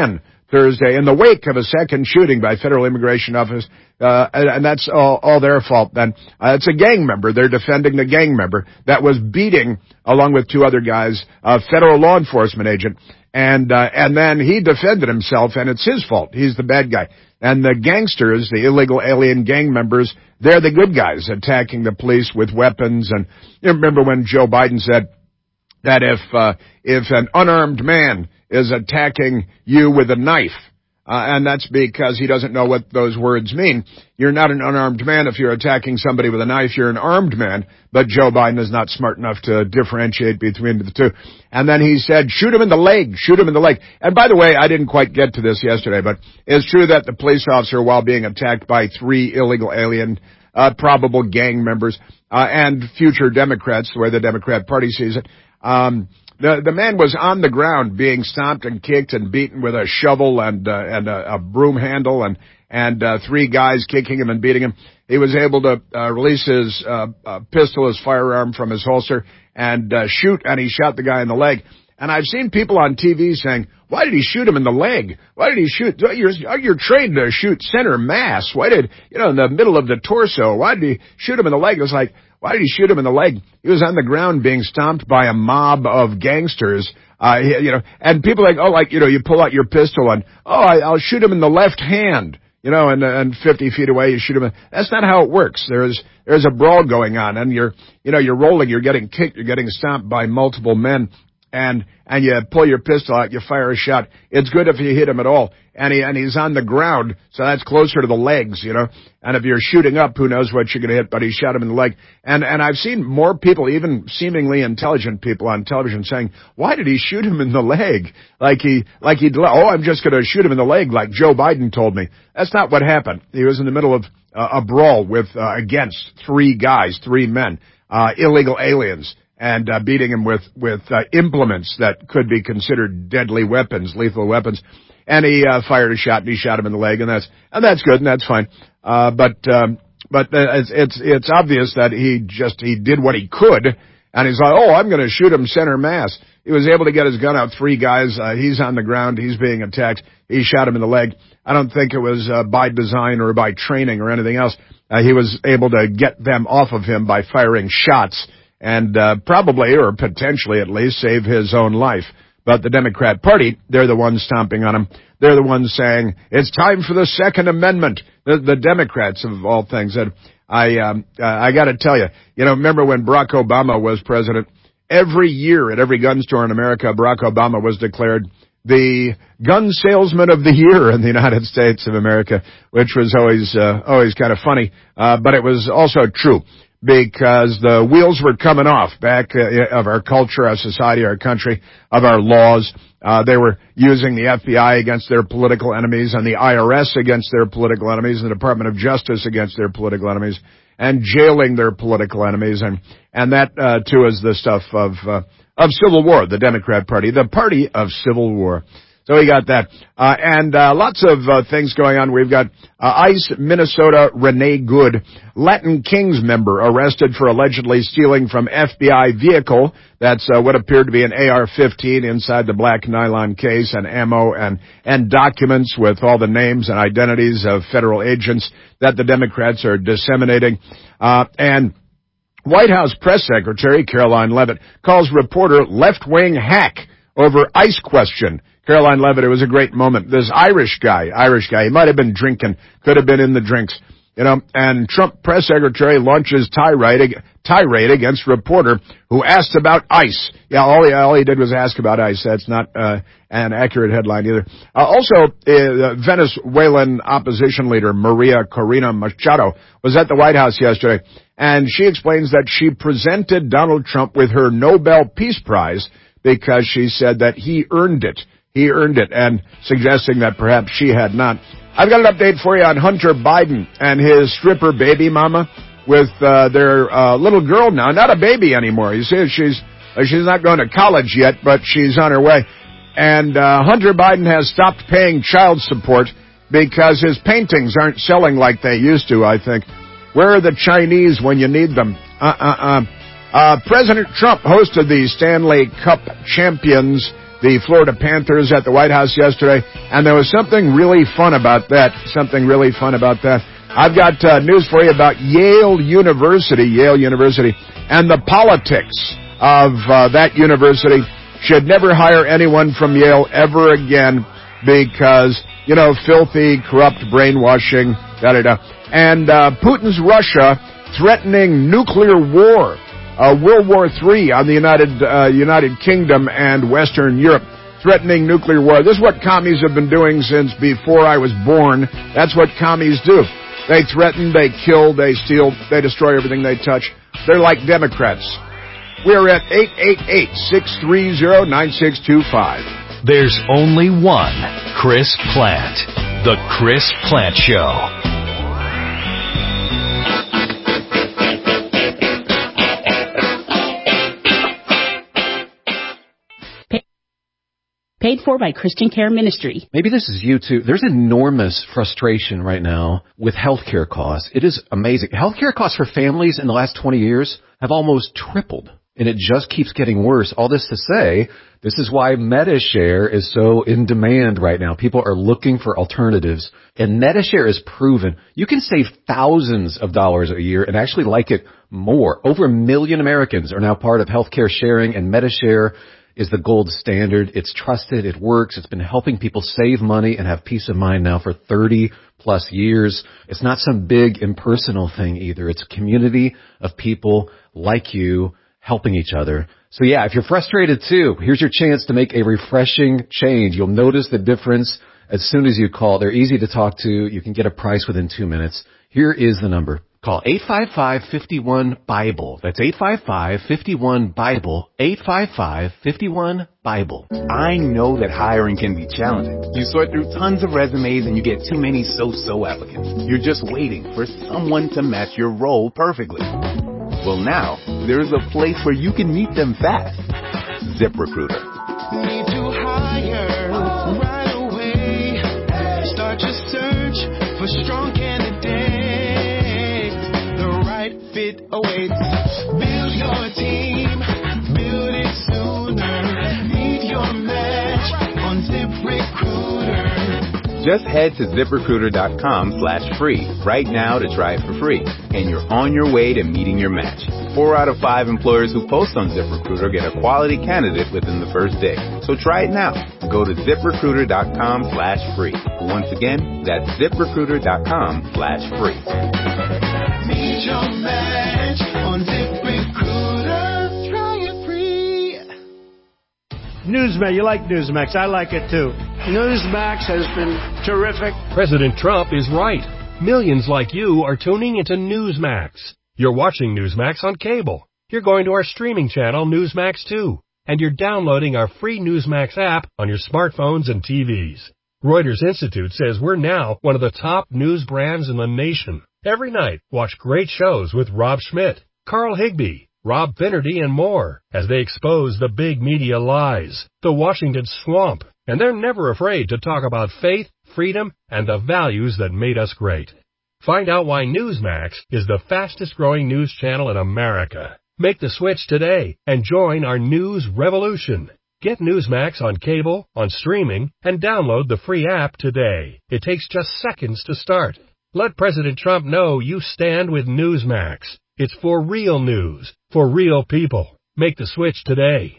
Thursday in the wake of a second shooting by federal immigration office, uh, and, and that's all, all their fault then. Uh, it's a gang member. They're defending the gang member that was beating, along with two other guys, a federal law enforcement agent. And, uh, and then he defended himself, and it's his fault. He's the bad guy. And the gangsters, the illegal alien gang members, they're the good guys attacking the police with weapons. And you remember when Joe Biden said that if, uh, if an unarmed man is attacking you with a knife, Uh, and that's because he doesn't know what those words mean. You're not an unarmed man if you're attacking somebody with a knife. You're an armed man. But Joe Biden is not smart enough to differentiate between the two. And then he said, shoot him in the leg, shoot him in the leg. And by the way, I didn't quite get to this yesterday, but it's true that the police officer, while being attacked by three illegal alien, uh, probable gang members, uh, and future Democrats, the way the Democrat Party sees it, um, The the man was on the ground being stomped and kicked and beaten with a shovel and uh, and a, a broom handle and and uh, three guys kicking him and beating him. He was able to uh, release his uh, uh, pistol, his firearm from his holster and uh, shoot, and he shot the guy in the leg. And I've seen people on T V saying, why did he shoot him in the leg? Why did he shoot? You're, you're trained to shoot center mass. Why did, you know, in the middle of the torso, why did he shoot him in the leg? It was like, why did he shoot him in the leg? He was on the ground being stomped by a mob of gangsters, uh, you know, and people like, oh, like, you know, you pull out your pistol and, oh, I, I'll shoot him in the left hand, you know, and, and fifty feet away you shoot him. That's not how it works. There's, there's a brawl going on and you're, you know, you're rolling, you're getting kicked, you're getting stomped by multiple men. And, and you pull your pistol out, you fire a shot. It's good if you hit him at all. And he, and he's on the ground, so that's closer to the legs, you know. And if you're shooting up, who knows what you're gonna hit, but he shot him in the leg. And, and I've seen more people, even seemingly intelligent people on television saying, why did he shoot him in the leg? Like he, like he, oh, I'm just gonna shoot him in the leg like Joe Biden told me. That's not what happened. He was in the middle of uh, a brawl with, uh, against three guys, three men, uh, illegal aliens. And uh, beating him with with uh, implements that could be considered deadly weapons, lethal weapons. And he uh, fired a shot, and he shot him in the leg, and that's and that's good, and that's fine. Uh, but um, but uh, it's it's it's obvious that he just he did what he could, and he's like, oh, I'm going to shoot him center mass. He was able to get his gun out. Three guys. Uh, he's on the ground. He's being attacked. He shot him in the leg. I don't think it was uh, by design or by training or anything else. Uh, he was able to get them off of him by firing shots. And uh, probably, or potentially at least, save his own life. But the Democrat Party, they're the ones stomping on him. They're the ones saying, it's time for the Second Amendment. The, the Democrats, of all things. And I, um, uh, I got to tell you, you know, remember when Barack Obama was president? Every year at every gun store in America, Barack Obama was declared the gun salesman of the year in the United States of America, which was always, uh, always kind of funny. Uh, but it was also true. Because the wheels were coming off back uh, of our culture, our society, our country, of our laws. Uh, they were using the F B I against their political enemies and the I R S against their political enemies and the Department of Justice against their political enemies and jailing their political enemies. And, and that, uh, too is the stuff of, uh, of civil war, the Democrat Party, the party of civil war. So we got that. Uh, and, uh, lots of, uh, things going on. We've got, uh, ICE Minnesota Renee Good, Latin Kings member, arrested for allegedly stealing from F B I vehicle. That's, uh, what appeared to be an A R fifteen inside the black nylon case and ammo and, and documents with all the names and identities of federal agents that the Democrats are disseminating. Uh, and White House Press Secretary Caroline Leavitt calls reporter left-wing hack over ICE question. Caroline Leavitt, it was a great moment. This Irish guy, Irish guy, he might have been drinking, could have been in the drinks, you know, and Trump press secretary launches tirade, tirade against reporter who asked about ICE. Yeah, all he, all he did was ask about ICE. That's not, uh, an accurate headline either. Uh, also, uh, Venezuelan opposition leader Maria Corina Machado was at the White House yesterday, and she explains that she presented Donald Trump with her Nobel Peace Prize because she said that he earned it. He earned it, and suggesting that perhaps she had not. I've got an update for you on Hunter Biden and his stripper baby mama with uh, their uh, little girl now. Not a baby anymore. You see, she's uh, she's not going to college yet, but she's on her way. And uh, Hunter Biden has stopped paying child support because his paintings aren't selling like they used to, I think. Where are the Chinese when you need them? Uh-uh-uh. Uh, President Trump hosted the Stanley Cup champions the Florida Panthers at the White House yesterday, and there was something really fun about that, something really fun about that. I've got uh, news for you about Yale University, Yale University, and the politics of uh, that university. Should never hire anyone from Yale ever again because, you know, filthy, corrupt brainwashing, da-da-da. And uh, Putin's Russia threatening nuclear war. Uh, World War Three on the United uh, United Kingdom and Western Europe, threatening nuclear war. This is what commies have been doing since before I was born. That's what commies do. They threaten, they kill, they steal, they destroy everything they touch. They're like Democrats. We're at eight eight eight, six three zero, nine six two five. There's only one Chris Plante. The Chris Plante Show. Paid for by Christian Care Ministry. Maybe this is you too. There's enormous frustration right now with healthcare costs. It is amazing. Healthcare costs for families in the last twenty years have almost tripled, and it just keeps getting worse. All this to say, this is why MediShare is so in demand right now. People are looking for alternatives, and MediShare is proven. You can save thousands of dollars a year and actually like it more. Over a million Americans are now part of healthcare sharing, and MediShare is the gold standard. It's trusted. It works. It's been helping people save money and have peace of mind now for thirty plus years. It's not some big impersonal thing either. It's a community of people like you helping each other. So yeah, if you're frustrated too, here's your chance to make a refreshing change. You'll notice the difference as soon as you call. They're easy to talk to. You can get a price within two minutes. Here is the number. Call eight five five, five one, BIBLE. That's eight five five, five one, BIBLE. eight five five, five one, BIBLE. I know that hiring can be challenging. You sort through tons of resumes and you get too many so-so applicants. You're just waiting for someone to match your role perfectly. Well, now, there's a place where you can meet them fast. ZipRecruiter. Need to hire right away. Start your search for strong candidates. Fit awaits. Build your team, build it sooner. Meet your match on ZipRecruiter. Just head to ZipRecruiter.com slash free right now to try it for free. And you're on your way to meeting your match. Four out of five employers who post on ZipRecruiter get a quality candidate within the first day. So try it now. Go to ZipRecruiter.com slash free. Once again, that's ZipRecruiter.com slash free. Meet your match on ZipRecruiter. Try it free. Newsmax, you like Newsmax. I like it too. Newsmax has been terrific. President Trump is right. Millions like you are tuning into Newsmax. You're watching Newsmax on cable. You're going to our streaming channel, Newsmax two. And you're downloading our free Newsmax app on your smartphones and T Vs. Reuters Institute says we're now one of the top news brands in the nation. Every night, watch great shows with Rob Schmidt, Carl Higbie, Rob Finnerty, and more as they expose the big media lies, the Washington swamp, and they're never afraid to talk about faith, freedom, and the values that made us great. Find out why Newsmax is the fastest-growing news channel in America. Make the switch today and join our news revolution. Get Newsmax on cable, on streaming, and download the free app today. It takes just seconds to start. Let President Trump know you stand with Newsmax. It's for real news, for real people. Make the switch today.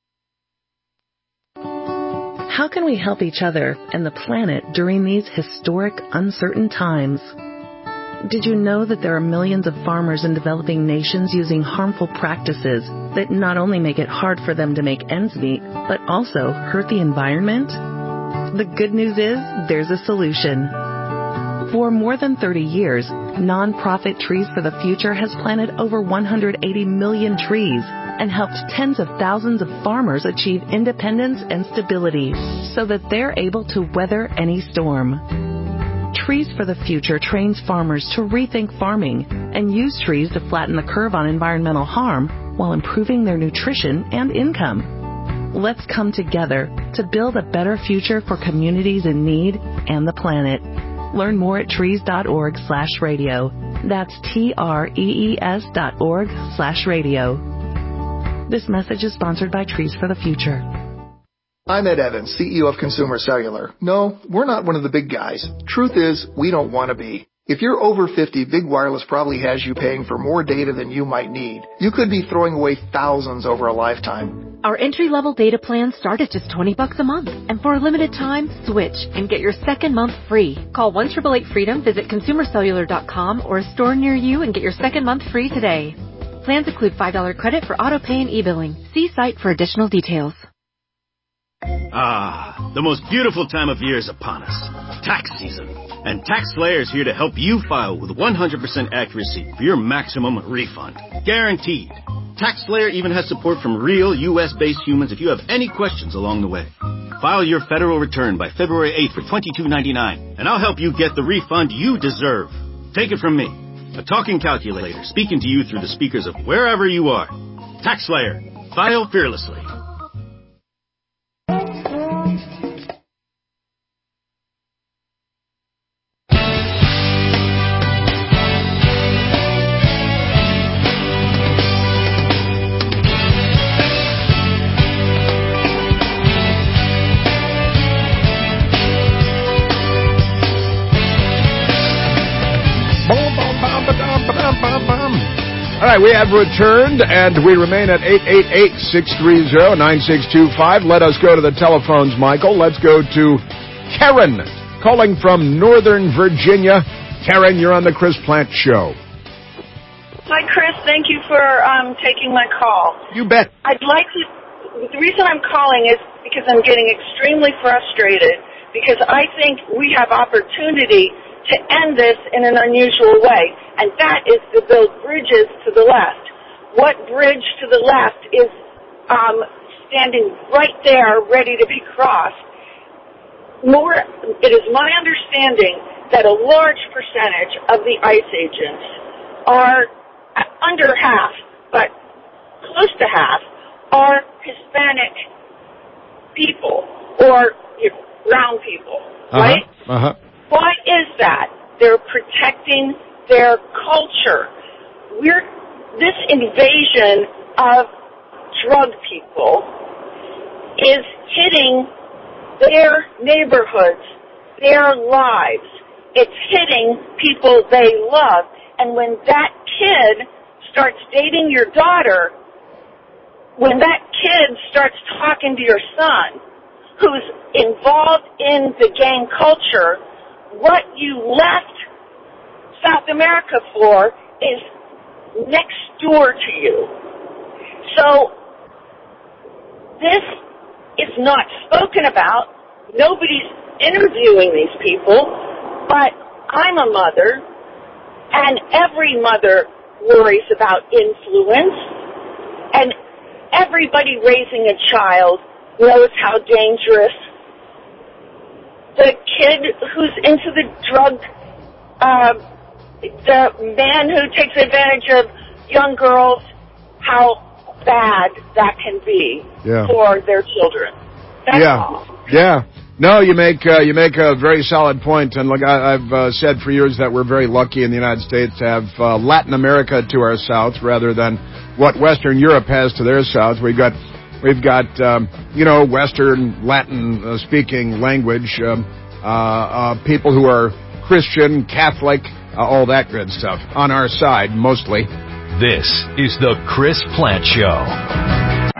How can we help each other and the planet during these historic, uncertain times? Did you know that there are millions of farmers in developing nations using harmful practices that not only make it hard for them to make ends meet, but also hurt the environment? The good news is there's a solution. For more than thirty years, nonprofit Trees for the Future has planted over one hundred eighty million trees and helped tens of thousands of farmers achieve independence and stability so that they're able to weather any storm. Trees for the Future trains farmers to rethink farming and use trees to flatten the curve on environmental harm while improving their nutrition and income. Let's come together to build a better future for communities in need and the planet. Learn more at trees.org slash radio. That's T-R-E-E-S dot org slash radio. This message is sponsored by Trees for the Future. I'm Ed Evans, C E O of Consumer Cellular. No, we're not one of the big guys. Truth is, we don't want to be. If you're over fifty, Big Wireless probably has you paying for more data than you might need. You could be throwing away thousands over a lifetime. Our entry-level data plans start at just twenty bucks a month. And for a limited time, switch and get your second month free. Call one eight eight eight freedom, visit consumer cellular dot com or a store near you and get your second month free today. Plans include five dollars credit for auto pay and e-billing. See site for additional details. Ah, the most beautiful time of year is upon us. Tax season. And TaxSlayer is here to help you file with one hundred percent accuracy for your maximum refund. Guaranteed. TaxSlayer even has support from real U S-based humans if you have any questions along the way. File your federal return by February eighth for twenty-two ninety-nine, and I'll help you get the refund you deserve. Take it from me, a talking calculator speaking to you through the speakers of wherever you are. TaxSlayer. File fearlessly. All right, we have returned, and we remain at eight eight eight, six three zero, nine six two five. Let us go to the telephones, Michael. Let's go to Karen, calling from Northern Virginia. Karen, you're on the Chris Plante Show. Hi, Chris. Thank you for um, taking my call. You bet. I'd like to... The reason I'm calling is because I'm getting extremely frustrated because I think we have opportunity to end this in an unusual way, and that is to build bridges to the left. What bridge to the left is um, standing right there ready to be crossed? More, it is my understanding that a large percentage of the ICE agents are under half, but close to half, are Hispanic people or brown people, uh-huh. right? Uh-huh. Why is that? They're protecting their culture. We're, this invasion of drug people is hitting their neighborhoods, their lives. It's hitting people they love. And when that kid starts dating your daughter, when that kid starts talking to your son, who's involved in the gang culture, what you left South America for is next door to you. So this is not spoken about. Nobody's interviewing these people, but I'm a mother, and every mother worries about influence, and everybody raising a child knows how dangerous the kid who's into the drug, uh, the man who takes advantage of young girls, how bad that can be yeah. for their children. That's yeah, all. yeah. No, you make uh, you make a very solid point, and look, I, I've uh, said for years that we're very lucky in the United States to have uh, Latin America to our south rather than what Western Europe has to their south. We've got we've got um, you know Western Latin uh, speaking language, um, uh, uh, people who are Christian, Catholic, uh, all that good stuff on our side mostly. This is the Chris Plante Show.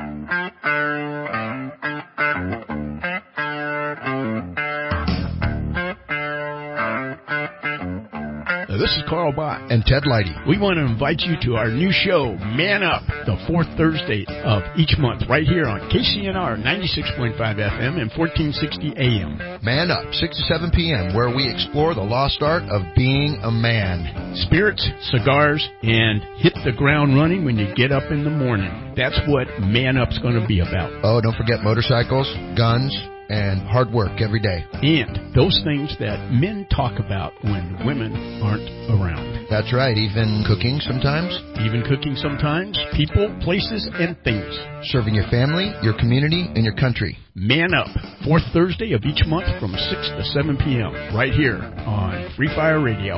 This is Carl Bott and Ted Leidy. We want to invite you to our new show, Man Up, the fourth Thursday of each month, right here on K C N R ninety-six point five F M and fourteen sixty A M. Man Up, six to seven p.m., where we explore the lost art of being a man. Spirits, cigars, and hit the ground running when you get up in the morning. That's what Man Up's going to be about. Oh, don't forget motorcycles, guns, and hard work every day. And those things that men talk about when women aren't around. That's right, even cooking sometimes. Even cooking sometimes. People, places, and things. Serving your family, your community, and your country. Man Up, fourth Thursday of each month from six to seven p.m. right here on Free Fire Radio.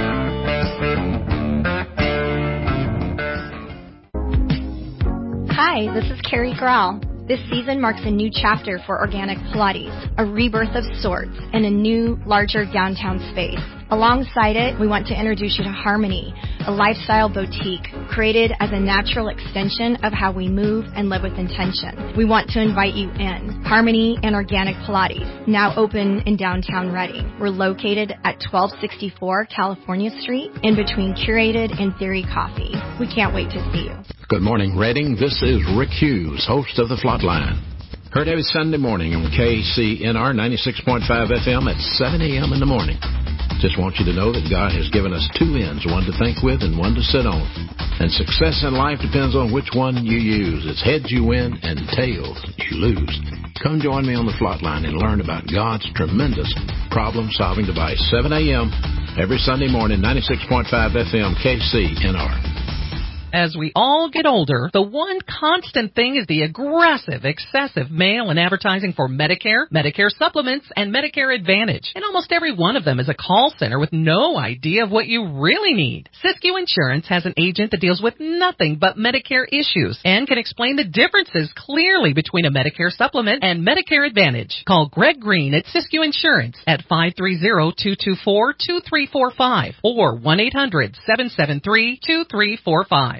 Hi, Hi, this is Carrie Grau. This season marks a new chapter for Organic Pilates, a rebirth of sorts in a new, larger downtown space. Alongside it, we want to introduce you to Harmony, a lifestyle boutique created as a natural extension of how we move and live with intention. We want to invite you in. Harmony and Organic Pilates, now open in downtown Reading. We're located at twelve sixty-four California Street, in between Curated and Theory Coffee. We can't wait to see you. Good morning, Reading. This is Rick Hughes, host of The Flatline. Heard every Sunday morning on K C N R ninety-six point five F M at seven a.m. in the morning. Just want you to know that God has given us two ends, one to think with and one to sit on. And success in life depends on which one you use. It's heads you win and tails you lose. Come join me on The Flatline and learn about God's tremendous problem-solving device. seven a.m. every Sunday morning, ninety-six point five F M, K C N R. As we all get older, the one constant thing is the aggressive, excessive mail and advertising for Medicare, Medicare supplements, and Medicare Advantage. And almost every one of them is a call center with no idea of what you really need. Siskiyou Insurance has an agent that deals with nothing but Medicare issues and can explain the differences clearly between a Medicare supplement and Medicare Advantage. Call Greg Green at Siskiyou Insurance at five three zero, two two four, two three four five or one eight hundred, seven seven three, two three four five.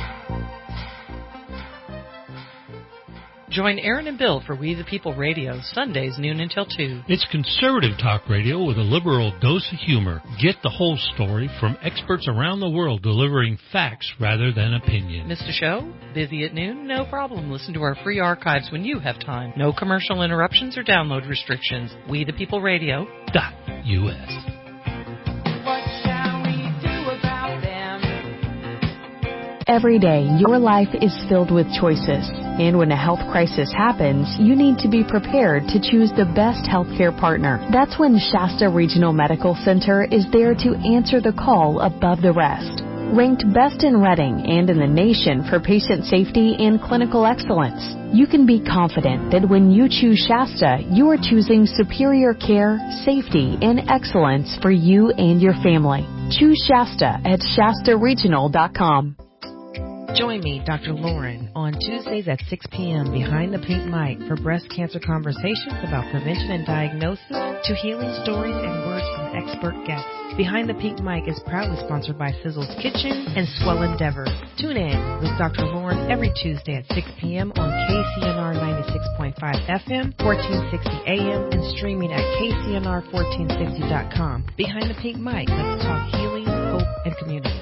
Join Aaron and Bill for We the People Radio, Sundays noon until two. It's conservative talk radio with a liberal dose of humor. Get the whole story from experts around the world delivering facts rather than opinion. Missed a show? Busy at noon? No problem. Listen to our free archives when you have time. No commercial interruptions or download restrictions. We the People Radio dot U S. Every day, your life is filled with choices. And when a health crisis happens, you need to be prepared to choose the best healthcare partner. That's when Shasta Regional Medical Center is there to answer the call above the rest. Ranked best in Reading and in the nation for patient safety and clinical excellence, you can be confident that when you choose Shasta, you are choosing superior care, safety, and excellence for you and your family. Choose Shasta at Shasta Regional dot com. Join me, Doctor Lauren, on Tuesdays at six p.m. behind the pink mic for breast cancer conversations about prevention and diagnosis to healing stories and words from expert guests. Behind the Pink Mic is proudly sponsored by Sizzle's Kitchen and Swell Endeavor. Tune in with Doctor Lauren every Tuesday at six p.m. on K C N R ninety-six point five F M, fourteen sixty A M, and streaming at K C N R fourteen sixty dot com. Behind the Pink Mic, let's talk healing, hope, and community.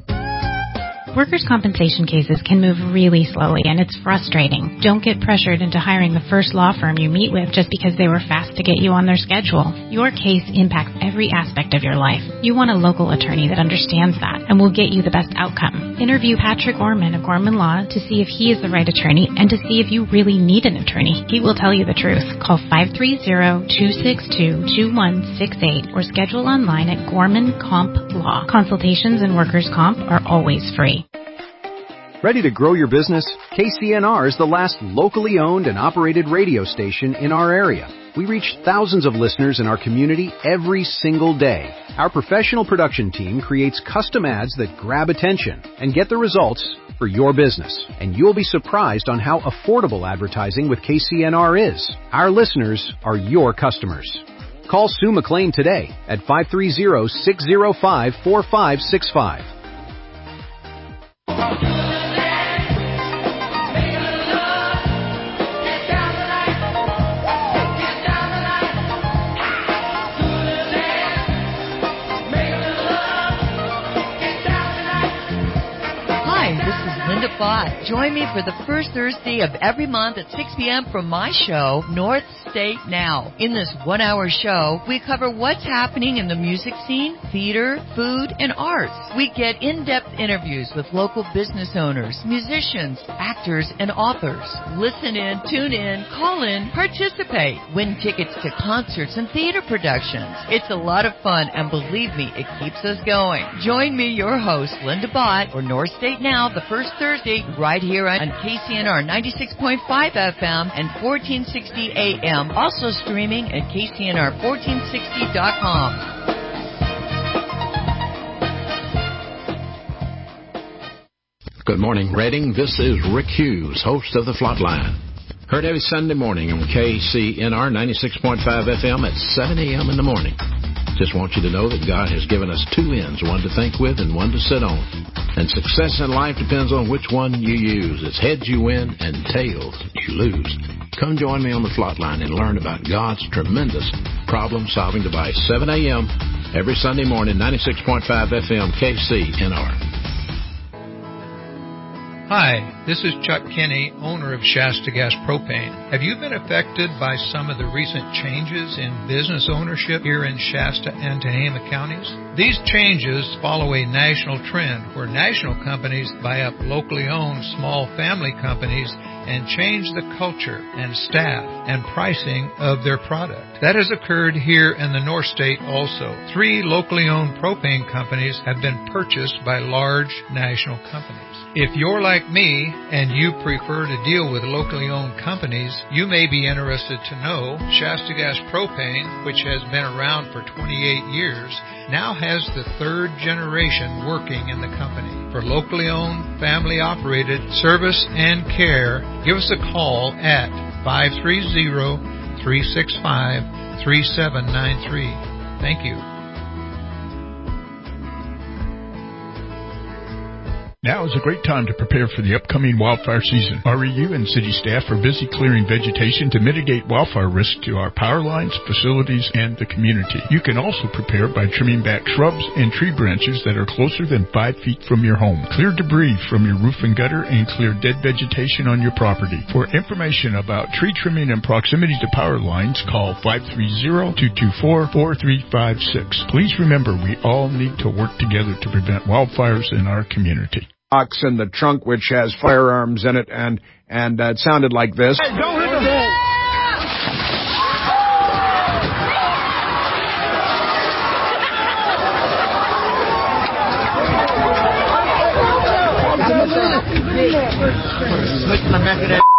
Workers' compensation cases can move really slowly, and it's frustrating. Don't get pressured into hiring the first law firm you meet with just because they were fast to get you on their schedule. Your case impacts every aspect of your life. You want a local attorney that understands that and will get you the best outcome. Interview Patrick Orman of Gorman Law to see if he is the right attorney and to see if you really need an attorney. He will tell you the truth. Call five three zero, two six two, two one six eight or schedule online at Gorman Comp Law. Consultations and workers' comp are always free. Ready to grow your business? K C N R is the last locally owned and operated radio station in our area. We reach thousands of listeners in our community every single day. Our professional production team creates custom ads that grab attention and get the results for your business. And you'll be surprised on how affordable advertising with K C N R is. Our listeners are your customers. Call Sue McLean today at five three zero, six zero five, four five six five. Bott. Join me for the first Thursday of every month at six p.m. for my show, North State Now. In this one-hour show, we cover what's happening in the music scene, theater, food, and arts. We get in-depth interviews with local business owners, musicians, actors, and authors. Listen in, tune in, call in, participate, win tickets to concerts and theater productions. It's a lot of fun, and believe me, it keeps us going. Join me, your host, Linda Bott, for North State Now, the first Thursday, right here on K C N R ninety-six point five F M and fourteen sixty A M. Also streaming at K C N R fourteen sixty dot com. Good morning, Reading. This is Rick Hughes, host of The Flatline. Heard every Sunday morning on K C N R ninety-six point five F M at seven a.m. in the morning. Just want you to know that God has given us two ends, one to think with and one to sit on. And success in life depends on which one you use. It's heads you win and tails you lose. Come join me on The Flatline and learn about God's tremendous problem-solving device. seven a.m. every Sunday morning, ninety-six point five F M, K C N R. Hi, this is Chuck Kinney, owner of Shasta Gas Propane. Have you been affected by some of the recent changes in business ownership here in Shasta and Tehama counties? These changes follow a national trend where national companies buy up locally owned small family companies and change the culture and staff and pricing of their product. That has occurred here in the North State also. Three locally owned propane companies have been purchased by large national companies. If you're like me and you prefer to deal with locally owned companies, you may be interested to know Shasta Gas Propane, which has been around for twenty-eight years, now has the third generation working in the company. For locally owned, family operated service and care, give us a call at five three zero, three six five, three seven nine three. Thank you. Now is a great time to prepare for the upcoming wildfire season. R E U and city staff are busy clearing vegetation to mitigate wildfire risk to our power lines, facilities, and the community. You can also prepare by trimming back shrubs and tree branches that are closer than five feet from your home. Clear debris from your roof and gutter and clear dead vegetation on your property. For information about tree trimming and proximity to power lines, call five three zero, two two four, four three five six. Please remember, we all need to work together to prevent wildfires in our community. Box in the trunk which has firearms in it, and and uh, it sounded like this. Hey, don't hit the ball. Switch my back of that.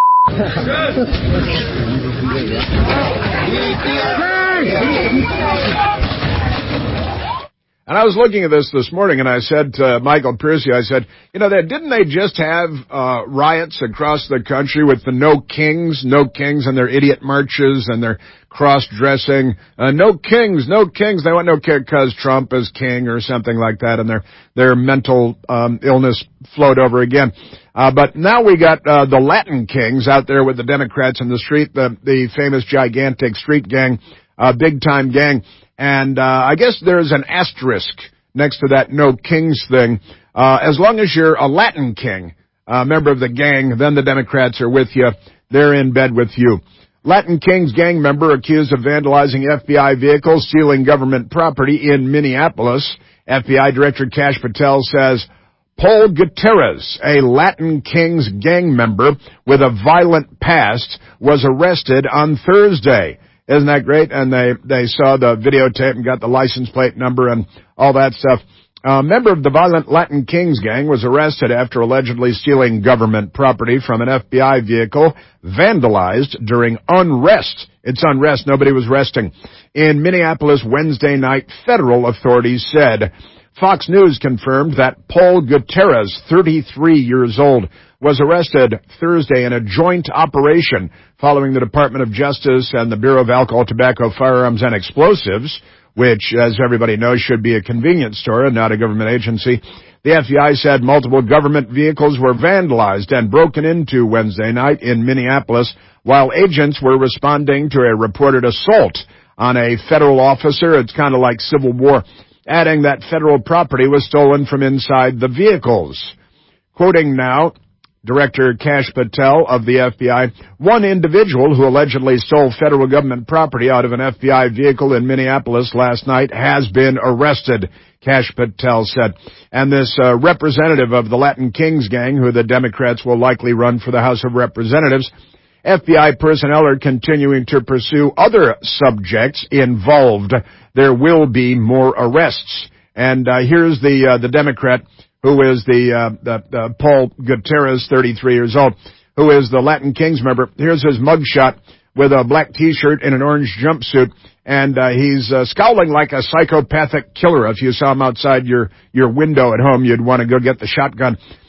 And I was looking at this this morning, and I said to Michael Piercy, I said, you know, that didn't they just have uh riots across the country with the No Kings, No Kings, and their idiot marches and their cross-dressing, uh, no kings, no kings. They want no king because Trump is king or something like that, and their their mental um illness flowed over again. Uh, but now we got uh, the Latin Kings out there with the Democrats in the street, the the famous gigantic street gang, uh, big-time gang. And uh, I guess there's an asterisk next to that No Kings thing. Uh, as long as you're a Latin king, a member of the gang, then the Democrats are with you. They're in bed with you. Latin Kings gang member accused of vandalizing F B I vehicles, stealing government property in Minneapolis. F B I Director Kash Patel says Paul Gutierrez, a Latin Kings gang member with a violent past, was arrested on Thursday. Isn't that great? And they, they saw the videotape and got the license plate number and all that stuff. A member of the violent Latin Kings gang was arrested after allegedly stealing government property from an F B I vehicle vandalized during unrest. It's unrest. Nobody was resting. In Minneapolis Wednesday night, federal authorities said. Fox News confirmed that Paul Gutierrez, thirty-three years old, was arrested Thursday in a joint operation following the Department of Justice and the Bureau of Alcohol, Tobacco, Firearms, and Explosives, which, as everybody knows, should be a convenience store and not a government agency. The F B I said multiple government vehicles were vandalized and broken into Wednesday night in Minneapolis while agents were responding to a reported assault on a federal officer. It's kind of like Civil War, adding that federal property was stolen from inside the vehicles. Quoting now, Director Kash Patel of the F B I, one individual who allegedly stole federal government property out of an F B I vehicle in Minneapolis last night has been arrested, Kash Patel said. And this uh, representative of the Latin Kings gang, who the Democrats will likely run for the House of Representatives, F B I personnel are continuing to pursue other subjects involved. There will be more arrests. And uh, here's the uh, the Democrat who is the, uh, the, the Paul Gutierrez, thirty-three years old, who is the Latin Kings member. Here's his mugshot with a black T-shirt and an orange jumpsuit, and uh, he's uh, scowling like a psychopathic killer. If you saw him outside your, your window at home, you'd want to go get the shotgun.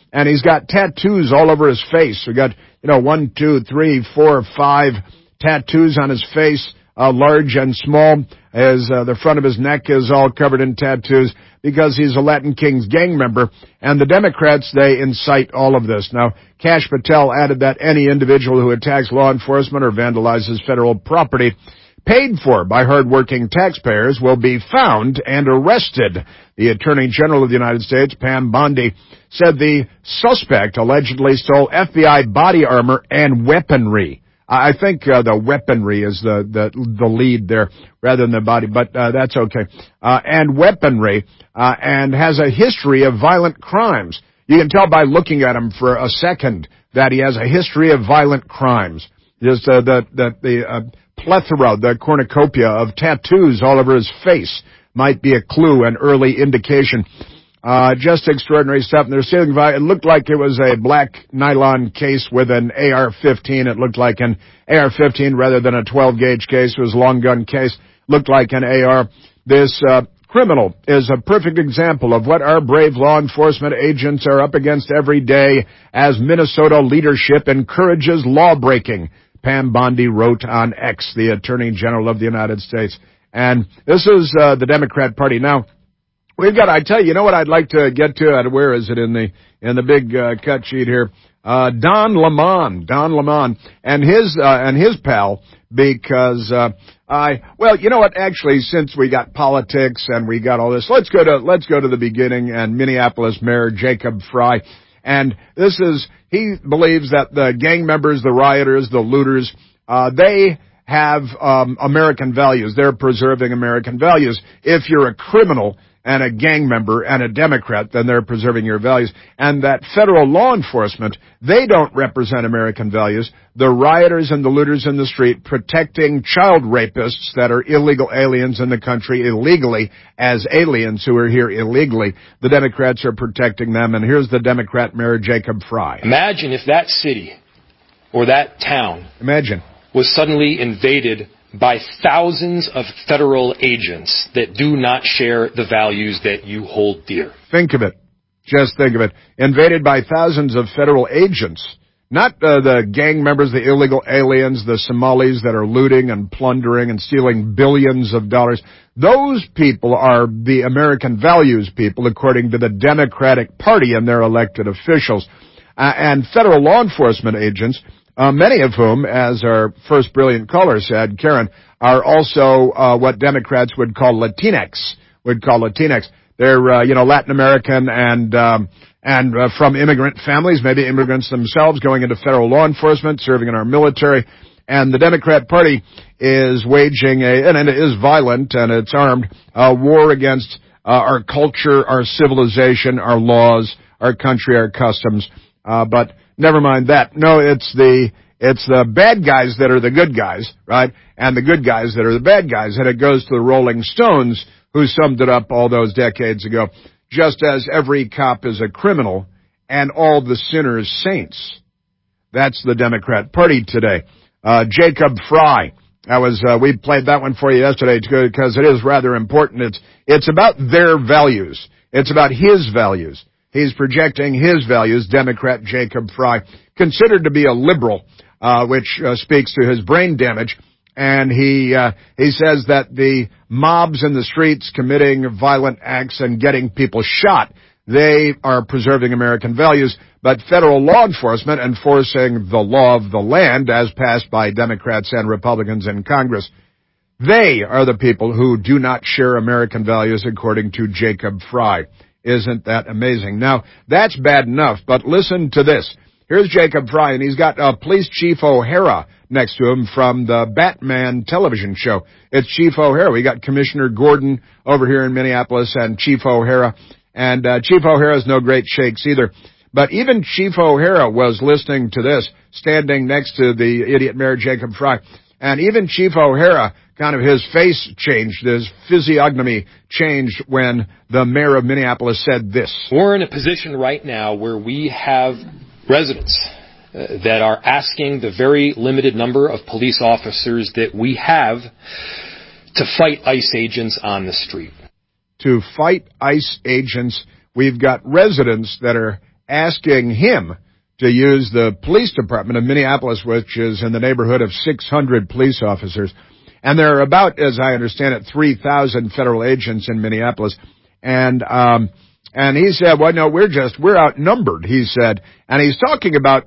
and he's got tattoos all over his face. We got, you know, one, two, three, four, five tattoos on his face, uh, large and small. As uh, the front of his neck is all covered in tattoos because he's a Latin Kings gang member. And the Democrats, they incite all of this. Now, Kash Patel added that any individual who attacks law enforcement or vandalizes federal property paid for by hardworking taxpayers will be found and arrested. The Attorney General of the United States, Pam Bondi, said the suspect allegedly stole F B I body armor and weaponry. I think uh, the weaponry is the, the the lead there rather than the body, but uh, that's okay. Uh, and weaponry, uh, and has a history of violent crimes. You can tell by looking at him for a second that he has a history of violent crimes. Just uh, the the, the uh, plethora, the cornucopia of tattoos all over his face might be a clue, an early indication. Uh, just extraordinary stuff. And they're stealing, it looked like it was a black nylon case with an A R fifteen. It looked like an A R fifteen rather than a twelve gauge case. It was a long gun case. Looked like an A R. This, uh, criminal is a perfect example of what our brave law enforcement agents are up against every day as Minnesota leadership encourages law breaking. Pam Bondi wrote on X, the Attorney General of the United States. And this is, uh, the Democrat Party. Now, we've got, I tell you, you know what I'd like to get to? Where is it in the, in the big, uh, cut sheet here? Uh, Don Lemon, Don Lemon, and his, uh, and his pal, because, uh, I, well, you know what, actually, since we got politics and we got all this, let's go to, let's go to the beginning, and Minneapolis Mayor Jacob Frey. And this is, he believes that the gang members, the rioters, the looters, uh, they have, um, American values. They're preserving American values. If you're a criminal and a gang member and a Democrat, then they're preserving your values. And that federal law enforcement, they don't represent American values. The rioters and the looters in the street protecting child rapists that are illegal aliens in the country illegally as aliens who are here illegally. The Democrats are protecting them. And here's the Democrat Mayor Jacob Frey. Imagine if that city or that town Imagine. was suddenly invaded by thousands of federal agents that do not share the values that you hold dear. Think of it. Just think of it. Invaded by thousands of federal agents. Not uh, the gang members, the illegal aliens, the Somalis that are looting and plundering and stealing billions of dollars. Those people are the American values people, according to the Democratic Party and their elected officials. Uh, and federal law enforcement agents, Uh, many of whom, as our first brilliant caller said, Karen, are also uh, what Democrats would call Latinx, would call Latinx. They're, uh, you know, Latin American and um, and uh, from immigrant families, maybe immigrants themselves, going into federal law enforcement, serving in our military. And the Democrat Party is waging a, and it is violent and it's armed, a war against uh, our culture, our civilization, our laws, our country, our customs. Uh, but never mind that. No, it's the, it's the bad guys that are the good guys, right? And the good guys that are the bad guys. And it goes to the Rolling Stones, who summed it up all those decades ago. Just as every cop is a criminal and all the sinners saints. That's the Democrat Party today. Uh, Jacob Frey. That was, uh, we played that one for you yesterday because it is rather important. It's, it's about their values. It's about his values. He's projecting his values, Democrat Jacob Frey, considered to be a liberal, uh, which uh, speaks to his brain damage. And he, uh, he says that the mobs in the streets committing violent acts and getting people shot, they are preserving American values. But federal law enforcement enforcing the law of the land as passed by Democrats and Republicans in Congress, they are the people who do not share American values, according to Jacob Frey. Isn't that amazing? Now, that's bad enough, but listen to this. Here's Jacob Frey, and he's got uh, Police Chief O'Hara next to him from the Batman television show. It's Chief O'Hara. We got Commissioner Gordon over here in Minneapolis and Chief O'Hara. And uh, Chief O'Hara's no great shakes either. But even Chief O'Hara was listening to this, standing next to the idiot Mayor Jacob Frey. And even Chief O'Hara, kind of his face changed, his physiognomy changed when the mayor of Minneapolis said this. We're in a position right now where we have residents uh, that are asking the very limited number of police officers that we have to fight ICE agents on the street. To fight ICE agents, we've got residents that are asking him to use the police department of Minneapolis, which is in the neighborhood of six hundred police officers. And there are about, as I understand it, three thousand federal agents in Minneapolis. And, um, and he said, well, no, we're just, we're outnumbered, he said. And he's talking about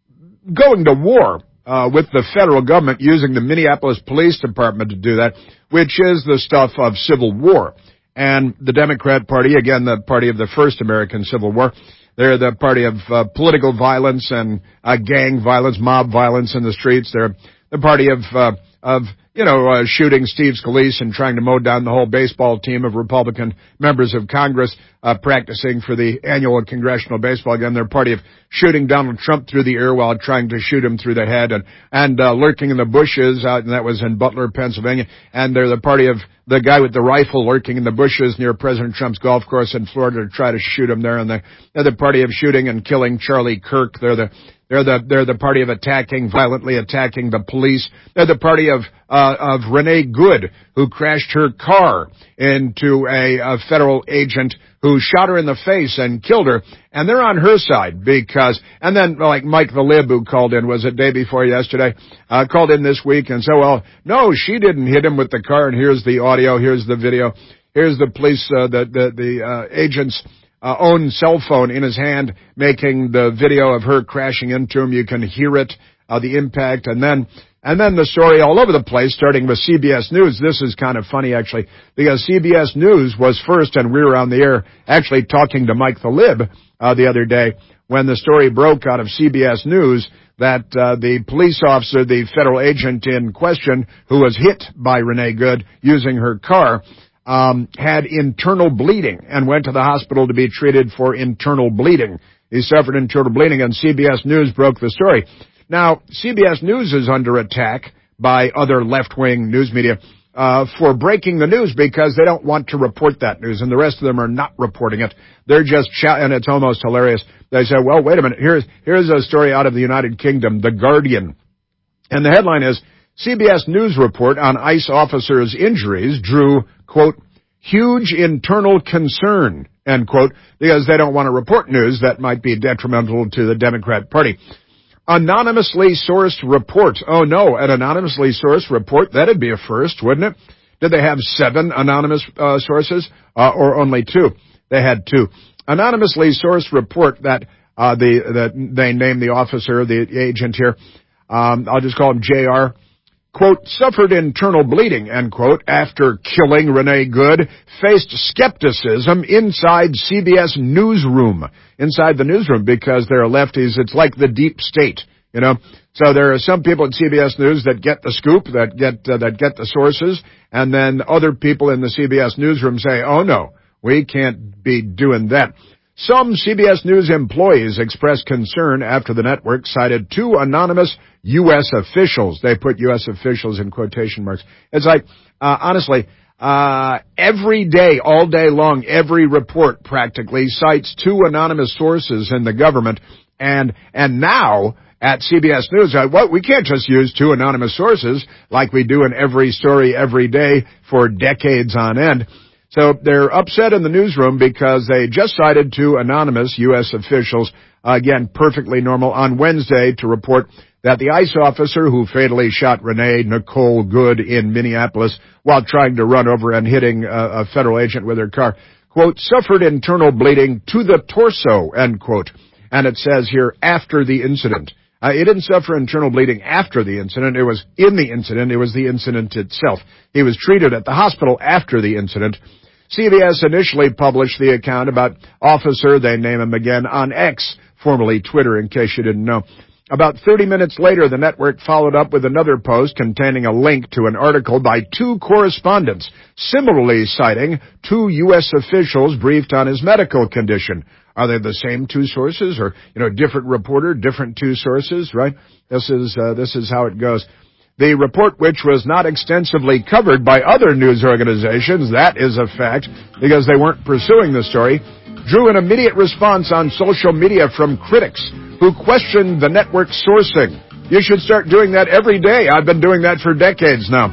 going to war, uh, with the federal government using the Minneapolis Police Department to do that, which is the stuff of civil war. And the Democrat Party, again, the party of the first American Civil War, they're the party of uh, political violence and uh, gang violence, mob violence in the streets. They're the party of, uh, of, you know, uh, shooting Steve Scalise and trying to mow down the whole baseball team of Republican members of Congress, uh, practicing for the annual congressional baseball game. They're party of shooting Donald Trump through the ear while trying to shoot him through the head, and, and, uh, lurking in the bushes out, and that was in Butler, Pennsylvania. And they're the party of the guy with the rifle lurking in the bushes near President Trump's golf course in Florida to try to shoot him there. And they're the party of shooting and killing Charlie Kirk. They're the They're the, they're the party of attacking, violently attacking the police. They're the party of, uh, of Renee Good, who crashed her car into a, a federal agent who shot her in the face and killed her. And they're on her side because, and then like Mike the Lib, who called in, was it day before yesterday, uh, called in this week and said, well, no, she didn't hit him with the car. And here's the audio. Here's the video. Here's the police, uh, the, the, the, uh, agent's Uh, own cell phone in his hand, making the video of her crashing into him. You can hear it, uh, the impact, and then, and then the story all over the place, starting with C B S News. This is kind of funny, actually, because C B S News was first, and we were on the air actually talking to Mike the Lib, uh, the other day when the story broke out of C B S News that, uh, the police officer, the federal agent in question, who was hit by Renee Good using her car, Um, had internal bleeding and went to the hospital to be treated for internal bleeding. He suffered internal bleeding, and C B S News broke the story. Now, C B S News is under attack by other left-wing news media uh, for breaking the news because they don't want to report that news, and the rest of them are not reporting it. They're just ch- and it's almost hilarious. They say, well, wait a minute, here's, here's a story out of the United Kingdom, The Guardian. And the headline is, C B S News report on ICE officers' injuries drew, quote, huge internal concern, end quote, because they don't want to report news that might be detrimental to the Democrat Party. Anonymously sourced report. Oh no, an anonymously sourced report? That'd be a first, wouldn't it? Did they have seven anonymous uh, sources, uh, or only two? They had two. Anonymously sourced report that uh, the that they named the officer, the agent here. Um, I'll just call him J R. Quote, suffered internal bleeding, end quote, after killing Renee Good, faced skepticism inside C B S newsroom, inside the newsroom, because they're lefties. It's like the deep state, you know. So there are some people at C B S News that get the scoop, that get, uh, that get the sources, and then other people in the C B S newsroom say, oh no, we can't be doing that. Some C B S News employees expressed concern after the network cited two anonymous U S officials. They put U S officials in quotation marks. It's like, uh, honestly, uh, every day, all day long, every report practically cites two anonymous sources in the government. And, and now at C B S News, uh, what, we can't just use two anonymous sources like we do in every story every day for decades on end. So they're upset in the newsroom because they just cited two anonymous U S officials, uh, again, perfectly normal, on Wednesday to report that the ICE officer who fatally shot Renee Nicole Good in Minneapolis while trying to run over and hitting a, a federal agent with her car, quote, suffered internal bleeding to the torso, end quote. And it says here, after the incident. Uh, he didn't suffer internal bleeding after the incident. It was in the incident. It was the incident itself. He was treated at the hospital after the incident. C B S initially published the account about officer, they name him again, on X, formerly Twitter, in case you didn't know. About thirty minutes later, the network followed up with another post containing a link to an article by two correspondents, similarly citing two U S officials briefed on his medical condition. Are they the same two sources, or, you know, different reporter, different two sources, right? This is, uh, this is how it goes. The report, which was not extensively covered by other news organizations, that is a fact, because they weren't pursuing the story, drew an immediate response on social media from critics who questioned the network's sourcing. You should start doing that every day. I've been doing that for decades now.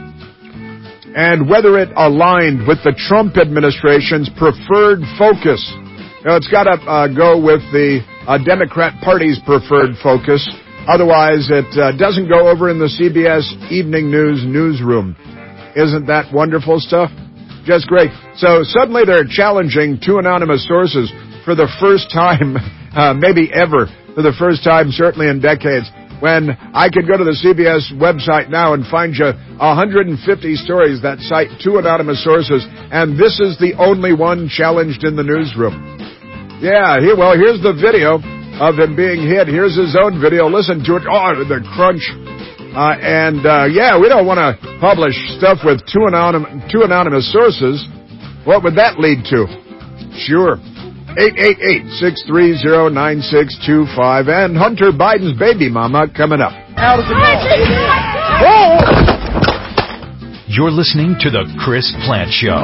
And whether it aligned with the Trump administration's preferred focus. Now, it's got to uh, go with the uh, Democrat Party's preferred focus. Otherwise, it uh, doesn't go over in the C B S Evening News newsroom. Isn't that wonderful stuff? Just great. So suddenly they're challenging two anonymous sources for the first time, uh, maybe ever, for the first time, certainly in decades, when I could go to the C B S website now and find you one hundred fifty stories that cite two anonymous sources, and this is the only one challenged in the newsroom. Yeah, here, well, here's the video of him being hit. Here's his own video. Listen to it. Oh, the crunch. Uh, and, uh, yeah, we don't want to publish stuff with two, anonym, two anonymous sources. What would that lead to? Sure. eight eight eight, six three zero, nine six two five. And Hunter Biden's baby mama coming up. Out of the ball. You're listening to The Chris Plant Show.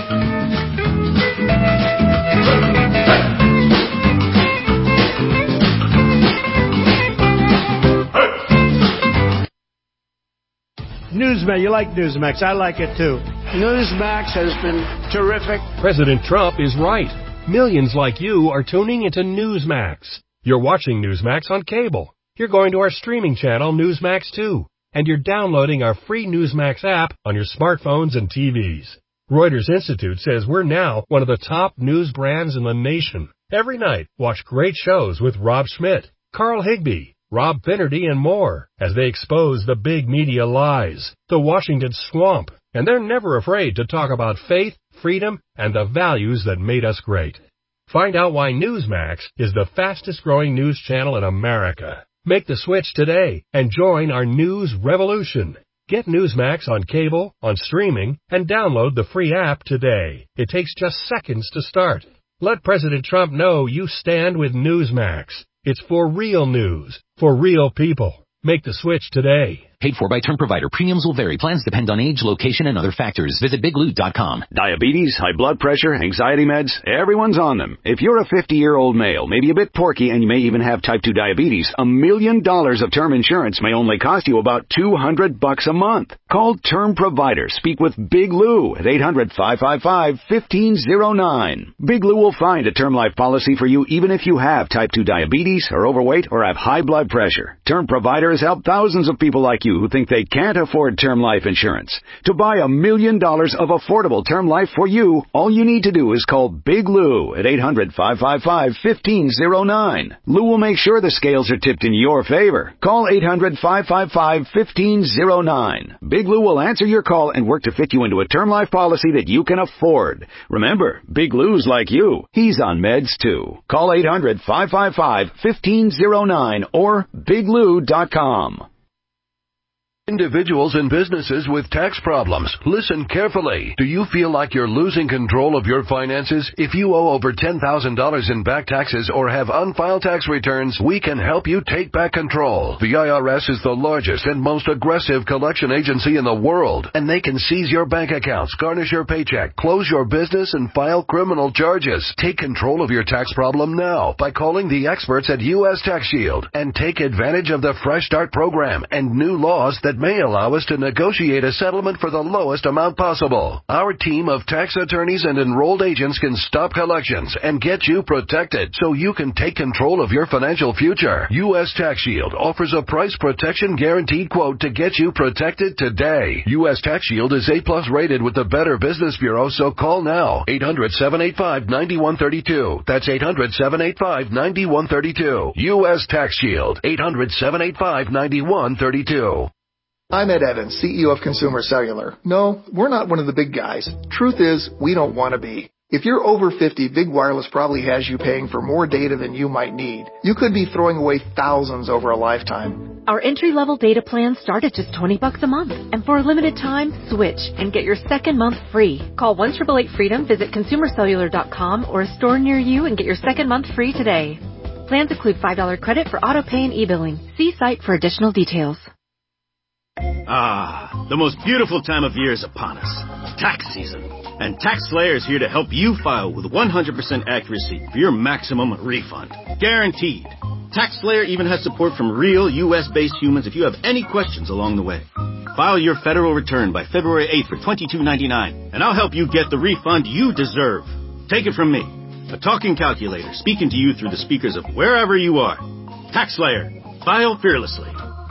Newsmax, you like Newsmax. I like it too. Newsmax has been terrific. President Trump is right. Millions like you are tuning into Newsmax. You're watching Newsmax on cable. You're going to our streaming channel, Newsmax two. And you're downloading our free Newsmax app on your smartphones and T Vs. Reuters Institute says we're now one of the top news brands in the nation. Every night, watch great shows with Rob Schmidt, Carl Higbie, Rob Finnerty, and more as they expose the big media lies, the Washington swamp, and they're never afraid to talk about faith, freedom, and the values that made us great. Find out why Newsmax is the fastest growing news channel in America. Make the switch today and join our news revolution. Get Newsmax on cable, on streaming, and download the free app today. It takes just seconds to start. Let President Trump know you stand with Newsmax. It's for real news, for real people. Make the switch today. Paid for by term provider. Premiums will vary. Plans depend on age, location, and other factors. Visit big lou dot com. Diabetes, high blood pressure, anxiety meds, everyone's on them. If you're a fifty-year-old male, maybe a bit porky, and you may even have type two diabetes, a million dollars of term insurance may only cost you about two hundred bucks a month. Call Term Provider. Speak with Big Lou at eight hundred, five five five, one five zero nine. Big Lou will find a term life policy for you even if you have type two diabetes, are overweight, or have high blood pressure. Term Provider has helped thousands of people like you who think they can't afford term life insurance. To buy a million dollars of affordable term life for you, all you need to do is call Big Lou at eight hundred, five five five, one five zero nine. Lou will make sure the scales are tipped in your favor. Call eight hundred, five five five, one five zero nine. Big Lou will answer your call and work to fit you into a term life policy that you can afford. Remember, Big Lou's like you. He's on meds too. Call eight hundred, five five five, one five zero nine or big lou dot com. Individuals and businesses with tax problems, listen carefully. Do you feel like you're losing control of your finances? If you owe over ten thousand dollars in back taxes or have unfiled tax returns, we can help you take back control. The I R S is the largest and most aggressive collection agency in the world, and they can seize your bank accounts, garnish your paycheck, close your business, and file criminal charges. Take control of your tax problem now by calling the experts at U S Tax Shield and take advantage of the Fresh Start program and new laws that may allow us to negotiate a settlement for the lowest amount possible. Our team of tax attorneys and enrolled agents can stop collections and get you protected so you can take control of your financial future. U S Tax Shield offers a price protection guaranteed quote to get you protected today. U S Tax Shield is A plus rated with the Better Business Bureau, so call now. eight hundred, seven eight five, nine one three two. That's eight hundred, seven eight five, nine one three two. U S Tax Shield. eight hundred, seven eight five, nine one three two. I'm Ed Evans, C E O of Consumer Cellular. No, we're not one of the big guys. Truth is, we don't want to be. If you're over fifty, Big Wireless probably has you paying for more data than you might need. You could be throwing away thousands over a lifetime. Our entry-level data plans start at just twenty bucks a month. And for a limited time, switch and get your second month free. Call one eight eight eight freedom, visit consumer cellular dot com or a store near you and get your second month free today. Plans include five dollars credit for auto pay and e-billing. See site for additional details. Ah, the most beautiful time of year is upon us. Tax season. And TaxSlayer is here to help you file with one hundred percent accuracy for your maximum refund. Guaranteed. TaxSlayer even has support from real U S-based humans if you have any questions along the way. File your federal return by February eighth for twenty-two ninety-nine, and I'll help you get the refund you deserve. Take it from me. A talking calculator speaking to you through the speakers of wherever you are. TaxSlayer. File fearlessly.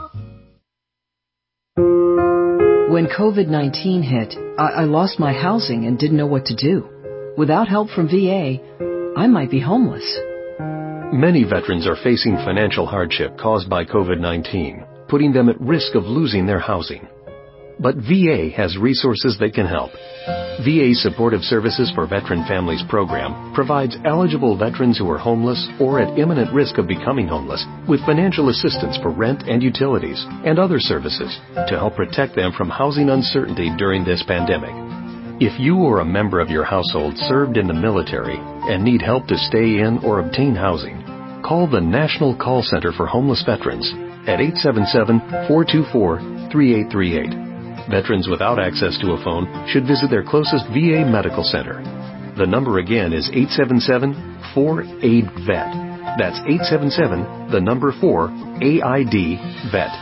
When COVID nineteen hit, I-, I lost my housing and didn't know what to do. Without help from V A, I might be homeless. Many veterans are facing financial hardship caused by COVID nineteen, putting them at risk of losing their housing. But V A has resources that can help. V A Supportive Services for Veteran Families program provides eligible veterans who are homeless or at imminent risk of becoming homeless with financial assistance for rent and utilities and other services to help protect them from housing uncertainty during this pandemic. If you or a member of your household served in the military and need help to stay in or obtain housing, call the National Call Center for Homeless Veterans at eight seven seven, four two four, three eight three eight. Veterans without access to a phone should visit their closest V A medical center. The number again is eight seven seven, four A I D, V E T. That's eight seven seven, the number four, A I D, V E T.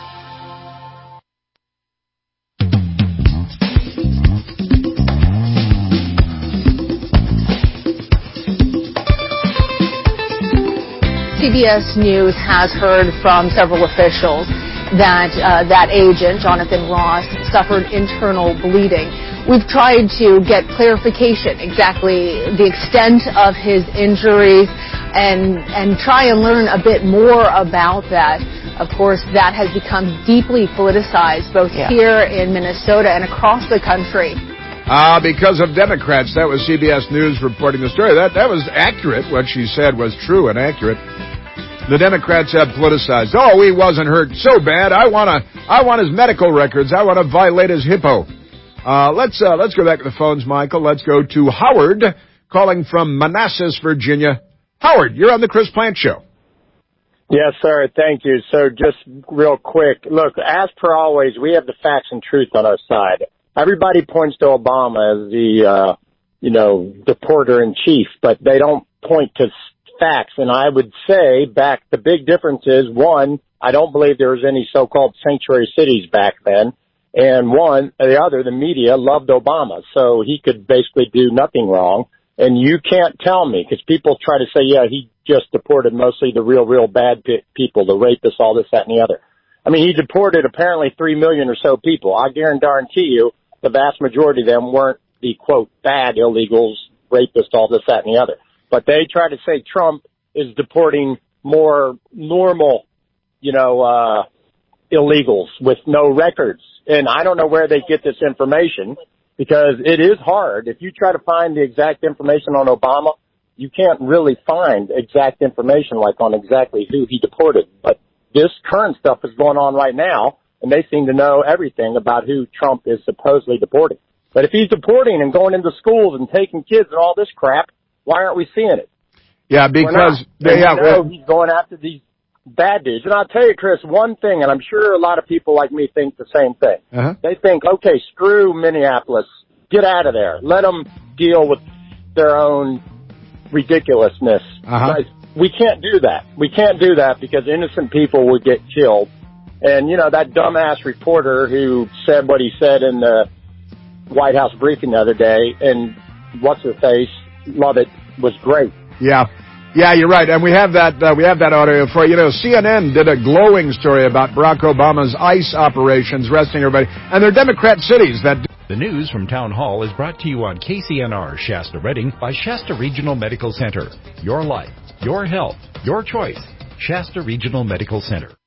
C B S News has heard from several officials that uh, that agent, Jonathan Ross, suffered internal bleeding. We've tried to get clarification exactly the extent of his injuries and and try and learn a bit more about that. Of course, that has become deeply politicized both yeah. here in Minnesota and across the country. Ah, uh, because of Democrats. That was C B S News reporting the story. That that was accurate. What she said was true and accurate. The Democrats have politicized. Oh, he wasn't hurt so bad. I want to. I want his medical records. I want to violate his hippo. Uh, let's uh, let's go back to the phones, Michael. Let's go to Howard, calling from Manassas, Virginia. Howard, you're on the Chris Plant Show. Yes, sir. Thank you. So, just real quick, look. As per always, we have the facts and truth on our side. Everybody points to Obama as the, uh, you know, deporter in chief, but they don't point to facts. And I would say back, the big difference is, one, I don't believe there was any so-called sanctuary cities back then. And one, the other, the media loved Obama. So he could basically do nothing wrong. And you can't tell me, because people try to say, yeah, he just deported mostly the real, real bad p- people, the rapists, all this, that, and the other. I mean, he deported apparently three million or so people. I guarantee you the vast majority of them weren't the, quote, bad illegals, rapists, all this, that, and the other. But they try to say Trump is deporting more normal, you know, uh, illegals with no records. And I don't know where they get this information, because it is hard. If you try to find the exact information on Obama, you can't really find exact information like on exactly who he deported. But this current stuff is going on right now, and they seem to know everything about who Trump is supposedly deporting. But if he's deporting and going into schools and taking kids and all this crap, why aren't we seeing it? Yeah, because they have. Know he's going after these bad dudes. And I'll tell you, Chris, one thing, and I'm sure a lot of people like me think the same thing. Uh-huh. They think, okay, screw Minneapolis, get out of there, let them deal with their own ridiculousness. Uh-huh. But we can't do that. We can't do that because innocent people would get killed. And you know that dumbass reporter who said what he said in the White House briefing the other day, and what's her face, love it, was great. Yeah. Yeah, you're right. And we have that, uh, we have that audio for you. You know, C N N did a glowing story about Barack Obama's ICE operations, arresting everybody. And they're Democrat cities that... The news from Town Hall is brought to you on K C N R Shasta Redding by Shasta Regional Medical Center. Your life, your health, your choice. Shasta Regional Medical Center.